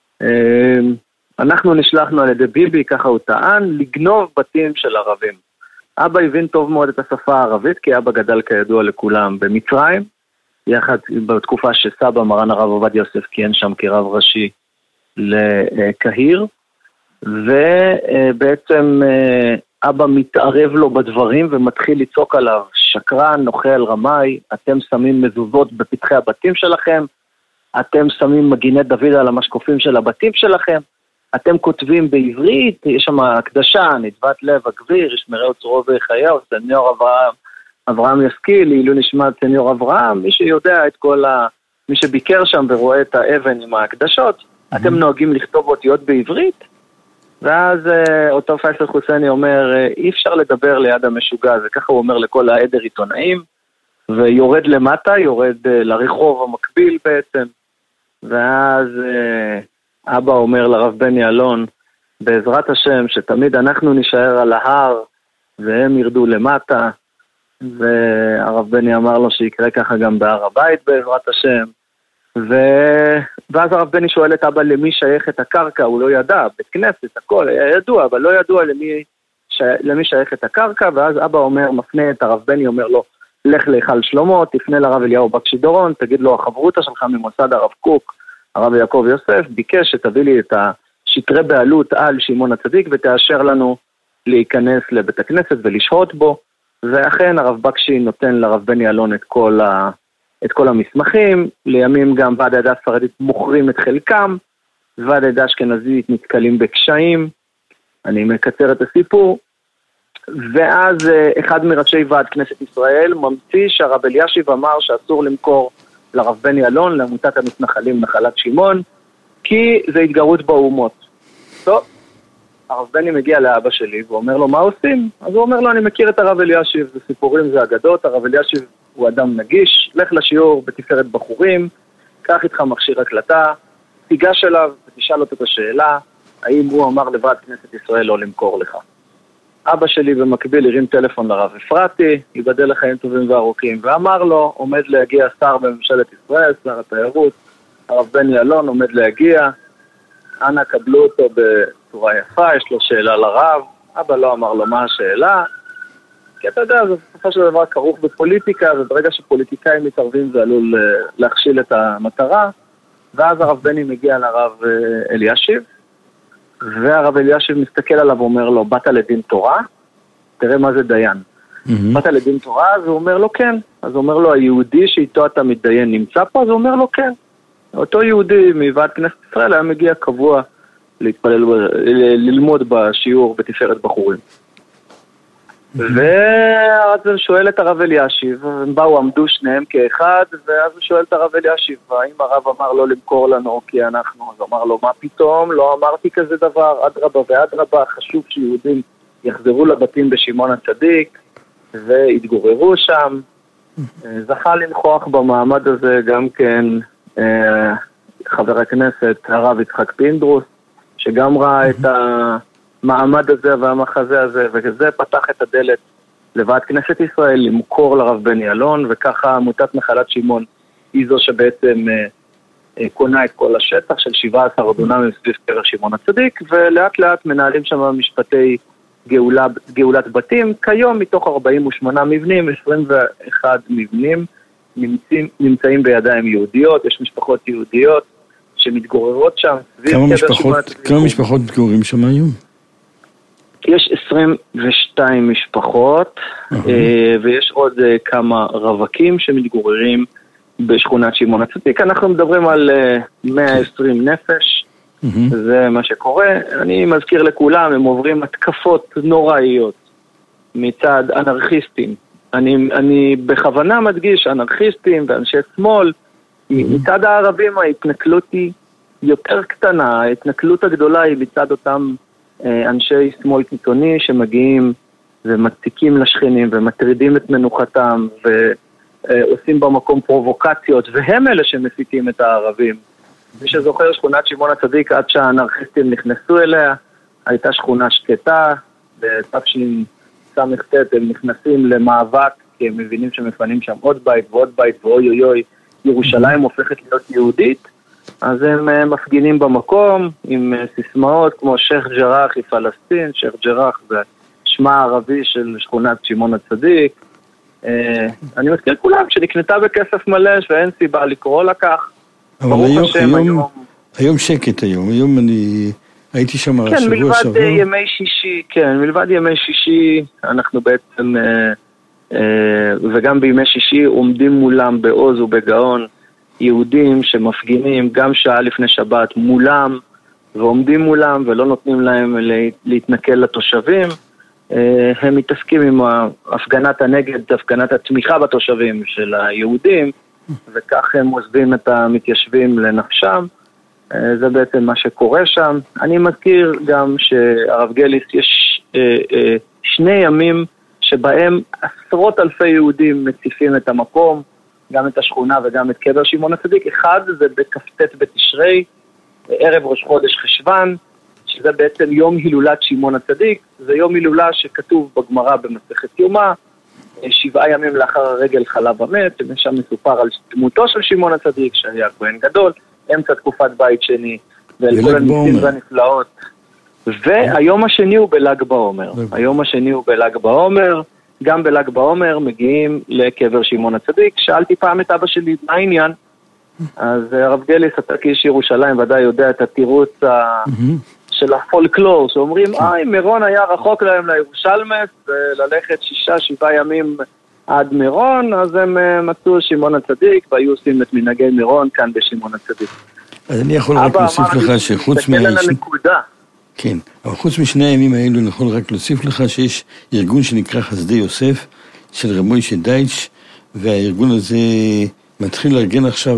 אנחנו נשלחנו על ידי ביבי, ככה הוא טען, לגנוב בתים של ערבים. אבא הבין טוב מאוד את השפה הערבית, כי אבא גדל כידוע לכולם במצרים, יחד בתקופה שסבא מרן הרב עובדיה יוסף כיהן שם כרב ראשי לקהיר, ובעצם אבא מתערב לו בדברים ומתחיל לצעוק עליו, שקרן, נוכל, רמאי, אתם שמים מזוזות בפתחי הבתים שלכם, אתם שמים מגיני דוד על המשקופים של הבתים שלכם, אתם כותבים בעברית, יש שם הקדשה, נדבת לב, הגביר, ישמרהו צורו ויחייהו, סניור אברהם, אברהם ישכיל, לעילוי נשמת סניור אברהם, מי שיודע את כל ה... מי שביקר שם ורואה את האבן עם ההקדשות, אתם נוהגים לכתוב אותיות בעברית, ואז אותו פייסל חוסייני אומר, אי אפשר לדבר ליד המשוגע הזה, ככה הוא אומר לכל העדר עיתונאים, ויורד למטה, יורד לרחוב המקביל בעצם, ואז אבא אומר לרב בני אלון, בעזרת השם, שתמיד אנחנו נשאר על ההר, והם ירדו למטה, והרב בני אמר לו שיקרה ככה גם בהר הבית בעזרת השם, ו... ואז הרב בני שואל את אבא למי שייך את הקרקע, הוא לא ידע, בית כנסת, הכל היה ידוע, אבל לא ידוע למי, ש... למי שייך את הקרקע, ואז אבא אומר, מפנה את הרב בני, אומר לו, לך להיכל שלמה, תפנה לרב אליהו בקשי דורון, תגיד לו, החברותה שלך ממוסד הרב קוק, הרב יעקב יוסף, ביקש שתביא לי את השטרי בעלות על שמעון הצדיק, ותאשר לנו להיכנס לבית הכנסת ולשהות בו, ואכן הרב בקשי נותן לרב בני אלון את כל ה... את כל המסמכים, לימים גם ועד העדה הספרדית מוכרים את חלקם, ועד העדה אשכנזית נתקלים בקשיים, אני מקצר את הסיפור, ואז אחד מראשי ועד כנסת ישראל ממציא שהרב אלישיב אמר שאסור למכור לרב בני אלון, לעמותת המתנחלים נחלת שמעון, כי זה התגרות באומות. טוב, הרב בני מגיע לאבא שלי ואומר לו מה עושים? אז הוא אומר לו אני מכיר את הרב אלישיב, זה סיפורים זה אגדות, הרב אלישיב הוא אדם נגיש, לך לשיעור בתפארת בחורים, קח איתך מכשיר הקלטה, תיגש אליו ותשאל אותו את השאלה, האם הוא אמר לוועד כנסת ישראל לא למכור לך. אבא שלי במקביל הרים טלפון לרב אפרתי, ייבדל לחיים טובים וארוכים, ואמר לו, עומד להגיע שר בממשלת ישראל, שר התיירות, הרב בני אלון עומד להגיע, אנא קבלו אותו בצורה יפה, יש לו שאלה לרב, אבא לא אמר לו מה השאלה, כי אתה יודע, זה בסופו של דבר כרוך בפוליטיקה, וברגע שפוליטיקאים מתערבים זה עלול להכשיל את המטרה, ואז הרב בני מגיע לרב אלישיב, והרב אלישיב מסתכל עליו ואומר לו, באת לדין תורה? תראה מה זה דיין. Mm-hmm. באת לדין תורה? אז הוא אומר לו כן. אז הוא אומר לו, היהודי שאיתו אתה מתדיין נמצא פה? אז הוא אומר לו כן. אותו יהודי מוועד כנסת ישראל היה מגיע קבוע להתפלל, ללמוד בשיעור בתפארת בחורים. ואז הוא שואל את הרב אלישיב, הם באו, עמדו שניהם כאחד, ואז הוא שואל את הרב אלישיב, האם הרב אמר לא למכור לנו כי אנחנו, אז אמר לו, מה פתאום, לא אמרתי כזה דבר, אדרבה ואדרבה, חשוב שיהודים יחזרו לבתים בשמעון הצדיק, והתגוררו שם, זכה לנכוח במעמד הזה גם כן חבר הכנסת הרב יצחק פינדרוס, שגם ראה את ה... מעמד הזה והמחזה הזה, וזה פתח את הדלת לוועד כנסת ישראל למכור לרב בני אלון, וככה עמותת נחלת שמעון היא זו שבעצם אה, אה, קונה את כל השטח של שבעה עשר דונמים סביב קבר שמעון הצדיק, ולאט לאט מנהלים שם משפטי גאולה, גאולת בתים. כיום מתוך ארבעים ושמונה מבנים, עשרים ואחד מבנים נמצאים, נמצאים בידיים יהודיות, יש משפחות יהודיות שמתגוררות שם. כמה משפחות, כמה משפחות מתגוררים שם היום? יש עשרים ושתיים משפחות, uh-huh. ויש עוד כמה רווקים שמתגוררים בשכונת שמעון הצדיק. אנחנו מדברים על מאה ועשרים נפש, uh-huh. זה מה שקורה. אני מזכיר לכולם, הם עוברים התקפות נוראיות מצד אנרכיסטים. אני, אני בכוונה מדגיש, אנרכיסטים ואנשי שמאל, uh-huh. מצד הערבים ההתנכלות היא יותר קטנה, ההתנכלות הגדולה היא מצד אותם אנשי שמאל קיצוני שמגיעים ומציקים לשכנים ומטרידים את מנוחתם ועושים במקום פרובוקציות, והם אלה שמפיתים את הערבים. מי שזוכר, שכונת שמעון הצדיק עד שהאנרכיסטים נכנסו אליה הייתה שכונה שקטה. בתשס"ט הם נכנסים למאבק כי הם מבינים שמפנים שם עוד בית ועוד בית ואוי אוי אוי, ירושלים הופכת להיות יהודית. אז הם מפגינים במקום עם סיסמאות כמו שייח ג'רח היא פלסטין, שייח ג'רח זה שמה הערבי של שכונת שמעון הצדיק. אני מזכיר כולם שנקנתה בכסף מלא ואין סיבה לקרוא לה כך. אבל היום, השם, היום, היום... היום שקט היום, היום אני הייתי שם כן, השבוע מלבד שעבר. ימי שישי, כן, מלבד ימי שישי אנחנו בעצם, וגם בימי שישי עומדים מולם בעוז ובגאון, יהודים שמפגינים גם שעה לפני שבת מולם, ועומדים מולם ולא נותנים להם להתנכל לתושבים. הם מתעסקים עם הפגנת הנגד, הפגנת התמיכה בתושבים של היהודים, וכך הם עוזבים את המתיישבים לנפשם. זה בעצם מה שקורה שם. אני מזכיר גם שהרב גליס יש שני ימים שבהם עשרות אלפי יהודים מציפים את המקום, גם את השכונה וגם את קבר שמעון הצדיק. אחד זה בכ"ט בתשרי, ערב ראש חודש חשוון, שזה בעצם יום הילולת שמעון הצדיק. זה יום הילולה שכתוב בגמרא במסכת יומא, שבעה ימים לאחר הרגל חלב המת, ושם מסופר על דמותו של שמעון הצדיק, שהיה כהן גדול, אמצע תקופת בית שני, ועל כל הניסים והנפלאות. והיום השני הוא בל"ג בעומר. היום השני הוא בל"ג בעומר, גם בל"ג בעומר מגיעים לקבר שמעון הצדיק. שאלתי פעם את אבא שלי מה העניין, אז הרב גליס, אתה כאיש ירושלים ודאי יודע את התירוץ של הפולקלור, שאומרים, אה, מירון היה רחוק להם לירושלמס, וללכת שישה, שבעה ימים עד מירון, אז הם מצאו שמעון הצדיק, והיו עושים את מנהגי מירון כאן בשמעון הצדיק. אז אני יכול רק להוסיף לך שחוץ מה... כן, אבל חוץ משני הימים האלו, אני יכול רק להוסיף לך שיש ארגון שנקרא חסדי יוסף, של רב מוישה דייטש, והארגון הזה מתחיל לארגן עכשיו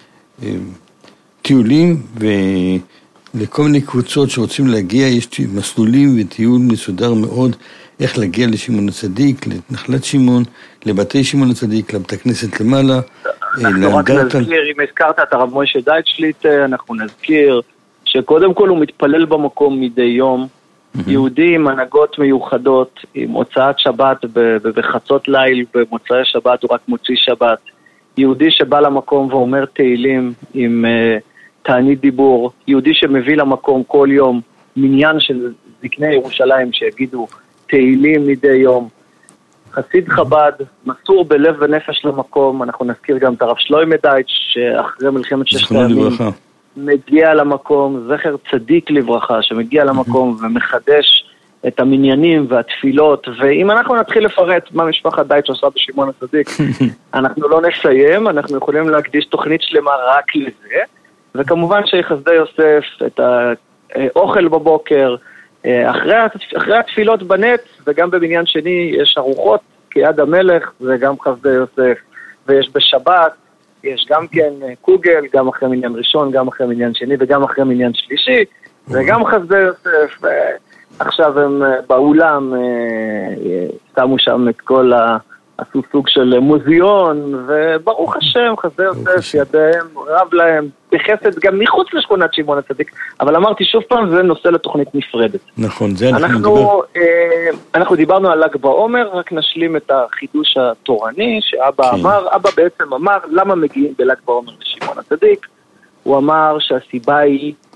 טיולים, ולכל מיני קבוצות שרוצים להגיע, יש מסלולים וטיול מסודר מאוד, איך להגיע לשמעון הצדיק, לנחלת שמעון, לבתי שמעון הצדיק, לבית הכנסת למעלה. אנחנו רק נזכיר, אם הזכרת את הרב מוישה דייטש שליטה, אנחנו נזכיר שקודם כל הוא מתפלל במקום מדי יום, יהודי עם הנהגות מיוחדות, עם הוצאת שבת בחצות ליל, במוצאי שבת הוא רק מוציא שבת, יהודי שבא למקום ואומר תהילים עם תענית דיבור, יהודי שמביא למקום כל יום מניין של זקני ירושלים שיגידו תהילים מדי יום, חסיד חב"ד, מסור בלב ונפש למקום. אנחנו נזכיר גם את הרב שלוימי דייטש שאחרי מלחמת ששת הימים מגיע למקום, זכר צדיק לברכה, שמגיע למקום ומחדש את המניינים והתפילות. ואם אנחנו נתחיל לפרט מה משפחת דייטש עושה בשמעון הצדיק, אנחנו לא נסיים, אנחנו יכולים להקדיש תוכנית שלמה רק לזה. וכמובן שחסדי יוסף, את האוכל בבוקר, אחרי, אחרי התפילות בנץ, וגם בבניין שני יש ארוחות כיד המלך, זה גם חסדי יוסף, ויש בשבת, יש גם כן קוגל, גם אחרי מניין ראשון, גם אחרי מניין שני, וגם אחרי מניין שלישי, וגם חסדי יוסף, ועכשיו הם באולם, שמו שם את כל ה... עשו סוג של מוזיאון, וברוך השם, חסדי יוסף, ידיהם, רב להם, בחסד גם מחוץ לשכונת שמעון הצדיק, אבל אמרתי שוב פעם, זה נושא לתוכנית נפרדת. נכון, זה אנחנו, אנחנו, אה, אנחנו דיברנו על ל"ג בעומר, רק נשלים את החידוש התורני, שאבא כן. אמר, אבא בעצם אמר, למה מגיעים בל"ג בעומר לשמעון הצדיק? הוא אמר שהסיבה היא, ש...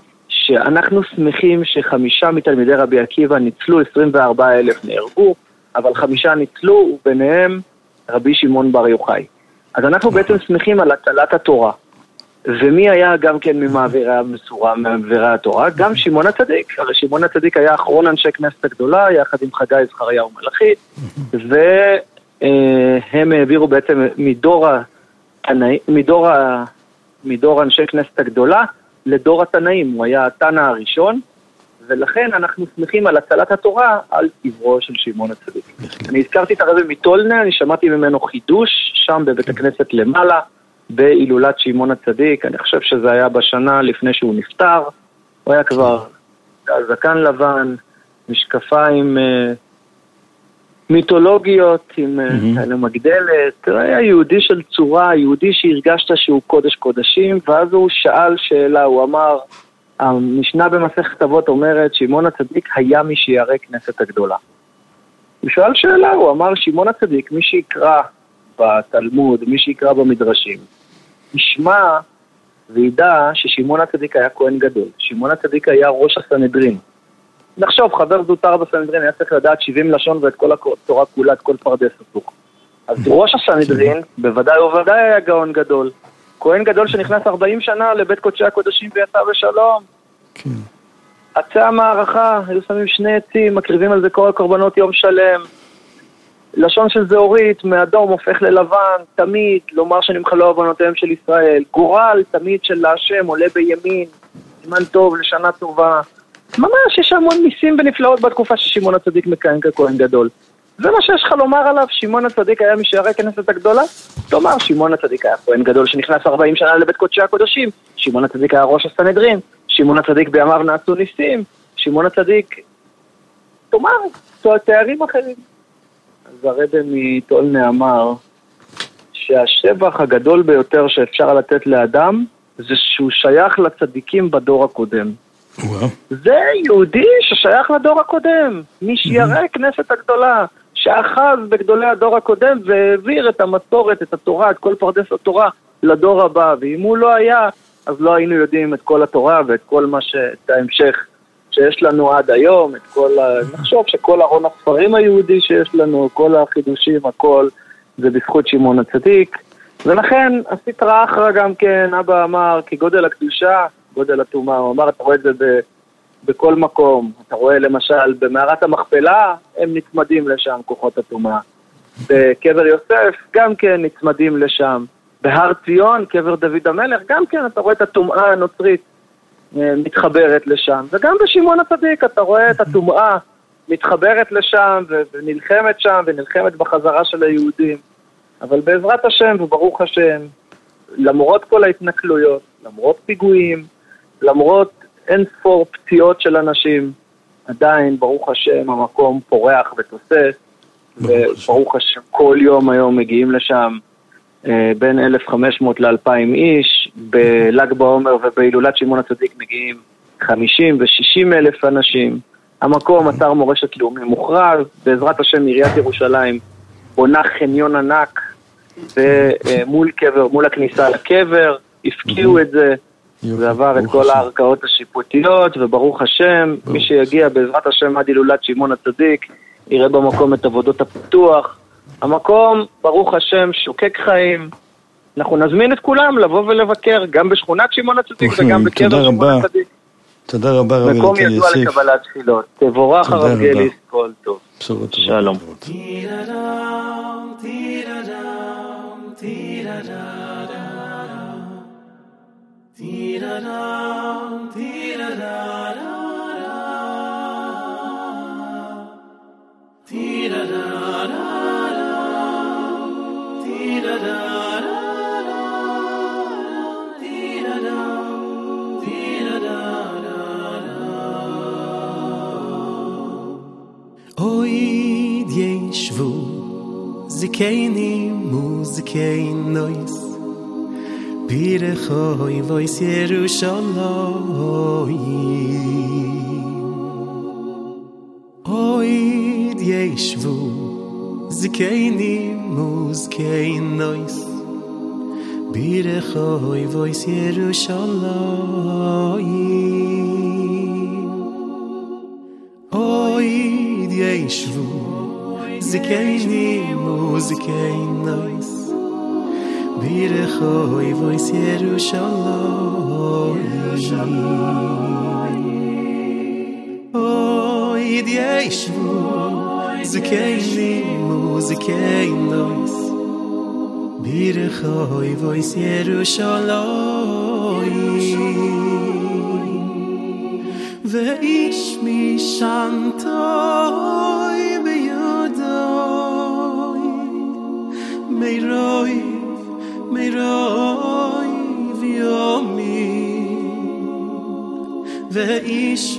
שאנחנו שמחים שחמישה מתלמידי רבי עקיבא ניצלו, עשרים וארבעה אלף נהרגו, אבל חמישה ניצלו, וביניהם רבי שמעון בר יוחאי. אז אנחנו בעצם שמחים על הצלת התורה. ומי היה גם כן ממעבירי המסורה, ממעבירי התורה? גם שמעון הצדיק. הרי שמעון הצדיק היה אחרון אנשי כנסת הגדולה, יחד עם חגי, זכריה ומלאכי, והם העבירו בעצם מדור, התנא, מדור, מדור אנשי כנסת הגדולה לדור התנאים. הוא היה התנא הראשון, ולכן אנחנו שמחים על הצלת התורה על עברו של שמעון הצדיק. אני הזכרתי את הרבי מטולנה, אני שמעתי ממנו חידוש שם בבית הכנסת למעלה, בהילולת שמעון הצדיק. אני חושב שזה היה בשנה לפני שהוא נפטר. הוא היה כבר זקן לבן, משקפיים אה, מיתולוגיות עם כאלה מגדלת. היה יהודי של צורה, יהודי שהרגשת שהוא קודש קודשים, ואז הוא שאל שאלה, הוא אמר, המשנה במסכת אבות אומרת, שמעון הצדיק היה מי שירא כנסת הגדולה. הוא שאל שאלה, הוא אמר, שמעון הצדיק, מי שיקרא בתלמוד, מי שיקרא במדרשים, ישמע וידע ששמעון הצדיק היה כהן גדול. שמעון הצדיק היה ראש הסנהדרין. נחשוב, חבר זוטר בסנהדרין היה צריך לדעת שבעים לשון ואת כל התורה כולה, את כל פרדס הפוך. אז ראש הסנהדרין בוודאי ובוודאי היה גאון גדול. כהן גדול שנכנס ארבעים שנה לבית קודשי הקודשים ויצא בשלום. כן. עצי המערכה, היו שמים שני עצים, מקריבים על זה כל הקורבנות יום שלם. לשון של זהורית, מאדום הופך ללבן, תמיד, לומר שנמחלו עוונותיהם של ישראל. גורל, תמיד של להשם, עולה בימין, זמן טוב, לשנה טובה. ממש יש המון ניסים ונפלאות בתקופה ששמעון הצדיק מכהן ככהן גדול. זה מה שיש לך לומר עליו, שמעון הצדיק היה משערי כנסת הגדולה? תאמר, שמעון הצדיק היה כהן גדול שנכנס ארבעים שנה לבית קודשי הקודשים, שמעון הצדיק היה ראש הסנהדרין, שמעון הצדיק בימיו נעשו ניסים, שמעון הצדיק, תאמר, תארים אחרים. אז הרבי מטולנה אמר שהשבח הגדול ביותר שאפשר לתת לאדם זה שהוא שייך לצדיקים בדור הקודם. וואו. זה יהודי ששייך לדור הקודם, מי שירא כנסת הגדולה, שאחז בגדולי הדור הקודם והעביר את המסורת, את התורה, את כל פרדס התורה לדור הבא, ואם הוא לא היה, אז לא היינו יודעים את כל התורה ואת כל מה ש... את ההמשך שיש לנו עד היום, את כל ה... נחשוב שכל ארון הספרים היהודי שיש לנו, כל החידושים, הכל, זה בזכות שמעון הצדיק. ולכן הסטרא אחרא גם כן, אבא אמר, כי גודל הקדושה, גודל הטומאה, הוא אמר, אתה רואה את זה ב... בכל מקום. אתה רואה למשל, במערת המכפלה, הם נצמדים לשם, כוחות הטומאה. בקבר יוסף, גם כן נצמדים לשם. בהר ציון, קבר דוד המלך, גם כן אתה רואה את הטומאה הנוצרית מתחברת לשם. וגם בשמעון הצדיק אתה רואה את הטומאה מתחברת לשם ונלחמת שם ונלחמת בחזרה של היהודים. אבל בעזרת השם וברוך השם, למרות כל ההתנכלויות, למרות פיגועים, למרות אין ספור פציעות של אנשים, עדיין ברוך השם המקום פורח ותוסס, וברוך השם כל יום היום מגיעים לשם בין אלף וחמש מאות לאלפיים איש, בל"ג בעומר ובהילולת שמעון הצדיק מגיעים חמישים ושישים אלף אנשים. המקום אתר מורשת לאומי מוכרז, בעזרת השם עיריית ירושלים בונה חניון ענק מול קבר, מול הכניסה לקבר, הפקיעו את זה, זה עבר את כל הערכאות השיפוטיות, וברוך השם, מי שיגיע בעזרת השם עד הילולת שמעון הצדיק, יראה במקום את עבודות הפיתוח. המקום, ברוך השם, שוקק חיים. אנחנו נזמין את כולם לבוא ולבקר, גם בשכונת שמעון הצדיק וגם בקבר שמעון הצדיק. תודה רבה רבי מקום ידוע לקבלת תפילות. תבורך הרב גליס, כל טוב. שלום. Oid yeshvu zikeini muzikeinois Birechoy vois Yerushalayim Oid yeshvu zikeini muzikeinois Birechoy vois Yerushalayim ישבו זקנים וזקנים נויס בירכוי וויס ירושלים אויד ישבו זקנים וזקנים נויס בירכוי וויס ירושלים ואיש משענתוי בידוי מירוי מירוי ויומי ואיש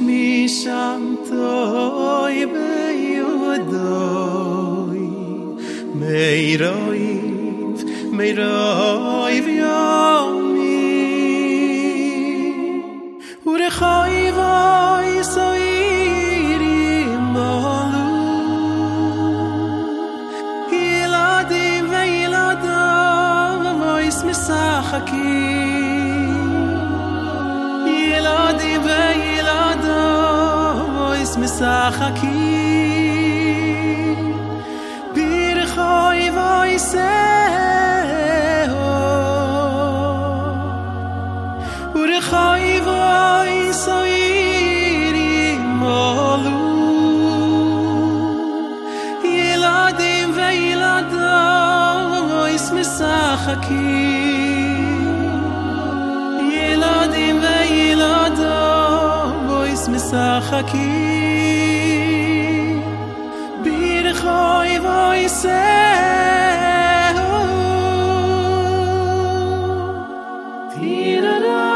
משענתוי בידוי מירוי מירוי ויומי ורחוי ואי סוירי מולו ילדים וילדות ואיס משחקים ילדים וילדות ואיס משחקים ברחוי ואי סהו ורחוי ואי סוירי מולו ילדים וילדות ואיס משחקים ילדים וילדות ואיס משחקים ברחוי ואי סהו תירדה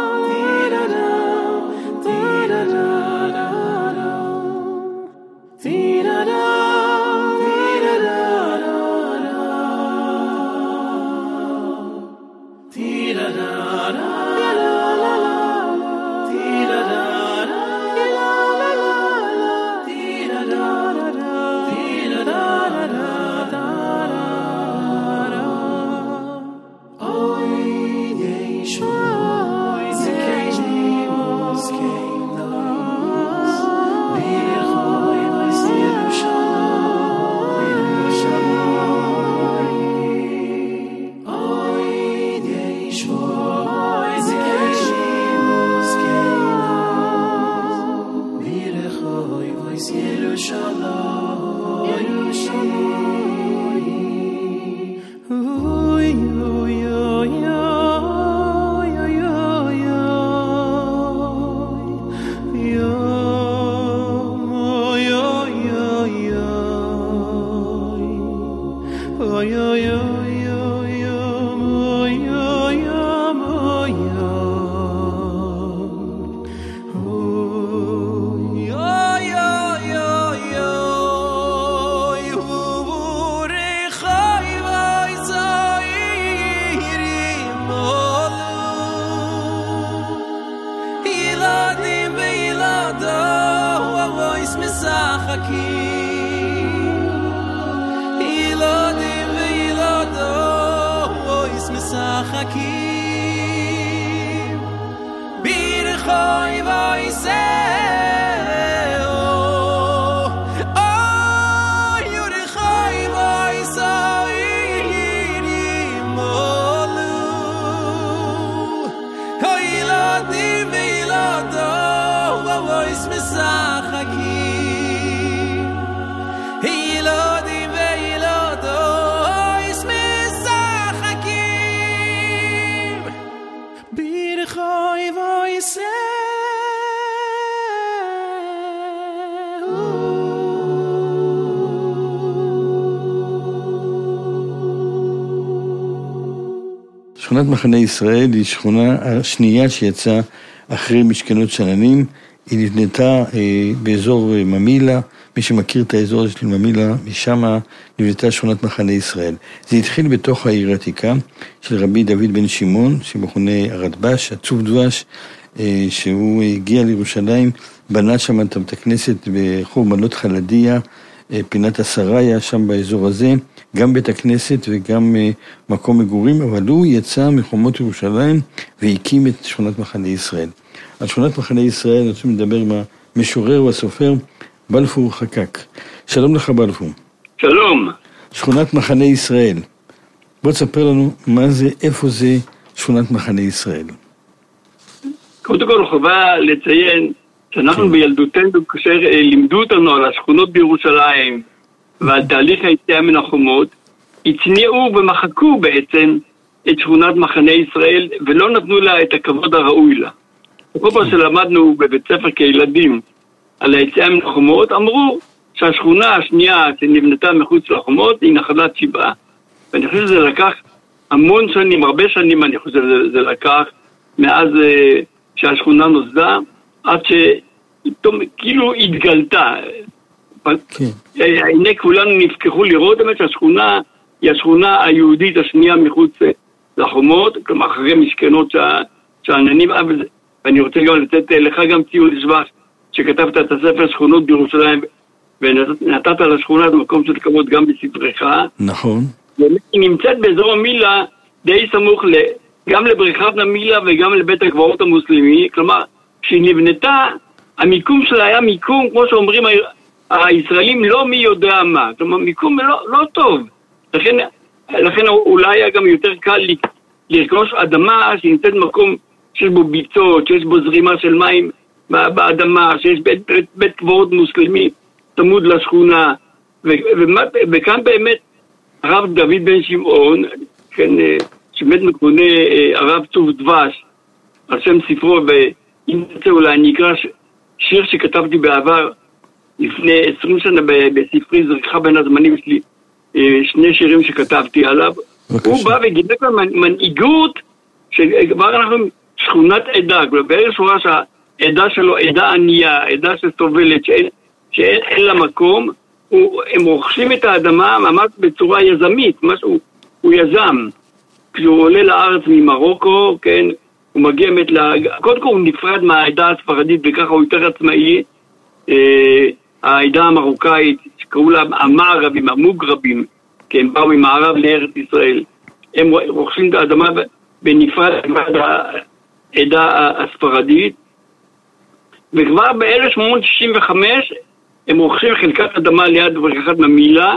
שכונת מחנה ישראל היא שכונה השנייה שיצאה אחרי משכנות שננים. היא נבנתה אה, באזור אה, ממילה. מי שמכיר את האזור של ממילה, משם נבנתה שכונת מחנה ישראל. זה התחיל בתוך העיר העתיקה של רבי דוד בן שמעון, שמכונה הרדב"ש, עצוב דבש, אה, שהוא הגיע לירושלים, בנה שם את בית הכנסת ברחוב מלות חלדיה, אה, פינת הסריה, שם באזור הזה, גם בית הכנסת וגם אה, מקום מגורים, אבל הוא יצא מחומות ירושלים והקים את שכונת מחנה ישראל. על שכונת מחנה ישראל, אני רוצה לדבר עם המשורר והסופר בלפור חקק. שלום לך בלפור. שלום. שכונת מחנה ישראל. בוא תספר לנו מה זה, איפה זה שכונת מחנה ישראל. קודם כל חובה לציין שאנחנו כן. בילדותנו, כאשר לימדו אותנו על השכונות בירושלים ועל תהליך היציאה מן החומות, הצניעו ומחקו בעצם את שכונת מחנה ישראל ולא נתנו לה את הכבוד הראוי לה. כל פעם שלמדנו בבית ספר כילדים על היציאה מן החומות, אמרו שהשכונה השנייה שנבנתה מחוץ לחומות היא נחלת שבעה. ואני חושב שזה לקח המון שנים, הרבה שנים אני חושב שזה לקח, מאז uh, שהשכונה נוסדה, עד שפתאום כאילו התגלתה. כן. הנה כולנו נפקחו לראות באמת שהשכונה היא השכונה היהודית השנייה מחוץ לחומות, כלומר אחרי משכנות שעננים, ואני רוצה גם לתת לך גם ציון לשבח, שכתבת את הספר שכונות בירושלים, ונתת לשכונה את מקום של כבוד גם בספרך. נכון. היא נמצאת באזור המילה די סמוך גם לבריכת המילה וגם לבית הקברות המוסלמי, כלומר, כשהיא נבנתה, המיקום שלה היה מיקום, כמו שאומרים הישראלים, לא מי יודע מה, כלומר, מיקום לא, לא טוב. לכן, לכן אולי היה גם יותר קל לרכוש אדמה שנמצאת במקום שיש בו ביצות, שיש בו זרימה של מים באדמה, שיש בית, בית, בית קברות מוסלמי צמוד לשכונה, ו, ומה, וכאן באמת הרב דוד בן שמעון, כן, שבאמת מכונה הרב צוף דבש, על שם ספרו, ואם תצא אולי אני אקרא שיר שכתבתי בעבר, לפני עשרים שנה בספרי זריחה בין הזמנים שלי, שני שירים שכתבתי עליו. בבקשה. הוא בא וגילה כאן מנהיגות, שכבר אנחנו שכונת עדה, בערך שורה שהעדה שלו עדה ענייה, עדה שסובלת, שאין, שאין לה מקום, הוא, הם רוכשים את האדמה ממש בצורה יזמית, משהו, הוא יזם. כשהוא עולה לארץ ממרוקו, כן, הוא מגיע מת לה... קודם כל הוא נפרד מהעדה הספרדית וככה הוא יותר עצמאי. אה, העדה המרוקאית, שקראו לה המערבים, המוגרבים, כי הם באו ממערב לארץ ישראל. הם רוכשים את האדמה בנפרד מהעדה הספרדית, וכבר ב-אלף שמונה מאות שישים וחמש הם רוכשים חלקת אדמה ליד בריכת המילה,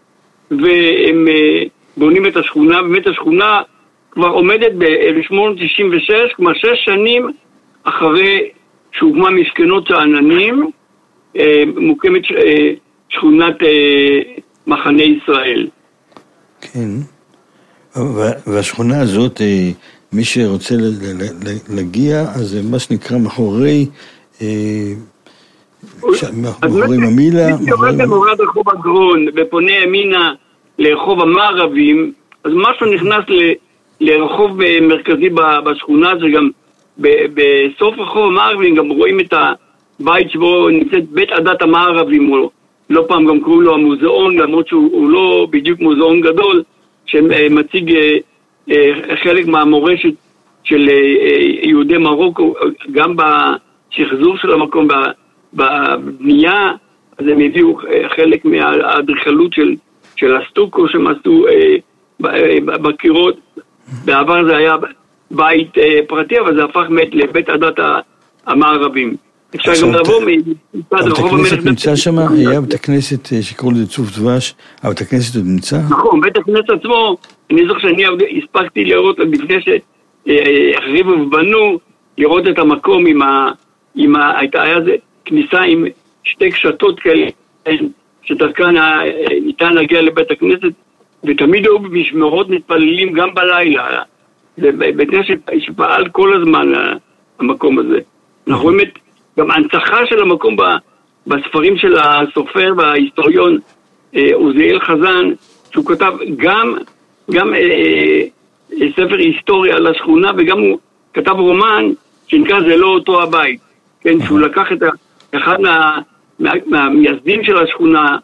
והם בונים את השכונה. באמת השכונה כבר עומדת ב-אלף שמונה מאות שישים ושש, כלומר שש שנים אחרי שהוקמה משכנות העננים, מוקמת שכונת מחנה ישראל. כן, והשכונה הזאת, מי שרוצה להגיע, אז זה מה שנקרא מאחורי... מאחורי המילה, מי שיורד למורד רחוב הגרון ופונה ימינה לרחוב המערבים, אז משהו נכנס לרחוב מרכזי בשכונה, זה גם בסוף רחוב המערבים גם רואים את הבית שבו נמצאת בית עדת המערבים, או לא פעם גם קראו לו המוזיאון, למרות שהוא לא בדיוק מוזיאון גדול, שמציג חלק מהמורשת של יהודי מרוקו, גם בשחזור של המקום, בבנייה, אז הם הביאו חלק מהאדריכלות של, של הסטוקו שהם עשו אה, בקירות. בעבר זה היה בית אה, פרטי, אבל זה הפך מת לבית עדת המערבים. אפשר גם לבוא מצד רחוב המלך. בית הכנסת נמצא שם, היה בית הכנסת שקראו לזה צוף דבש, אבל בית הכנסת עוד נמצא? נכון, בית הכנסת עצמו, אני זוכר שאני הספקתי לראות לפני שהחריבו ובנו, לראות את המקום עם ה... עם ה... היה זה כניסה עם שתי קשתות כאלה, שדרכן ניתן להגיע לבית הכנסת, ותמיד היו במשמרות מתפללים גם בלילה. זה בית כנסת שפעל כל הזמן המקום הזה. אנחנו רואים את גם ההנצחה של המקום בספרים של הסופר וההיסטוריון עוזיאל חזן, שהוא כתב גם, גם אה, אה, ספר היסטוריה על השכונה, וגם הוא כתב רומן שנקרא זה לא אותו הבית. כן, שהוא לקח את אחד מה, מה, מהמייסדים של השכונה,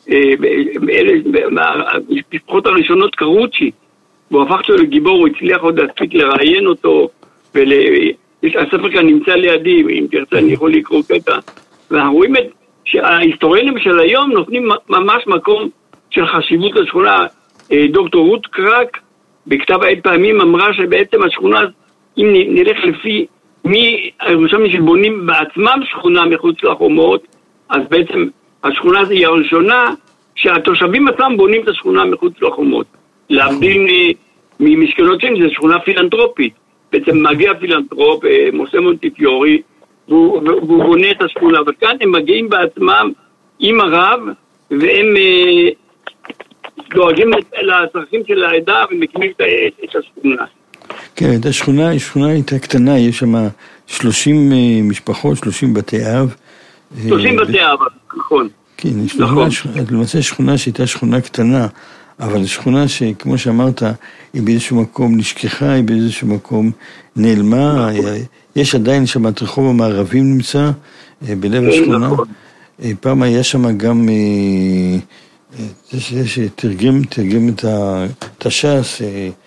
מהמשפחות הראשונות קרוצ'י, והוא הפך אותו לגיבור, הוא הצליח עוד להספיק לראיין אותו, והספר כאן נמצא לידי, אם תרצה אני יכול לקרוא קטע, ואנחנו רואים את שההיסטוריונים של היום נותנים ממש מקום של חשיבות לשכונה. דוקטור רות קרק בכתב העת פעמים אמרה שבעצם השכונה, אם נלך לפי מי הירושלמים שבונים בעצמם שכונה מחוץ לחומות, אז בעצם השכונה היא הראשונה שהתושבים עצמם בונים את השכונה מחוץ לחומות. להבדיל ממשכנות שני, זו שכונה פילנטרופית. בעצם מגיע פילנטרופ, משה מונטיפיורי, והוא, והוא בונה את השכונה. אבל כאן הם מגיעים בעצמם עם הרב, והם דואגים לצרכים של העדה ומקימים את השכונה. כן, את השכונה, השכונה הייתה קטנה, יש שם שלושים משפחות, שלושים בתי אב. שלושים בתי אב, נכון. כן, למעשה שכונה שהייתה שכונה קטנה, אבל שכונה שכמו שאמרת, היא באיזשהו מקום נשכחה, היא באיזשהו מקום נעלמה, יש עדיין שם את רחוב המערבים נמצא, בלב השכונה. פעם היה שם גם, זה שתרגם, תרגם את הש"ס,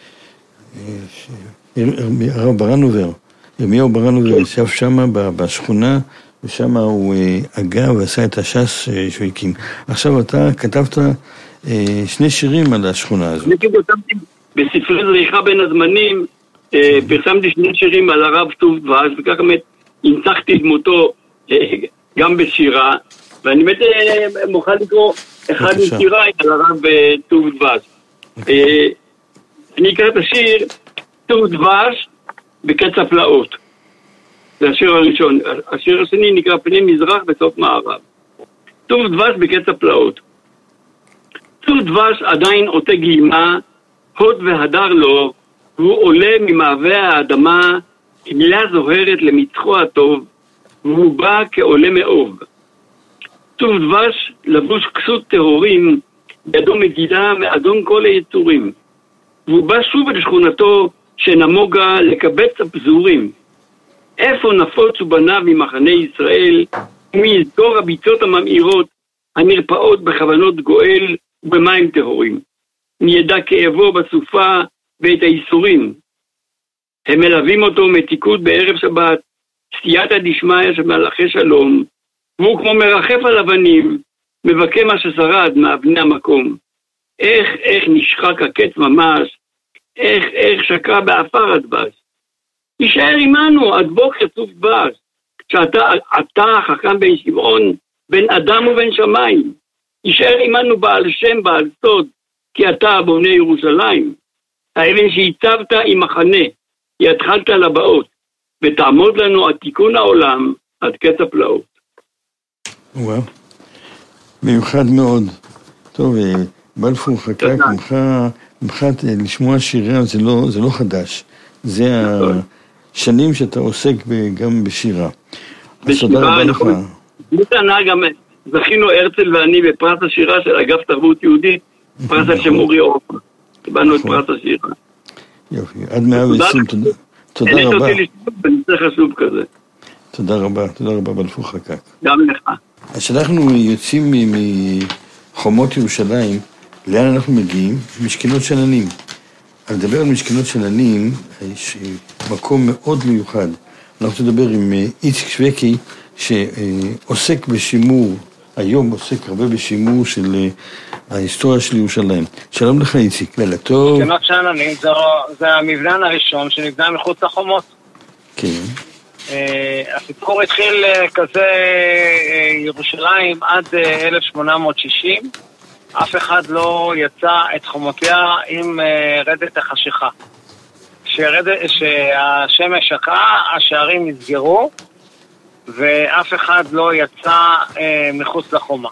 הרב ברנובר, ירמיהו ברנובר, ישב שם בשכונה, ושם הוא הגה ועשה את הש"ס שהוא הקים. עכשיו אתה כתבת שני שירים על השכונה הזאת. אני כתבתי בספרי זריחה בין הזמנים, פרסמתי שני שירים על הרב טוב דבש, וככה באמת הנצחתי את דמותו גם בשירה, ואני באמת מוכן לקרוא אחד משיריי על הרב טוב דבש. אני אקרא את השיר טוב דבש בקץ הפלאות. זה השיר הראשון. השיר השני נקרא פני מזרח בסוף מערב. טוב דבש בקץ הפלאות. טוב דבש עדיין עוטה גימה, הוד והדר לו, והוא עולה ממעבה האדמה, מילה זוהרת למצחו הטוב, והוא בא כעולה מאוב. טוב דבש לבוש כסות טהורים, ידו מגידה מאדון כל היצורים. והוא בא שוב אל שכונתו שנמוגה לקבץ הפזורים. איפה נפוץ ובניו ממחנה ישראל, ומזכור הביצות הממאירות, הנרפאות בכוונות גואל ובמים טהורים. מידע כאבו בסופה ואת האיסורים. הם מלווים אותו מתיקות בערב שבת, סייעתא דשמיא של מלאכי שלום, והוא כמו מרחף על אבנים, מבכה מה ששרד מאבני המקום. איך, איך נשחק הקץ ממש, איך, איך שקע באפר הדבש. יישאר עמנו עד בוקר צוף דבש, שאתה אתה חכם בן שמעון, בן אדם ובן שמיים. יישאר עמנו בעל שם בעל סוד, כי אתה בונה ירושלים. האבן שהצבת עם מחנה, יתחלת לבאות, ותעמוד לנו עד תיקון העולם, עד קץ הפלאות. וואו, מיוחד מאוד. טוב, בלפור חקק, ממך, ממך לשמוע שירה זה לא, זה לא חדש. זה השנים שאתה עוסק גם בשירה. אז תודה רבה לך. בשנה גם זכינו הרצל ואני בפרס השירה של אגף תרבות יהודית, פרס על שם אורי אורפה. קיבלנו את פרס השירה. יופי, עד מאה ועשרים, תודה רבה. אני רוצה לשמוע בנושא חשוב כזה. תודה רבה, תודה רבה בלפור חקק. גם לך. אז כשאנחנו יוצאים מחומות ירושלים, לאן אנחנו מגיעים? משכנות שננים. אני מדבר על משכנות שננים, יש מקום מאוד מיוחד. אנחנו נדבר עם איציק שווקי, שעוסק בשימור, היום עוסק הרבה בשימור של ההיסטוריה של ירושלים. שלום לך איציק, לילה טוב. משכנות שננים זה המבנן הראשון שנבנה מחוץ לחומות. כן. הסיפור התחיל כזה ירושלים עד אלף שמונה מאות שישים, אף אחד לא יצא את חומותיה עם רדת החשיכה. כשהשמש שקעה, השערים נסגרו, ואף אחד לא יצא מחוץ לחומה.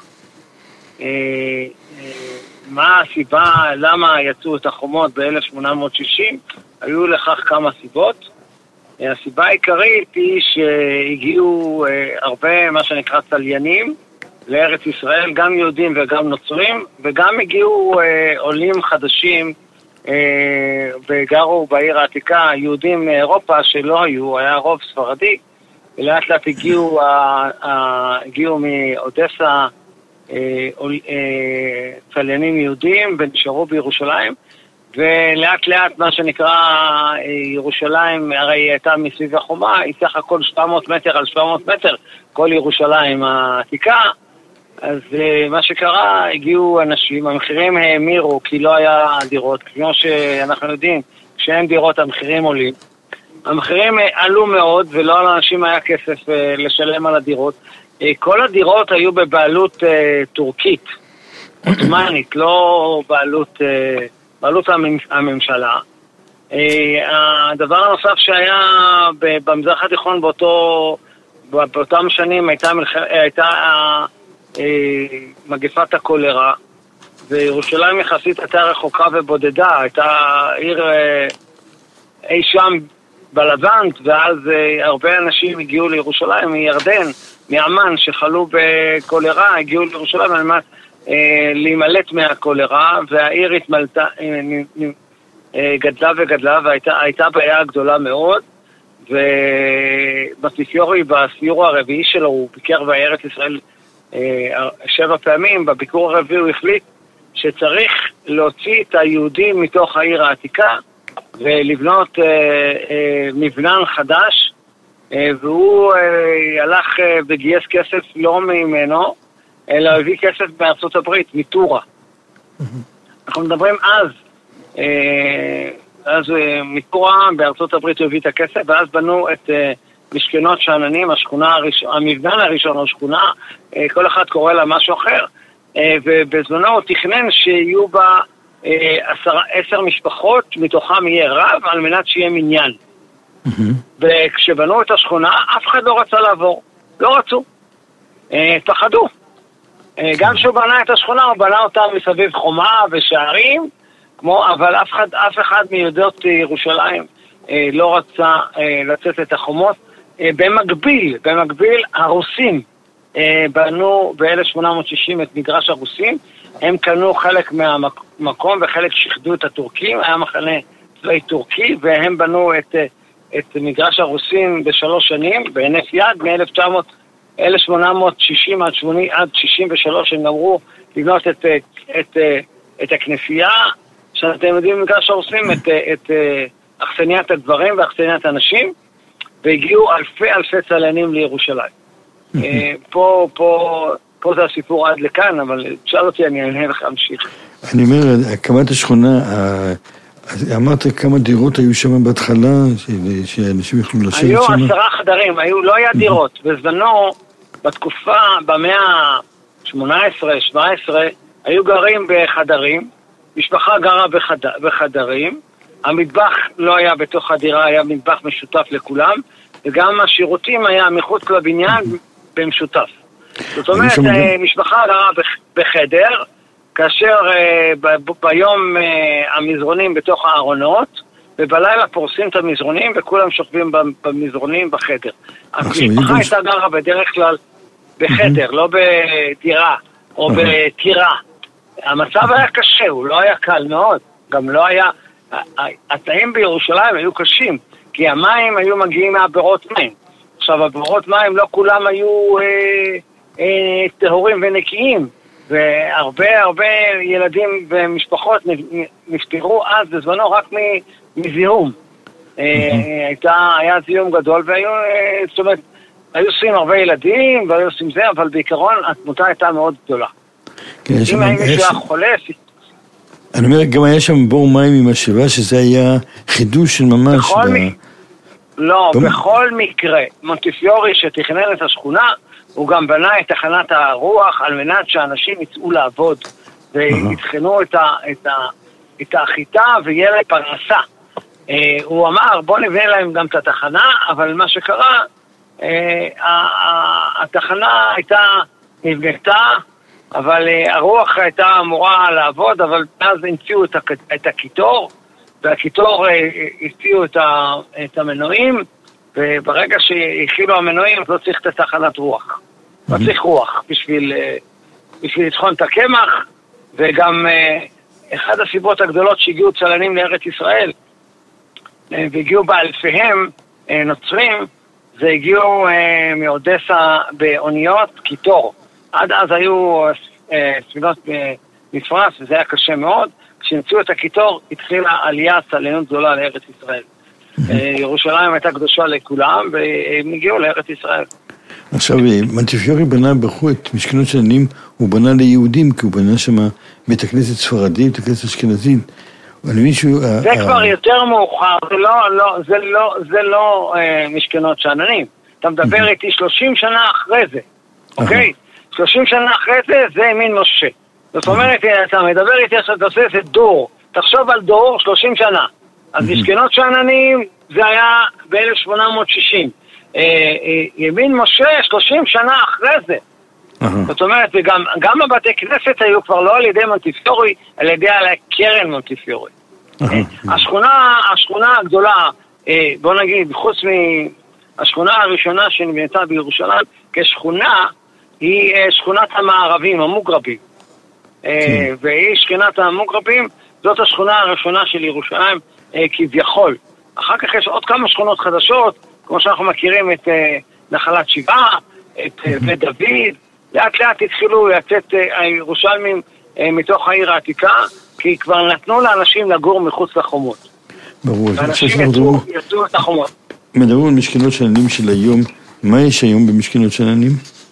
מה הסיבה, למה יצאו את החומות ב-אלף שמונה מאות שישים? היו לכך כמה סיבות. הסיבה העיקרית היא שהגיעו הרבה מה שנקרא צליינים לארץ ישראל, גם יהודים וגם נוצרים, וגם הגיעו עולים חדשים וגרו בעיר העתיקה, יהודים מאירופה שלא היו, היה רוב ספרדי, ולאט לאט הגיעו, הגיעו מאודסה צליינים יהודים ונשארו בירושלים, ולאט לאט מה שנקרא ירושלים, הרי היא הייתה מסביב החומה, היא סך הכל שבע מאות מטר על שבע מאות מטר, כל ירושלים העתיקה. אז מה שקרה, הגיעו אנשים, המחירים האמירו כי לא היה דירות, כמו שאנחנו יודעים, כשאין דירות המחירים עולים. המחירים עלו מאוד ולא לאנשים היה כסף לשלם על הדירות, כל הדירות היו בבעלות טורקית, עות'מאנית, לא בעלות, בעלות הממשלה. הדבר הנוסף שהיה במזרח התיכון באותו, באותם שנים הייתה, הייתה מגפת הקולרה, וירושלים יחסית הייתה רחוקה ובודדה, הייתה עיר אי שם בלבנט, ואז הרבה אנשים הגיעו לירושלים מירדן, מאמן שחלו בקולרה, הגיעו לירושלים על מנת להימלט מהקולרה, והעיר התמלטה, גדלה וגדלה, והייתה בעיה גדולה מאוד, ובטיפיורי בסיור הרביעי שלו, הוא ביקר בארץ ישראל שבע פעמים, בביקור הרביעי הוא החליט שצריך להוציא את היהודים מתוך העיר העתיקה, ולבנות מבנן חדש, והוא הלך וגייס כסף לא ממנו, אלא הביא כסף בארצות הברית, מטורה. אנחנו מדברים אז, אז מטורה בארצות הברית הוא הביא את הכסף, ואז בנו את משכנות שאננים, השכונה הראשון, המבנן הראשון, השכונה, כל אחד קורא לה משהו אחר, ובזמנו הוא תכנן שיהיו בה עשר, עשר משפחות, מתוכם יהיה רב, על מנת שיהיה מניין. וכשבנו את השכונה, אף אחד לא רצה לעבור. לא רצו. פחדו. גם כשהוא בנה את השכונה, הוא בנה אותה מסביב חומה ושערים, כמו, אבל אף אחד, אף אחד מיהודות ירושלים לא רצה לצאת את החומות. במקביל, במקביל, הרוסים בנו ב-אלף שמונה מאות שישים את מגרש הרוסים, הם קנו חלק מהמקום וחלק שחדו את הטורקים, היה מחנה צבאי טורקי, והם בנו את, את מגרש הרוסים בשלוש שנים, בהינף יד, מ-אלף שמונה מאות שישים עד שישים ושלוש, הם גמרו לבנות את, את, את, את הכנסייה, שאתם יודעים במגרש הרוסים, את, את אכסניית הדברים ואכסניית הנשים, והגיעו אלפי אלפי צליינים לירושלים. פה, פה, פה זה הסיפור עד לכאן, אבל תשאל אותי, אני אענה לך להמשיך. אני אומר, הקמת השכונה, אמרת כמה דירות היו שם בהתחלה, שאנשים יכלו לשבת שם? היו עשרה חדרים, היו, לא היה דירות. בזמנו, בתקופה, במאה ה-שמונה עשרה, שבע עשרה, היו גרים בחדרים, משפחה גרה בחד, בחדרים, המטבח לא היה בתוך הדירה, היה מטבח משותף לכולם, וגם השירותים היה מחוץ לבניין במשותף. זאת אומרת, משפחה גרה בחדר, כאשר ב- ביום המזרונים בתוך הארונות, ובלילה פורסים את המזרונים, וכולם שוכבים במזרונים בחדר. המשפחה הייתה גרה בדרך כלל בחדר, לא בדירה, או בטירה. המצב היה קשה, הוא לא היה קל מאוד. גם לא היה, התנאים בירושלים היו קשים, כי המים היו מגיעים מהברות מים. עכשיו, הברות מים לא כולם היו אה, אה, טהורים ונקיים, והרבה הרבה ילדים ומשפחות נפטרו אז בזמנו רק מזיהום. אה, הייתה, היה זיהום גדול, והיו, אה, זאת אומרת, היו עושים הרבה ילדים, והיו עושים זה, אבל בעיקרון התמותה הייתה מאוד גדולה. כן, אם היה מישהו היה חולה... אני אומר, גם היה שם בור מים עם השבעה, שזה היה חידוש של ממש... בכל ב... מ... לא, במ... בכל מקרה, מונטיפיורי שתכנן את השכונה, הוא גם בנה את תחנת הרוח, על מנת שאנשים יצאו לעבוד, ויתחנו את, ה... את, ה... את החיטה, ויהיה להם פרנסה. אה, הוא אמר, בוא נבנה להם גם את התחנה, אבל מה שקרה, אה, התחנה הייתה נבנתה, אבל uh, הרוח הייתה אמורה לעבוד, אבל אז המציאו את, את הקיטור, והקיטור uh, הציעו את, את המנועים, וברגע שהכילו המנועים, לא צריך את התחנת רוח. לא צריך רוח בשביל, uh, בשביל לטחון את הקמח, וגם uh, אחד הסיבות הגדולות שהגיעו צליינים לארץ ישראל, uh, והגיעו באלפיהם uh, נוצרים, זה הגיעו uh, מאודסה באוניות קיטור. עד אז היו ספינות מפרס, וזה היה קשה מאוד. כשנמצאו את הקיטור, התחילה עלייה צליינות גדולה לארץ ישראל. ירושלים הייתה קדושה לכולם, והם הגיעו לארץ ישראל. עכשיו, מונטיפיורי בנה בחור את משכנות שאננים, הוא בנה ליהודים, כי הוא בנה שם בית הכנסת ספרדי, בית הכנסת אשכנזי. זה כבר יותר מאוחר, זה לא משכנות שאננים. אתה מדבר איתי שלושים שנה אחרי זה. אוקיי? שלושים שנה אחרי זה, זה ימין משה. זאת אומרת, אתה מדבר איתי עכשיו, אתה עושה איזה דור. תחשוב על דור, שלושים שנה. אז משכנות שאננים, זה היה ב-אלף שמונה מאות שישים. ימין משה, שלושים שנה אחרי זה. זאת אומרת, גם הבתי כנסת היו כבר לא על ידי מונטיפיורי, על ידי קרן מונטיפיורי. השכונה, השכונה הגדולה, בוא נגיד, חוץ מהשכונה הראשונה שנבנתה בירושלים, כשכונה, היא שכונת המערבים, המוגרבים. והיא שכונת המוגרבים, זאת השכונה הראשונה של ירושלים כביכול. אחר כך יש עוד כמה שכונות חדשות, כמו שאנחנו מכירים את נחלת שבעה, את בית דוד, לאט לאט התחילו לצאת הירושלמים מתוך העיר העתיקה, כי כבר נתנו לאנשים לגור מחוץ לחומות. ברור. ואנשים יצאו את החומות. מדברים על משכנות שאננים של היום, מה יש היום במשכנות שאננים?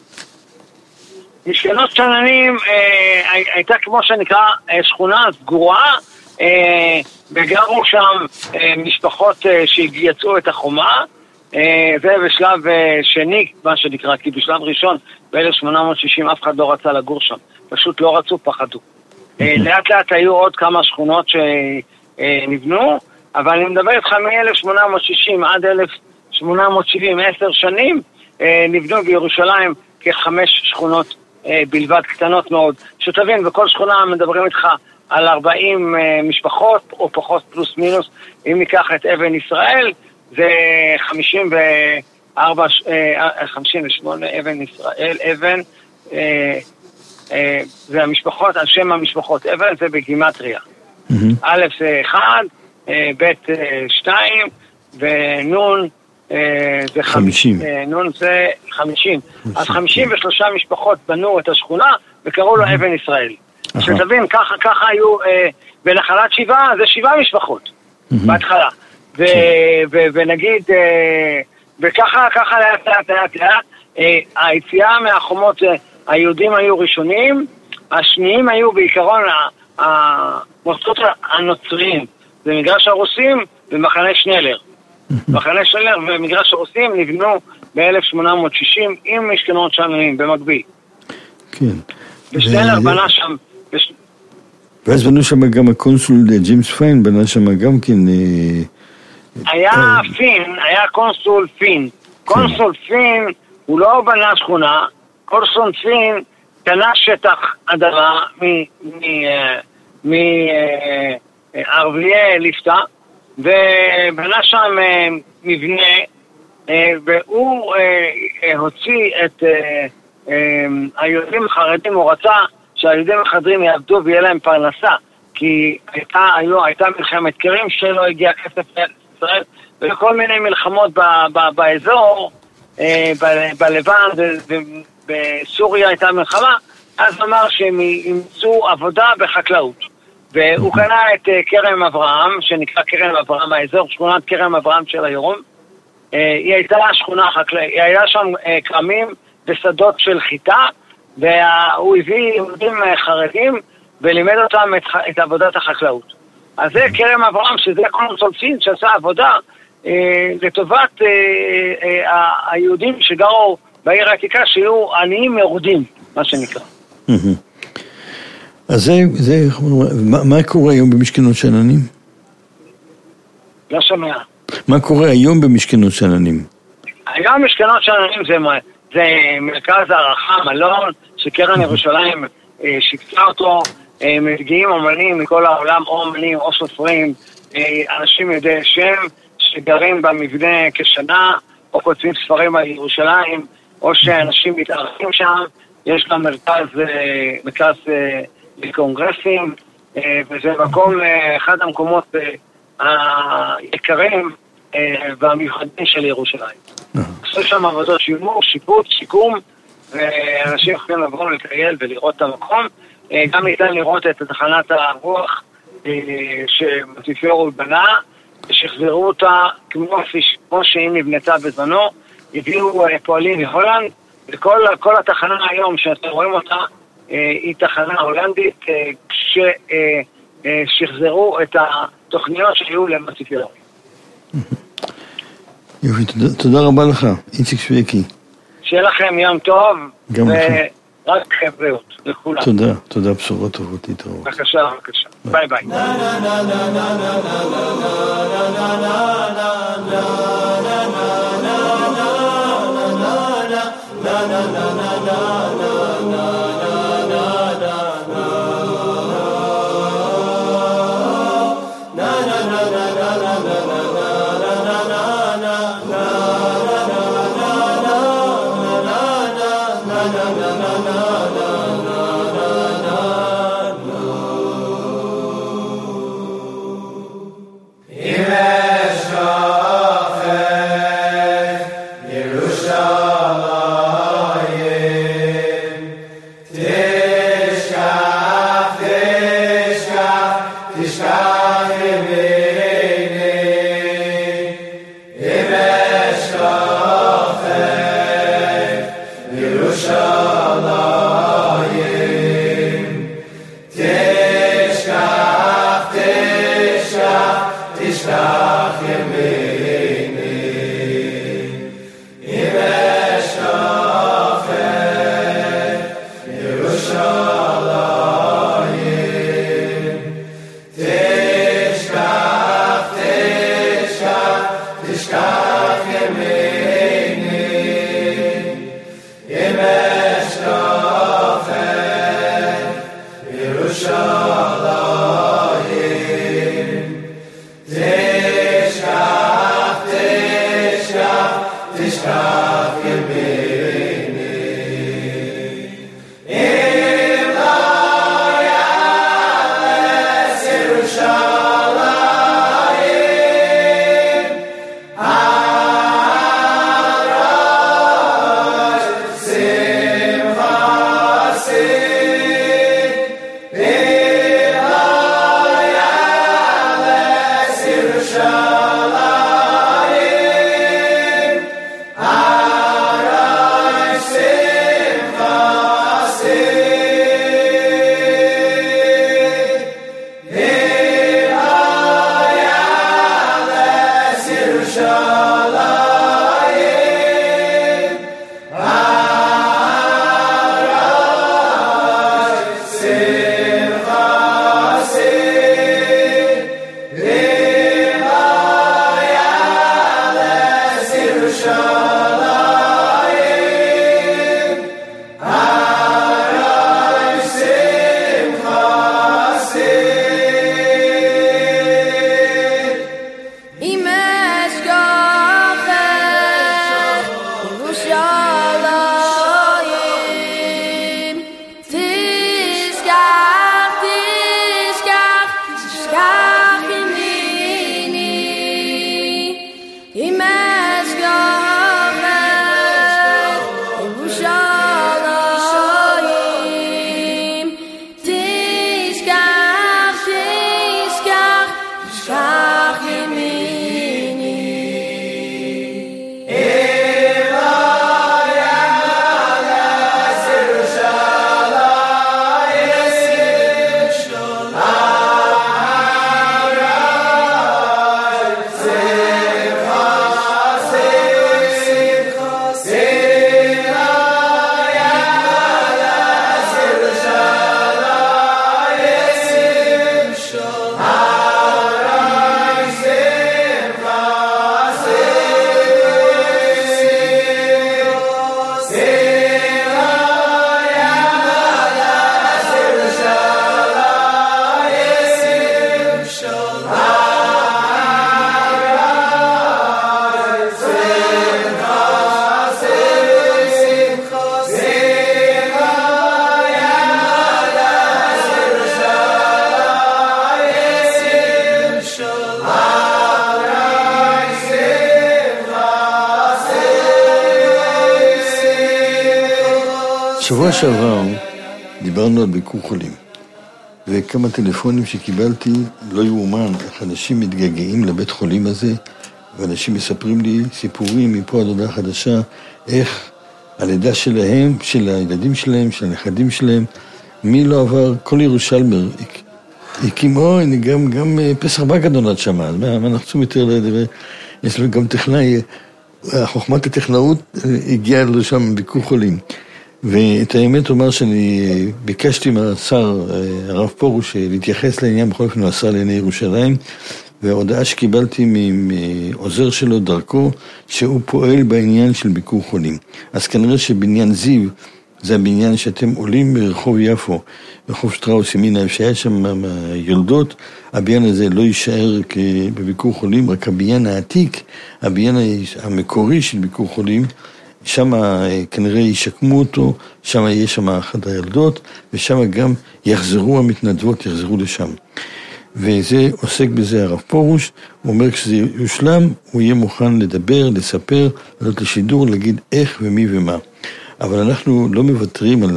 משכנות שאננים אה, הייתה כמו שנקרא אה, שכונה סגורה, אה, וגרו שם אה, משפחות אה, שיצאו את החומה, אה, ובשלב אה, שני, מה שנקרא, כי בשלב ראשון, ב-אלף שמונה מאות שישים אף אחד לא רצה לגור שם, פשוט לא רצו, פחדו. אה, לאט לאט היו עוד כמה שכונות שנבנו, אבל אני מדבר איתך מ-אלף שמונה מאות שישים עד אלף שמונה מאות שבעים, עשר שנים, אה, נבנו בירושלים כחמש שכונות בלבד קטנות מאוד, שתבין, בכל שכונה מדברים איתך על ארבעים משפחות, או פחות פלוס מינוס, אם ניקח את אבן ישראל, זה חמישים וארבע, חמישים ושמונה, אבן ישראל, אבן, זה המשפחות, על שם המשפחות, אבן זה בגימטריה. א' זה אחד, ב' שתיים, ונון, זה חמישים. נון זה חמישים. אז חמישים ושלושה משפחות בנו את השכונה וקראו לו אבן ישראל. שתבין, ככה, ככה היו, בנחלת שבעה זה שבעה משפחות בהתחלה. ונגיד, וככה, ככה לאט לאט לאט לאט, היציאה מהחומות, היהודים היו ראשונים, השניים היו בעיקרון המוסדות הנוצריים, זה מגרש הרוסים ומחנה שנלר. מחנה שנלר ומגרש הרוסים נבנו ב-אלף שמונה מאות שישים עם משכנות שאננים במקביל. כן. ושנלר בנה שם... ואז בנו שם גם הקונסול ג'יימס פיין, בנה שם גם כן... היה פין, היה קונסול פין. קונסול פין הוא לא בנה שכונה, קונסול פין קנה שטח אדמה מערביי ליפתא, ובנה שם מבנה, והוא הוציא את היהודים החרדים, הוא רצה שהיהודים החרדים יעבדו ויהיה להם פרנסה, כי הייתה, היו, הייתה מלחמת קרים שלא הגיע כסף לישראל, וכל מיני מלחמות ב, ב, באזור, ב, בלבן ובסוריה הייתה מלחמה, אז אמר שהם ימצאו עבודה בחקלאות. והוא קנה את קרם אברהם, שנקרא קרם אברהם, האזור, שכונת קרם אברהם של היום. היא הייתה שכונה חקלאית, היא היה שם קרמים ושדות של חיטה, והוא הביא יהודים חרדים ולימד אותם את, את עבודת החקלאות. אז זה קרם אברהם, שזה קונסול פין שעשה עבודה אה, לטובת אה, אה, היהודים שגרו בעיר העתיקה, שיהיו עניים מרודים, מה שנקרא. אז זה, זה, מה, מה קורה היום במשכנות שאננים? לא שומע. מה קורה היום במשכנות שאננים? היום משכנות שאננים זה, זה מרכז הערכה, מלון, שקרן ירושלים אה, שיפצה אותו, אה, מגיעים אומנים מכל העולם, או אומנים או סופרים, אה, אנשים יודעי שם, שגרים במבנה כשנה, או כותבים ספרים על ירושלים, או שאנשים מתארחים שם, יש גם מרכז, אה, מרכז אה, לקונגרסים, וזה מקום, אחד המקומות היקרים והמיוחדים של ירושלים. עשו שם עבודות שימור, שיפוט, שיקום, ואנשים יכולים לבוא לטייל ולראות את המקום. גם ניתן לראות את תחנת הרוח שמונטיפיורי בנה, ושחזרו אותה כמו שהיא נבנתה בזמנו, הביאו פועלים מהולנד, וכל התחנה היום שאתם רואים אותה, היא תחנה הולנדית ששחזרו את התוכניות שהיו למונטיפיורי. יופי, תודה רבה לך, איציק שויקי. שיהיה לכם יום טוב. גם לכם. רק בריאות לכולם. תודה, תודה, בשורות טובות, להתראות. בבקשה, בבקשה. ביי ביי. שבוע שעבר דיברנו על ביקור חולים, וכמה טלפונים שקיבלתי לא יאומן, איך אנשים מתגעגעים לבית חולים הזה, ואנשים מספרים לי סיפורים מפה עד הודעה חדשה, איך הלידה שלהם, של הילדים שלהם, של הנכדים שלהם, מי לא עבר, כל ירושלמר, הקימו, גם, גם פסח בא גדול עד שמה, אז מה, מה נחצום יותר לדבר, יש לו גם טכנאי, חוכמת הטכנאות הגיעה לשם ביקור חולים. ואת האמת אומר שאני ביקשתי מהשר, הרב פרוש, להתייחס לעניין, בכל אופן הוא השר לענייני ירושלים, וההודעה שקיבלתי מעוזר שלו דרכו, שהוא פועל בעניין של ביקור חולים. אז כנראה שבניין זיו, זה הבניין שאתם עולים ברחוב יפו, ברחוב שטראוס ימינה, שהיה שם יולדות, הבניין הזה לא יישאר בביקור חולים, רק הבניין העתיק, הבניין המקורי של ביקור חולים, שם כנראה ישקמו אותו, שם יהיה שם אחת הילדות, ושם גם יחזרו המתנדבות, יחזרו לשם. וזה עוסק בזה הרב פרוש, הוא אומר כשזה יושלם, הוא יהיה מוכן לדבר, לספר, לעלות לשידור, להגיד איך ומי ומה. אבל אנחנו לא מוותרים על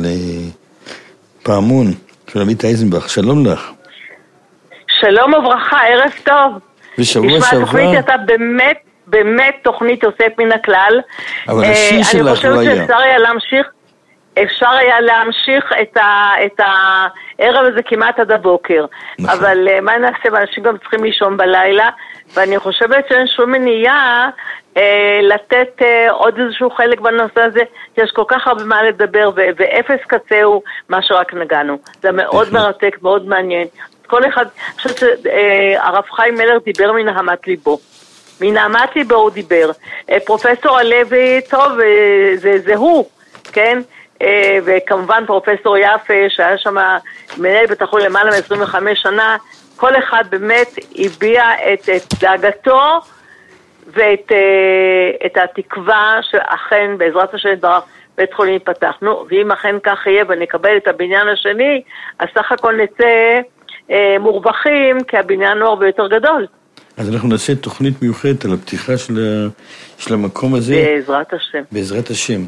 פעמון של עמית אייזנבך. שלום לך. שלום וברכה, ערב טוב. ושבוע שעבר. שעבר. תוכנית הייתה באמת, באמת תוכנית יוצאת מן הכלל. אבל השיר שלך לא היה. אני חושבת שאפשר היה להמשיך, אפשר היה להמשיך את, ה, את הערב הזה כמעט עד הבוקר. נכון. אבל מה נעשה? אנשים גם צריכים לישון בלילה, ואני חושבת שאין שום מניעה אה, לתת אה, עוד איזשהו חלק בנושא הזה, יש כל כך הרבה מה לדבר, ו- ואפס קצהו מה שרק נגענו. זה מאוד מרתק, מאוד מעניין. כל אחד, אני חושבת שהרב חיים מלר דיבר מנהמת ליבו. מנהמת ליבו הוא דיבר. אה, פרופסור הלוי, טוב, אה, זה, זה הוא, כן? אה, וכמובן פרופסור יפה, שהיה שם מנהל בית החולים למעלה מ-עשרים וחמש שנה, כל אחד באמת הביע את, את דאגתו ואת את התקווה שאכן בעזרת השם יתברך בית חולים ייפתח. נו, ואם אכן כך יהיה ונקבל את הבניין השני, אז סך הכל נצא אה, מורווחים, כי הבניין הוא הרבה יותר גדול. אז אנחנו נעשה תוכנית מיוחדת על הפתיחה של, ה, של המקום הזה. בעזרת השם. בעזרת השם.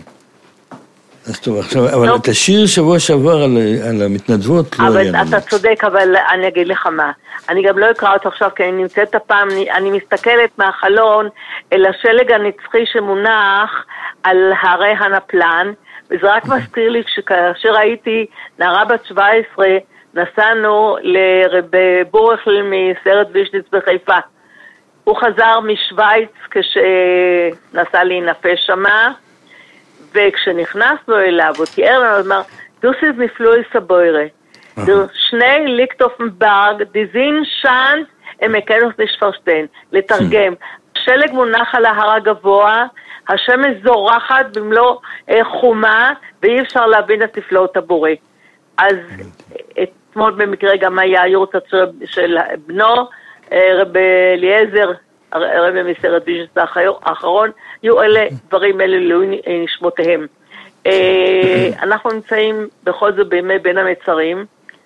אז טוב, עכשיו, אבל את השיר שבוע שעבר על, על המתנדבות לא היה לנו. אבל אתה צודק, אבל אני אגיד לך מה. אני גם לא אקרא אותו עכשיו, כי אני נמצאת הפעם, אני, אני מסתכלת מהחלון אל השלג הנצחי שמונח על הרי הנפלן, וזה רק מזכיר לי שכאשר הייתי נערה בת שבע עשרה, נסענו לרב בורכל מסרט וישניץ בחיפה. הוא חזר משוויץ כשנסע להינפש שמה, וכשנכנסנו אליו, הוא תיאר לנו, אמר, דוס איז מפלואי סבוירה. שני ליקטופנברג, דיזין שאנט, הם מקנוס נשפרשטיין. לתרגם, שלג מונח על ההר הגבוה, השמש זורחת במלוא חומה, ואי אפשר להבין את נפלאות הבורא. אז אתמול במקרה גם היה יורצת של בנו, רב אליעזר, הרב מסרט וישניץ האחרון, יהיו אלה דברים אלה לעילוי נשמותיהם. אנחנו נמצאים בכל זאת בימי בין המצרים,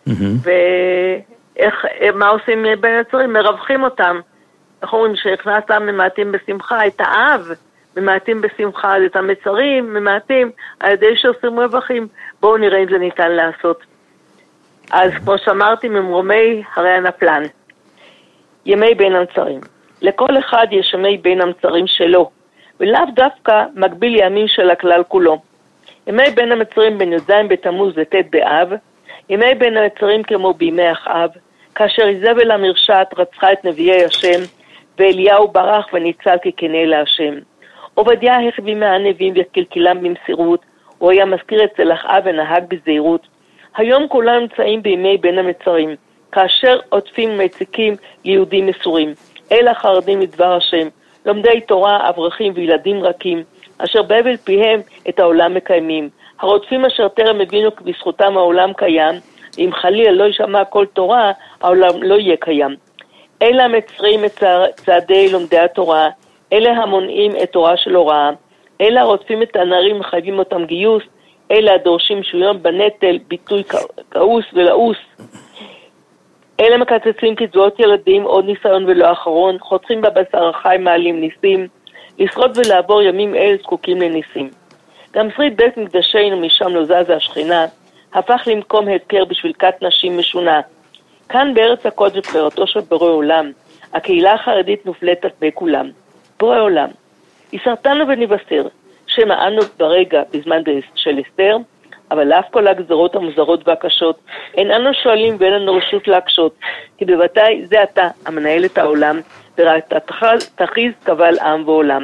ומה עושים בין המצרים? מרווחים אותם. אנחנו אומרים שהכנסתם ממעטים בשמחה, את האב ממעטים בשמחה, את המצרים ממעטים על ידי שעושים רווחים. בואו נראה אם זה ניתן לעשות. אז כמו שאמרתי, ממרומי הרי הנפלן, ימי בין המצרים. לכל אחד יש ימי בין המצרים שלו, ולאו דווקא מקביל ימים של הכלל כולו. ימי בין המצרים בין י"ז בתמוז וט' באב, ימי בין המצרים כמו בימי אחאב, כאשר איזבל המרשעת רצחה את נביאי השם, ואליהו ברח וניצל כקנה להשם. עובדיה החביא מהנביאים וקלקלם במסירות, הוא היה מזכיר אצל אחאב ונהג בזהירות. היום כולם נמצאים בימי בין המצרים, כאשר עוטפים ומציקים ליהודים מסורים, אל החרדים מדבר השם, לומדי תורה, אברכים וילדים רכים, אשר בהבל פיהם את העולם מקיימים. הרודפים אשר טרם הבינו כי בזכותם העולם קיים, ואם חלילה לא ישמע כל תורה, העולם לא יהיה קיים. אלה המצרים את צעדי לומדי התורה, אלה המונעים את תורה של הוראה, אלה הרודפים את הנערים מחייבים אותם גיוס, אלה הדורשים שוויון בנטל, ביטוי כעוס ולעוס. אלה מקצצים קצבאות ילדים, עוד ניסיון ולא אחרון, חותכים בבשר החי מעלים ניסים, לשרוד ולעבור ימים אלה זקוקים לניסים. גם שריד בית מקדשנו משם לא זזה השכינה, הפך למקום הפקר בשביל כת נשים משונה. כאן בארץ הקודש בחירתו של בורא עולם, הקהילה החרדית נופלת בכולם. בורא עולם, יסרתנו ונבשר, שמא אנו ברגע בזמן של אסתר, אבל לאף כל הגזרות המוזרות והקשות, אין אנו שואלים ואין לנו רשות להקשות, כי בוודאי זה אתה המנהל את העולם, ורק תכריז קבל עם ועולם.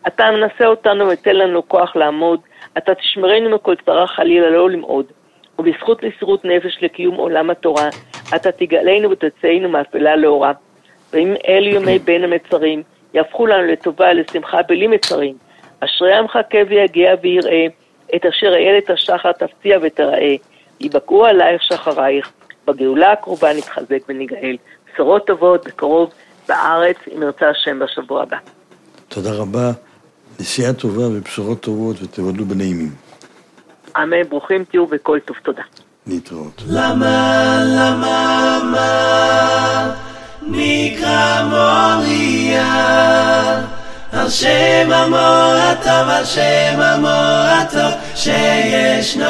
אתה מנסה אותנו ותן לנו כוח לעמוד, אתה תשמרנו מכל צרה חלילה לא למעוד, ובזכות מסירות נפש לקיום עולם התורה, אתה תגאלנו ותצאנו מאפלה לאורה. ואם אלו ימי בין המצרים, יהפכו לנו לטובה, לשמחה בלי מצרים. אשרי עמך ויגיע ויראה, את אשר איילת השחר תפציע ותראה. יבקעו עלייך שחרייך, בגאולה הקרובה נתחזק ונגאל. בשורות טובות בקרוב בארץ, אם ירצה השם בשבוע הבא. תודה רבה, נסיעה טובה ובשורות טובות ותבדלו בנעימים. אמן, ברוכים תהיו וכל טוב, תודה. להתראות. למה, למה, מה נקרא מוריה? על שם המור הטוב, על שם המור הטוב שישנו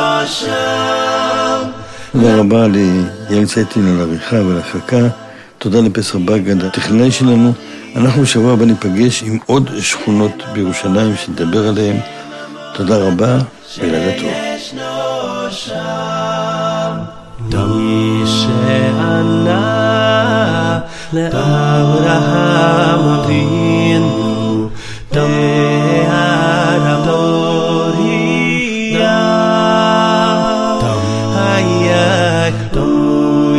שם. תודה רבה ליעל צייטלין על העריכה ולהפקה. תודה לפסח בגד הטכנאי שלנו. אנחנו בשבוע הבא ניפגש עם עוד שכונות בירושלים שנדבר עליהן. תודה רבה ולילה טוב. מי שענה לאברהם אבינו דהר הבוריה היה דו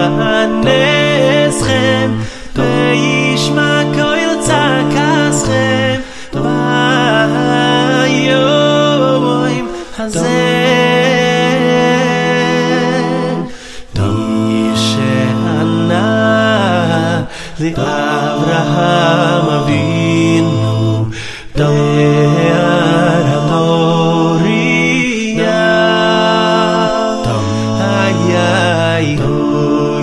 יענסכם וישמע קול צעקתכם ביום הזה. לאברהם אבינו דהר הבוריה היה דו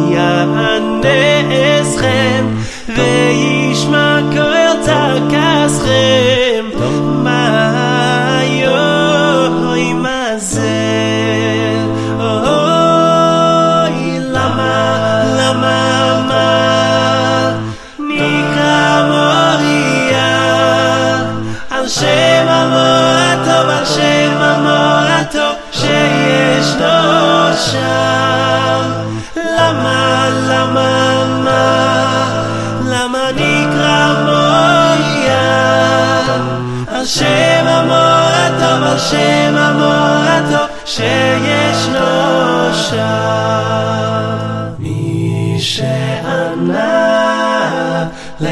יענסכם וישמע קול צעקתכם ביום הזה. שם המור הטוב, על שם המור הטוב שישנו שם. למה, למה, מה? למה נקרא מוריה? על שם המור הטוב, על שם המור הטוב שישנו שם. מי שענה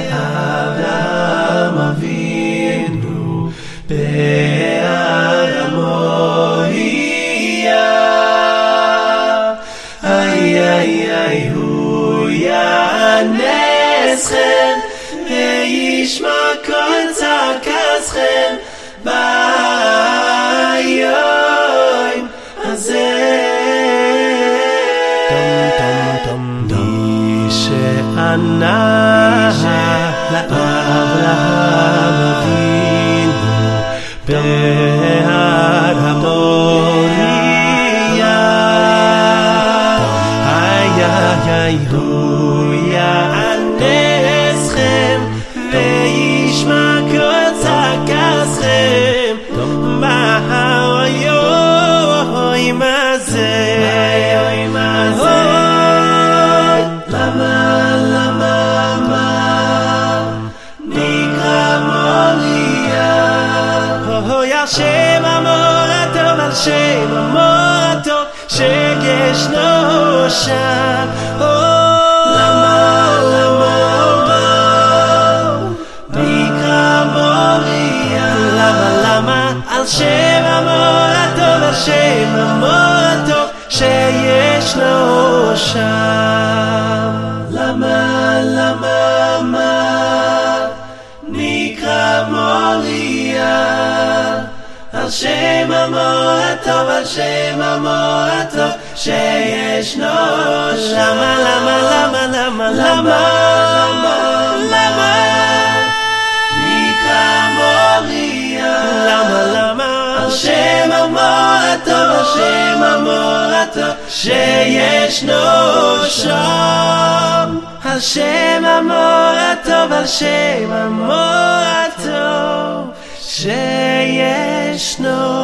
לאברהם אבינו בהר המוריה איי איי איי הוא יענסכם וישמע קול צעקתכם ביום הזה. מי שענה לאברהם אבינו בהר המוריה איי איי איי הוא יענסכם וישמע קול צעקתכם ביום הזה. למה, למה, מה נקרא מוריה? על שם המור הטוב, על שם המור הטוב שישנו שם. למה, למה, מה נקרא מוריה? למה, למה, על שם המור הטוב, על שם המור הטוב שישנו שם. למה, למה, מה נקרא מוריה? על שם המור הטוב, על שם המור הטוב שישנו שם. למה, למה, למה, למה, למה נקרא מוריה? למה, למה, על שם המור הטוב, על שם המור הטוב שישנו שם. על שם המור הטוב, על שם המור הטוב שישנו